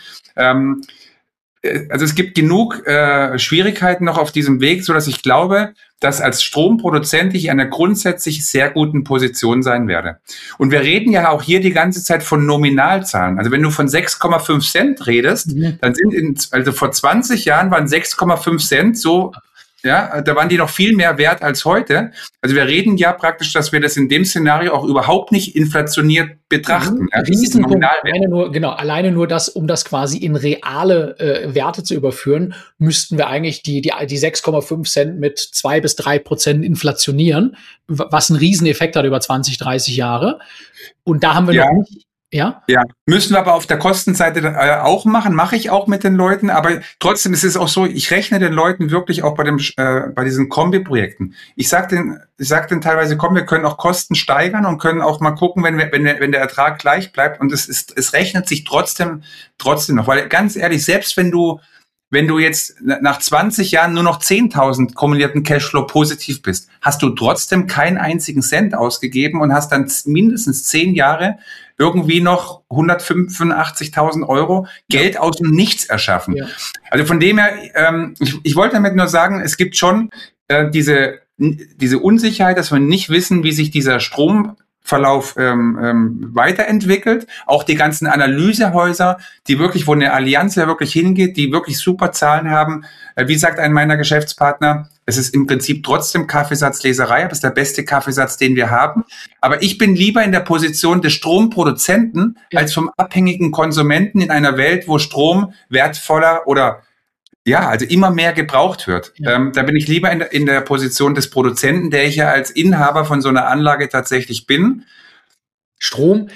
Also es gibt genug Schwierigkeiten noch auf diesem Weg, so dass ich glaube, dass als Stromproduzent ich in einer grundsätzlich sehr guten Position sein werde. Und wir reden ja auch hier die ganze Zeit von Nominalzahlen. Also wenn du von 6,5 Cent redest, dann also vor 20 Jahren waren 6,5 Cent so, ja, da waren die noch viel mehr wert als heute. Also wir reden ja praktisch, dass wir das in dem Szenario auch überhaupt nicht inflationiert betrachten. Ja, Riesenpunkt, alleine nur das, um das quasi in reale Werte zu überführen, müssten wir eigentlich die 6,5 Cent mit 2 bis 3% inflationieren, was einen Rieseneffekt hat über 20, 30 Jahre. Und da haben wir noch nicht. Ja, müssen wir aber auf der Kostenseite auch machen, mache ich auch mit den Leuten, aber trotzdem ist es auch so, ich rechne den Leuten wirklich auch bei diesen Kombi-Projekten. Ich sag denen teilweise, komm, wir können auch Kosten steigern und können auch mal gucken, wenn der Ertrag gleich bleibt, und es rechnet sich trotzdem noch, weil ganz ehrlich, selbst wenn du jetzt nach 20 Jahren nur noch 10.000 kumulierten Cashflow positiv bist, hast du trotzdem keinen einzigen Cent ausgegeben und hast dann mindestens 10 Jahre irgendwie noch 185.000 Euro Geld aus dem Nichts erschaffen. Ja. Also von dem her, ich wollte damit nur sagen, es gibt schon diese Unsicherheit, dass wir nicht wissen, wie sich dieser Stromverlauf weiterentwickelt. Auch die ganzen Analysehäuser, die wirklich, wo eine Allianz ja wirklich hingeht, die wirklich super Zahlen haben. Wie sagt ein meiner Geschäftspartner, es ist im Prinzip trotzdem Kaffeesatzleserei, aber es ist der beste Kaffeesatz, den wir haben. Aber ich bin lieber in der Position des Stromproduzenten als vom abhängigen Konsumenten in einer Welt, wo Strom wertvoller oder also immer mehr gebraucht wird. Ja. Da bin ich lieber in der Position des Produzenten, der ich ja als Inhaber von so einer Anlage tatsächlich bin. Strom,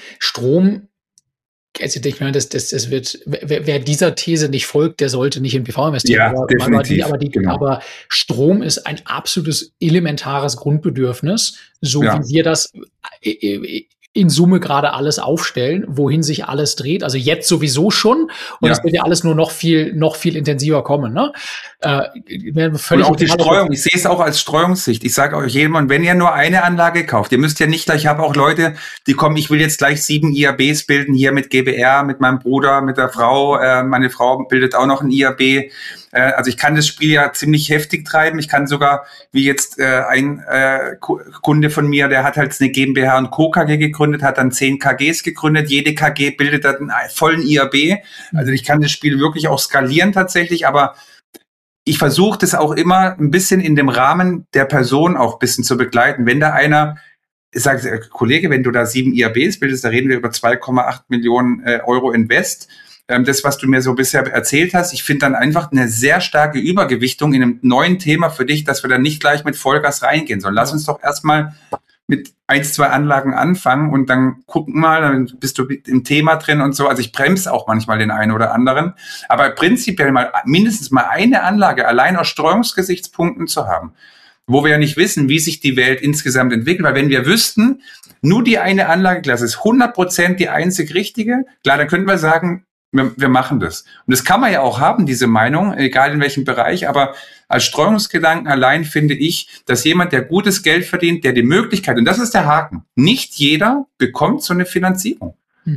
also ich meine, das wird, wer dieser These nicht folgt, der sollte nicht in PV investieren. Ja, definitiv. Aber Strom ist ein absolutes elementares Grundbedürfnis, so wie wir das in Summe gerade alles aufstellen, wohin sich alles dreht. Also jetzt sowieso schon. Und es wird ja alles nur noch viel intensiver kommen. Ne? Und auch die Streuung. Ich sehe es auch als Streuungssicht. Ich sage euch jedem, wenn ihr nur eine Anlage kauft, ihr müsst ja nicht gleich, ich habe auch Leute, die kommen, ich will jetzt gleich 7 IABs bilden, hier mit GBR, mit meinem Bruder, mit der Frau. Meine Frau bildet auch noch ein IAB. Also ich kann das Spiel ja ziemlich heftig treiben. Ich kann sogar, wie jetzt ein Kunde von mir, der hat halt eine GmbH und Co. KG gegründet, hat dann 10 KGs gegründet. Jede KG bildet dann einen vollen IAB. Also ich kann das Spiel wirklich auch skalieren tatsächlich, aber ich versuche das auch immer ein bisschen in dem Rahmen der Person auch ein bisschen zu begleiten. Wenn da einer sagt, Kollege, wenn du da 7 IABs bildest, da reden wir über 2,8 Millionen Euro Invest. Das, was du mir so bisher erzählt hast, ich finde dann einfach eine sehr starke Übergewichtung in einem neuen Thema für dich, dass wir dann nicht gleich mit Vollgas reingehen sollen. Lass uns doch erstmal mit 1, 2 Anlagen anfangen und dann gucken mal, dann bist du im Thema drin und so. Also ich bremse auch manchmal den einen oder anderen. Aber prinzipiell mal mindestens mal eine Anlage allein aus Streuungsgesichtspunkten zu haben, wo wir ja nicht wissen, wie sich die Welt insgesamt entwickelt. Weil wenn wir wüssten, nur die eine Anlageklasse ist 100% die einzig richtige, klar, dann könnten wir sagen, wir machen das. Und das kann man ja auch haben, diese Meinung, egal in welchem Bereich. Aber als Streuungsgedanken allein finde ich, dass jemand, der gutes Geld verdient, der die Möglichkeit, und das ist der Haken, nicht jeder bekommt so eine Finanzierung. Mhm.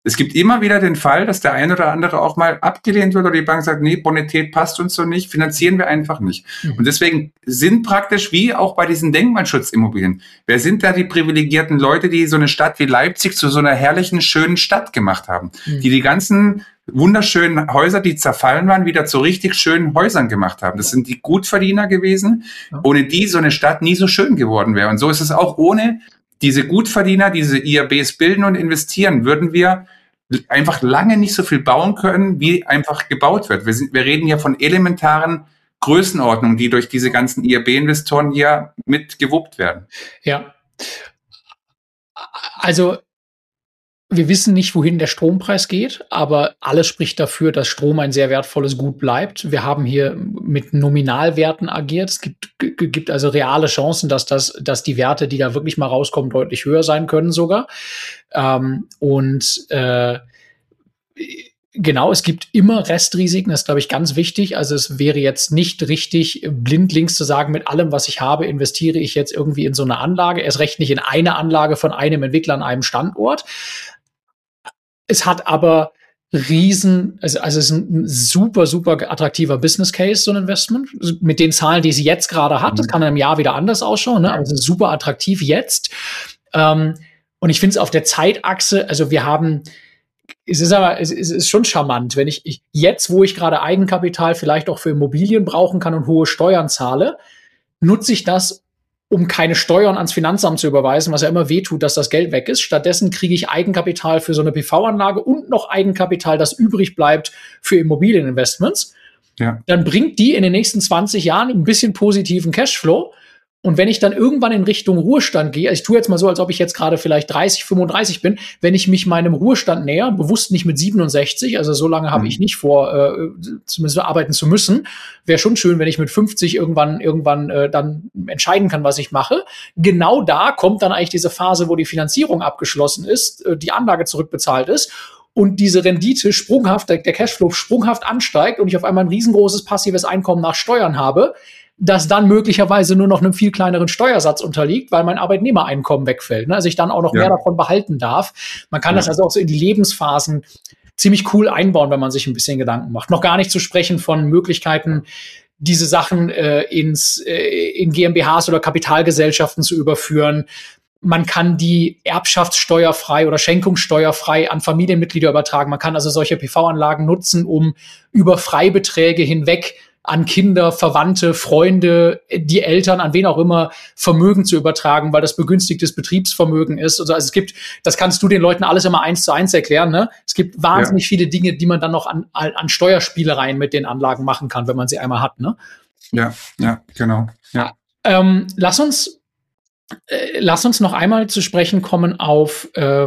Es gibt immer wieder den Fall, dass der ein oder andere auch mal abgelehnt wird oder die Bank sagt, nee, Bonität passt uns so nicht, finanzieren wir einfach nicht. Und deswegen sind praktisch wie auch bei diesen Denkmalschutzimmobilien, wer sind da die privilegierten Leute, die so eine Stadt wie Leipzig zu so einer herrlichen, schönen Stadt gemacht haben, die ganzen wunderschönen Häuser, die zerfallen waren, wieder zu richtig schönen Häusern gemacht haben. Das sind die Gutverdiener gewesen, ohne die so eine Stadt nie so schön geworden wäre. Und so ist es auch ohne diese Gutverdiener, diese IABs bilden und investieren, würden wir einfach lange nicht so viel bauen können, wie einfach gebaut wird. Wir reden hier von elementaren Größenordnungen, die durch diese ganzen IAB-Investoren hier mit gewuppt werden. Ja. Also wir wissen nicht, wohin der Strompreis geht, aber alles spricht dafür, dass Strom ein sehr wertvolles Gut bleibt. Wir haben hier mit Nominalwerten agiert. Es gibt also reale Chancen, dass die Werte, die da wirklich mal rauskommen, deutlich höher sein können sogar. Genau, es gibt immer Restrisiken, das ist, glaube ich, ganz wichtig. Also es wäre jetzt nicht richtig, blindlings zu sagen, mit allem, was ich habe, investiere ich jetzt irgendwie in so eine Anlage. Erst recht nicht in eine Anlage von einem Entwickler an einem Standort. Es hat aber also es ist ein super, super attraktiver Business Case, so ein Investment. Mit den Zahlen, die sie jetzt gerade hat, das kann in einem Jahr wieder anders ausschauen, ne? Aber es ist super attraktiv jetzt. Und ich finde es auf der Zeitachse, also es ist schon charmant, wenn ich jetzt, wo ich gerade Eigenkapital vielleicht auch für Immobilien brauchen kann und hohe Steuern zahle, nutze ich das, um keine Steuern ans Finanzamt zu überweisen, was ja immer wehtut, dass das Geld weg ist. Stattdessen kriege ich Eigenkapital für so eine PV-Anlage und noch Eigenkapital, das übrig bleibt für Immobilieninvestments. Ja. Dann bringt die in den nächsten 20 Jahren ein bisschen positiven Cashflow. Und wenn ich dann irgendwann in Richtung Ruhestand gehe, also ich tue jetzt mal so, als ob ich jetzt gerade vielleicht 30, 35 bin, wenn ich mich meinem Ruhestand näher, bewusst nicht mit 67, also so lange habe ich nicht vor, zumindest arbeiten zu müssen, wäre schon schön, wenn ich mit 50 irgendwann dann entscheiden kann, was ich mache. Genau da kommt dann eigentlich diese Phase, wo die Finanzierung abgeschlossen ist, die Anlage zurückbezahlt ist und diese Rendite sprunghaft, der Cashflow sprunghaft ansteigt und ich auf einmal ein riesengroßes passives Einkommen nach Steuern habe, das dann möglicherweise nur noch einem viel kleineren Steuersatz unterliegt, weil mein Arbeitnehmereinkommen wegfällt. Ne? Also ich dann auch noch mehr davon behalten darf. Man kann das also auch so in die Lebensphasen ziemlich cool einbauen, wenn man sich ein bisschen Gedanken macht. Noch gar nicht zu sprechen von Möglichkeiten, diese Sachen in GmbHs oder Kapitalgesellschaften zu überführen. Man kann die erbschaftssteuerfrei oder schenkungssteuerfrei an Familienmitglieder übertragen. Man kann also solche PV-Anlagen nutzen, um über Freibeträge hinweg an Kinder, Verwandte, Freunde, die Eltern, an wen auch immer, Vermögen zu übertragen, weil das begünstigtes Betriebsvermögen ist. Also es gibt, das kannst du den Leuten alles immer 1:1 erklären, ne? Es gibt wahnsinnig viele Dinge, die man dann noch an Steuerspielereien mit den Anlagen machen kann, wenn man sie einmal hat, ne? Ja, genau. Ja. Lass uns noch einmal zu sprechen kommen auf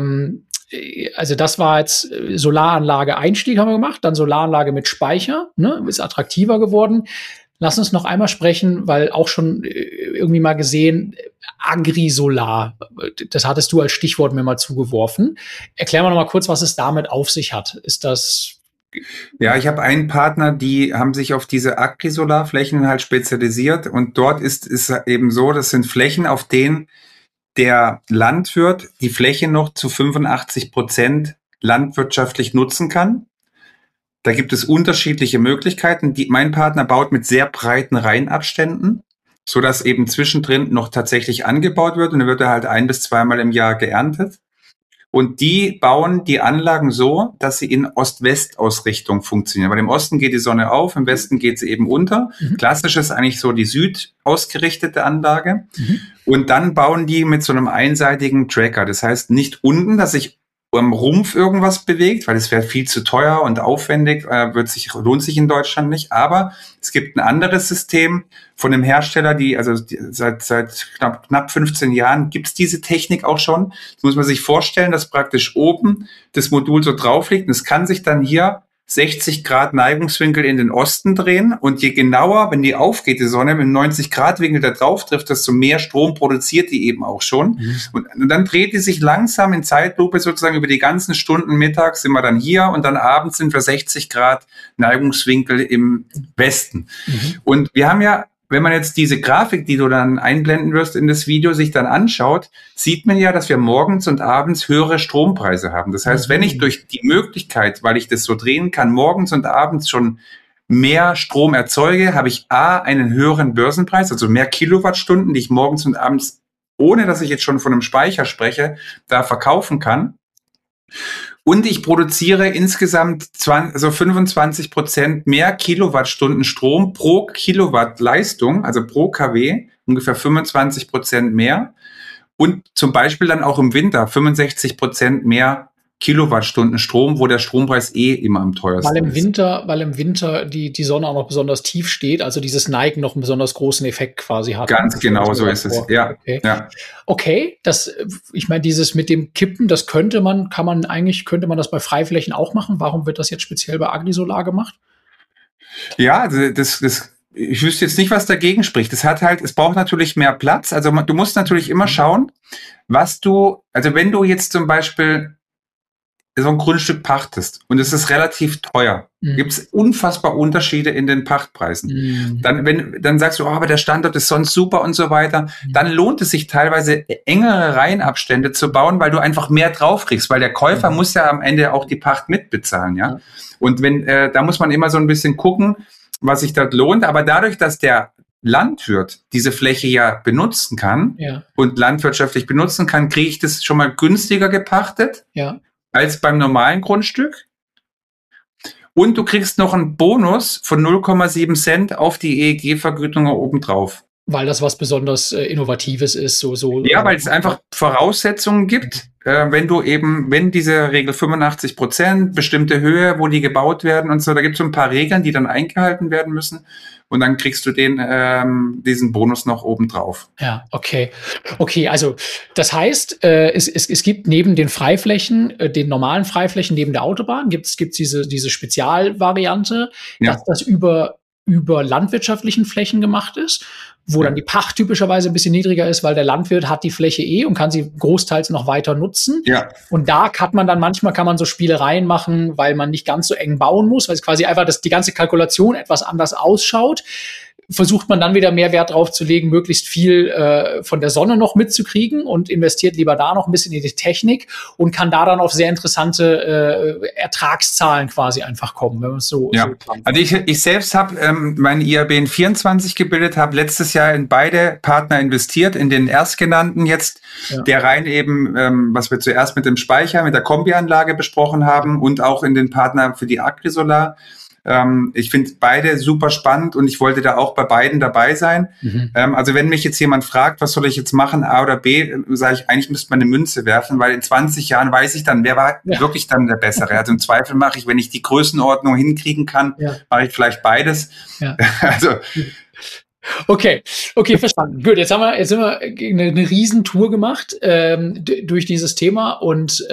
also das war jetzt Solaranlage Einstieg haben wir gemacht, dann Solaranlage mit Speicher, ne, ist attraktiver geworden. Lass uns noch einmal sprechen, weil auch schon irgendwie mal gesehen, Agrisolar, das hattest du als Stichwort mir mal zugeworfen. Erklär mal noch mal kurz, was es damit auf sich hat. Ist das... Ja, ich habe einen Partner, die haben sich auf diese Agrisolarflächen halt spezialisiert und dort ist eben so, das sind Flächen, auf denen der Landwirt die Fläche noch zu 85% landwirtschaftlich nutzen kann. Da gibt es unterschiedliche Möglichkeiten. Mein Partner baut mit sehr breiten Reihenabständen, sodass eben zwischendrin noch tatsächlich angebaut wird und dann wird er halt 1- bis 2-mal im Jahr geerntet. Und die bauen die Anlagen so, dass sie in Ost-West-Ausrichtung funktionieren. Weil im Osten geht die Sonne auf, im Westen geht sie eben unter. Klassisch ist eigentlich so die südausgerichtete Anlage. Und dann bauen die mit so einem einseitigen Tracker. Das heißt nicht unten, dass sich am Rumpf irgendwas bewegt, weil es wäre viel zu teuer und aufwendig, lohnt sich in Deutschland nicht. Aber es gibt ein anderes System von einem Hersteller, seit knapp 15 Jahren gibt's diese Technik auch schon. Das muss man sich vorstellen, dass praktisch oben das Modul so drauf liegt und es kann sich dann hier 60 Grad Neigungswinkel in den Osten drehen und je genauer, wenn die aufgeht, die Sonne mit 90 Grad Winkel da drauf trifft, desto mehr Strom produziert die eben auch schon. Und dann dreht die sich langsam in Zeitlupe sozusagen über die ganzen Stunden mittags sind wir dann hier und dann abends sind wir 60 Grad Neigungswinkel im Westen. Und wir haben ja, wenn man jetzt diese Grafik, die du dann einblenden wirst in das Video, sich dann anschaut, sieht man ja, dass wir morgens und abends höhere Strompreise haben. Das heißt, wenn ich durch die Möglichkeit, weil ich das so drehen kann, morgens und abends schon mehr Strom erzeuge, habe ich einen höheren Börsenpreis, also mehr Kilowattstunden, die ich morgens und abends, ohne dass ich jetzt schon von einem Speicher spreche, da verkaufen kann. Und ich produziere insgesamt 25% mehr Kilowattstunden Strom pro Kilowatt Leistung, also pro kW, ungefähr 25% mehr. Und zum Beispiel dann auch im Winter 65% mehr Kilowattstunden Strom, wo der Strompreis immer am teuersten ist. Weil im Winter die Sonne auch noch besonders tief steht, also dieses Neigen noch einen besonders großen Effekt quasi hat. Ganz genau so ist es, ja. Okay, ja. Okay, ich meine, dieses mit dem Kippen, das könnte man das bei Freiflächen auch machen. Warum wird das jetzt speziell bei Agrisolar gemacht? Ja, also ich wüsste jetzt nicht, was dagegen spricht. Es braucht natürlich mehr Platz. Also du musst natürlich immer schauen, also wenn du jetzt zum Beispiel so ein Grundstück pachtest und es ist relativ teuer, gibt es unfassbar Unterschiede in den Pachtpreisen. Dann sagst du, aber der Standort ist sonst super und so weiter. Dann lohnt es sich teilweise engere Reihenabstände zu bauen, weil du einfach mehr drauf kriegst, weil der Käufer muss ja am Ende auch die Pacht mitbezahlen, ja. Und da muss man immer so ein bisschen gucken, was sich dort lohnt. Aber dadurch, dass der Landwirt diese Fläche ja benutzen kann und landwirtschaftlich benutzen kann, kriege ich das schon mal günstiger gepachtet. Ja. Als beim normalen Grundstück. Und du kriegst noch einen Bonus von 0,7 Cent auf die EEG-Vergütung obendrauf. Weil das was besonders Innovatives ist. Ja, weil es einfach Voraussetzungen gibt, wenn diese Regel 85%, bestimmte Höhe, wo die gebaut werden und so, da gibt es so ein paar Regeln, die dann eingehalten werden müssen. Und dann kriegst du diesen Bonus noch obendrauf. Ja, okay. Okay, also das heißt, es gibt neben den Freiflächen, den normalen Freiflächen neben der Autobahn, gibt's diese Spezialvariante, dass das über landwirtschaftlichen Flächen gemacht ist, wo dann die Pacht typischerweise ein bisschen niedriger ist, weil der Landwirt hat die Fläche und kann sie großteils noch weiter nutzen. Ja. Und da kann man so Spielereien machen, weil man nicht ganz so eng bauen muss, weil es quasi einfach die ganze Kalkulation etwas anders ausschaut. Versucht man dann wieder mehr Wert drauf zu legen, möglichst viel von der Sonne noch mitzukriegen und investiert lieber da noch ein bisschen in die Technik und kann da dann auf sehr interessante Ertragszahlen quasi einfach kommen, wenn man es so. Ja, also ich selbst habe mein IAB in 24 gebildet, habe letztes Jahr in beide Partner investiert, in den erstgenannten jetzt, der rein eben, was wir zuerst mit dem Speicher, mit der Kombianlage besprochen haben und auch in den Partner für die Agrisolar. Ich finde beide super spannend und ich wollte da auch bei beiden dabei sein. Also wenn mich jetzt jemand fragt, was soll ich jetzt machen, A oder B, sage ich, eigentlich müsste man eine Münze werfen, weil in 20 Jahren weiß ich dann, wer war wirklich dann der Bessere. Also im Zweifel mache ich, wenn ich die Größenordnung hinkriegen kann, mache ich vielleicht beides. Ja. Also Okay, verstanden. Gut, jetzt haben wir eine Riesentour gemacht durch dieses Thema und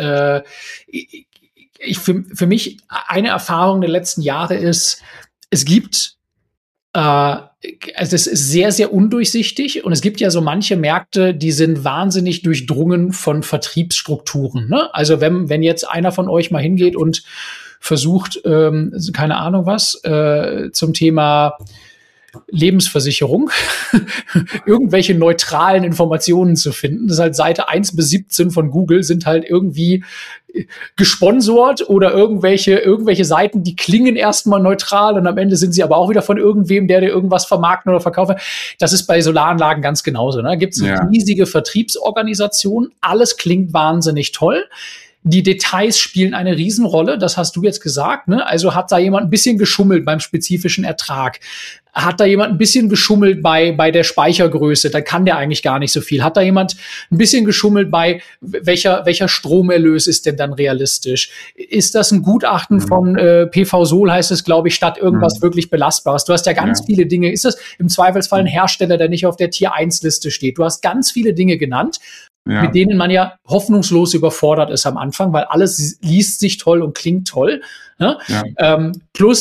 für mich eine Erfahrung der letzten Jahre ist, es gibt, also es ist sehr, sehr undurchsichtig und es gibt ja so manche Märkte, die sind wahnsinnig durchdrungen von Vertriebsstrukturen, ne? Also wenn jetzt einer von euch mal hingeht und versucht, keine Ahnung was, zum Thema Lebensversicherung, irgendwelche neutralen Informationen zu finden. Das ist halt Seite 1 bis 17 von Google sind halt irgendwie gesponsort oder irgendwelche Seiten, die klingen erstmal neutral und am Ende sind sie aber auch wieder von irgendwem, der dir irgendwas vermarkten oder verkaufen. Das ist bei Solaranlagen ganz genauso. Da gibt es eine riesige Vertriebsorganisation. Alles klingt wahnsinnig toll. Die Details spielen eine Riesenrolle, das hast du jetzt gesagt, ne? Also hat da jemand ein bisschen geschummelt beim spezifischen Ertrag? Hat da jemand ein bisschen geschummelt bei der Speichergröße? Da kann der eigentlich gar nicht so viel. Hat da jemand ein bisschen geschummelt bei welcher Stromerlös ist denn dann realistisch? Ist das ein Gutachten von PV Sol, heißt es, glaube ich, statt irgendwas wirklich Belastbares? Du hast ja ganz viele Dinge. Ist das im Zweifelsfall ein Hersteller, der nicht auf der Tier-1-Liste steht? Du hast ganz viele Dinge genannt, mit denen man ja hoffnungslos überfordert ist am Anfang, weil alles liest sich toll und klingt toll. Ne? Plus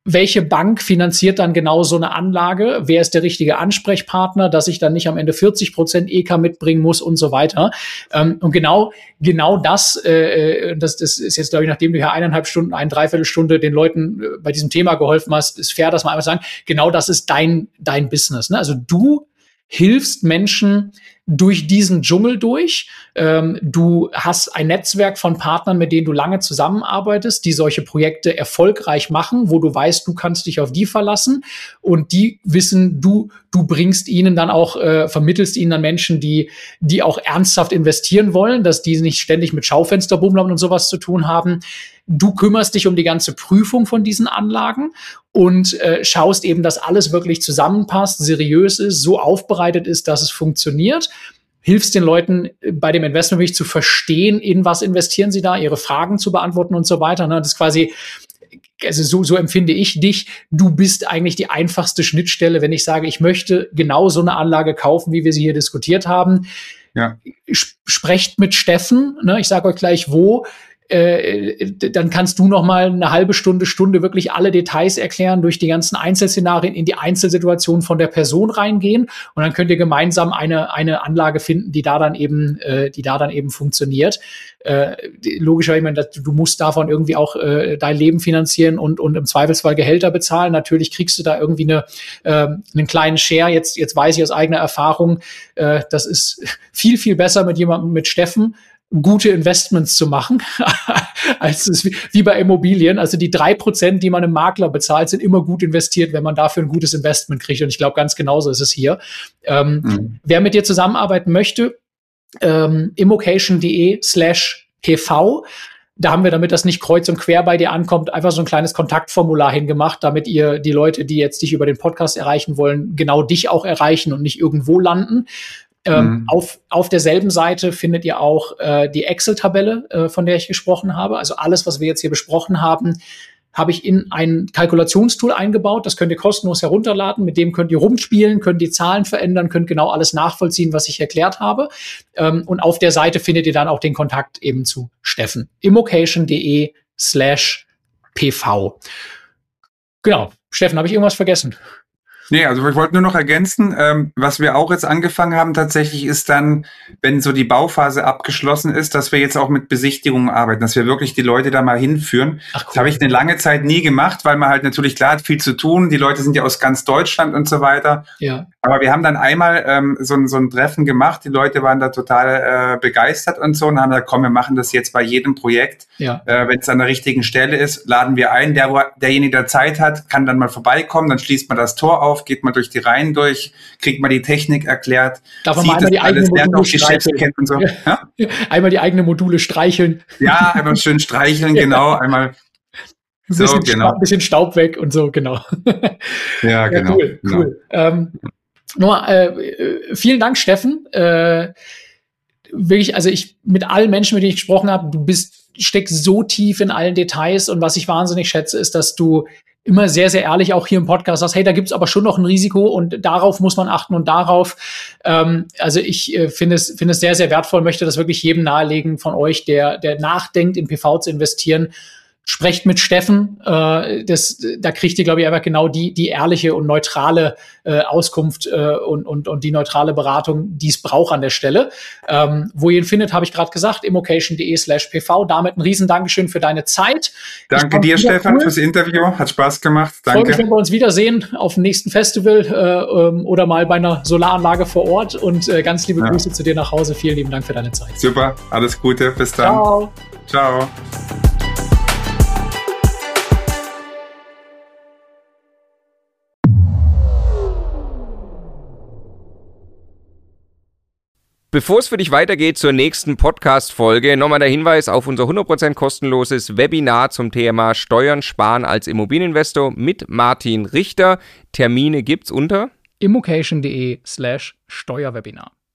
welche Bank finanziert dann genau so eine Anlage? Wer ist der richtige Ansprechpartner, dass ich dann nicht am Ende 40% EK mitbringen muss und so weiter? Und genau das ist jetzt, glaube ich, nachdem du hier 1,5 Stunden, 1,75 Stunde den Leuten bei diesem Thema geholfen hast, ist fair, dass man einfach sagen, genau das ist dein Business. Ne? Also du hilfst Menschen durch diesen Dschungel durch. Du hast ein Netzwerk von Partnern, mit denen du lange zusammenarbeitest, die solche Projekte erfolgreich machen, wo du weißt, du kannst dich auf die verlassen und die wissen, du bringst ihnen dann auch, vermittelst ihnen dann Menschen, die auch ernsthaft investieren wollen, dass die nicht ständig mit Schaufensterbummlern und sowas zu tun haben. Du kümmerst dich um die ganze Prüfung von diesen Anlagen und schaust eben, dass alles wirklich zusammenpasst, seriös ist, so aufbereitet ist, dass es funktioniert. Hilfst den Leuten bei dem Investment wirklich zu verstehen, in was investieren sie da, ihre Fragen zu beantworten und so weiter. Das ist quasi, also so empfinde ich dich. Du bist eigentlich die einfachste Schnittstelle, wenn ich sage, ich möchte genau so eine Anlage kaufen, wie wir sie hier diskutiert haben. Ja. Sprecht mit Steffen, ne? Ich sage euch gleich wo. Dann kannst du noch mal eine halbe Stunde wirklich alle Details erklären, durch die ganzen Einzelszenarien in die Einzelsituation von der Person reingehen und dann könnt ihr gemeinsam eine Anlage finden, die da dann eben funktioniert. Logischerweise, ich meine, du musst davon irgendwie auch dein Leben finanzieren und im Zweifelsfall Gehälter bezahlen. Natürlich kriegst du da irgendwie einen kleinen Share. Jetzt weiß ich aus eigener Erfahrung, das ist viel, viel besser mit Steffen gute Investments zu machen, als es wie bei Immobilien. Also die 3%, die man im Makler bezahlt, sind immer gut investiert, wenn man dafür ein gutes Investment kriegt. Und ich glaube, ganz genauso ist es hier. Wer mit dir zusammenarbeiten möchte, immocation.de/pv. Da haben wir, damit das nicht kreuz und quer bei dir ankommt, einfach so ein kleines Kontaktformular hingemacht, damit ihr die Leute, die jetzt dich über den Podcast erreichen wollen, genau dich auch erreichen und nicht irgendwo landen. Auf derselben Seite findet ihr auch die Excel-Tabelle, von der ich gesprochen habe. Also alles, was wir jetzt hier besprochen haben, habe ich in ein Kalkulationstool eingebaut. Das könnt ihr kostenlos herunterladen. Mit dem könnt ihr rumspielen, könnt die Zahlen verändern, könnt genau alles nachvollziehen, was ich erklärt habe. Und auf der Seite findet ihr dann auch den Kontakt eben zu Steffen. immocation.de/pv. Genau. Steffen, habe ich irgendwas vergessen? Nee, also ich wollte nur noch ergänzen, was wir auch jetzt angefangen haben tatsächlich ist dann, wenn so die Bauphase abgeschlossen ist, dass wir jetzt auch mit Besichtigungen arbeiten, dass wir wirklich die Leute da mal hinführen. Ach, cool. Das habe ich eine lange Zeit nie gemacht, weil man halt natürlich, klar, hat viel zu tun. Die Leute sind ja aus ganz Deutschland und so weiter. Ja. Aber wir haben dann einmal so ein Treffen gemacht. Die Leute waren da total begeistert und so und haben gesagt, komm, wir machen das jetzt bei jedem Projekt. Ja. Wenn es an der richtigen Stelle ist, laden wir ein. Derjenige, der Zeit hat, kann dann mal vorbeikommen. Dann schließt man das Tor auf, geht mal durch die Reihen durch, kriegt mal die Technik erklärt. Darf man mal einmal die eigenen Module streicheln? Und so. Ja? Einmal die eigenen Module streicheln. Ja, einmal schön streicheln, genau. Einmal so, ein bisschen Staub weg und so, genau. Ja, genau. Cool, genau. Cool. Nochmal, vielen Dank, Steffen. Wirklich, also mit allen Menschen, mit denen ich gesprochen habe, steckst so tief in allen Details und was ich wahnsinnig schätze, ist, dass du immer sehr, sehr ehrlich auch hier im Podcast sagst, hey, da gibt's aber schon noch ein Risiko und darauf muss man achten und darauf. Also ich finde es sehr, sehr wertvoll, möchte das wirklich jedem nahelegen von euch, der nachdenkt, in PV zu investieren. Sprecht mit Steffen, da kriegt ihr, glaube ich, einfach genau die ehrliche und neutrale Auskunft und die neutrale Beratung, die es braucht an der Stelle. Wo ihr ihn findet, habe ich gerade gesagt, immocation.de/pv. Damit ein riesen Dankeschön für deine Zeit. Danke dir, Stefan, fürs Interview. Hat Spaß gemacht. Danke. Freue mich, wenn wir uns wiedersehen auf dem nächsten Festival oder mal bei einer Solaranlage vor Ort. Und ganz liebe Grüße zu dir nach Hause. Vielen lieben Dank für deine Zeit. Super, alles Gute. Bis dann. Ciao. Ciao. Bevor es für dich weitergeht zur nächsten Podcast-Folge, nochmal der Hinweis auf unser 100% kostenloses Webinar zum Thema Steuern sparen als Immobilieninvestor mit Martin Richter. Termine gibt's unter immocation.de/Steuerwebinar.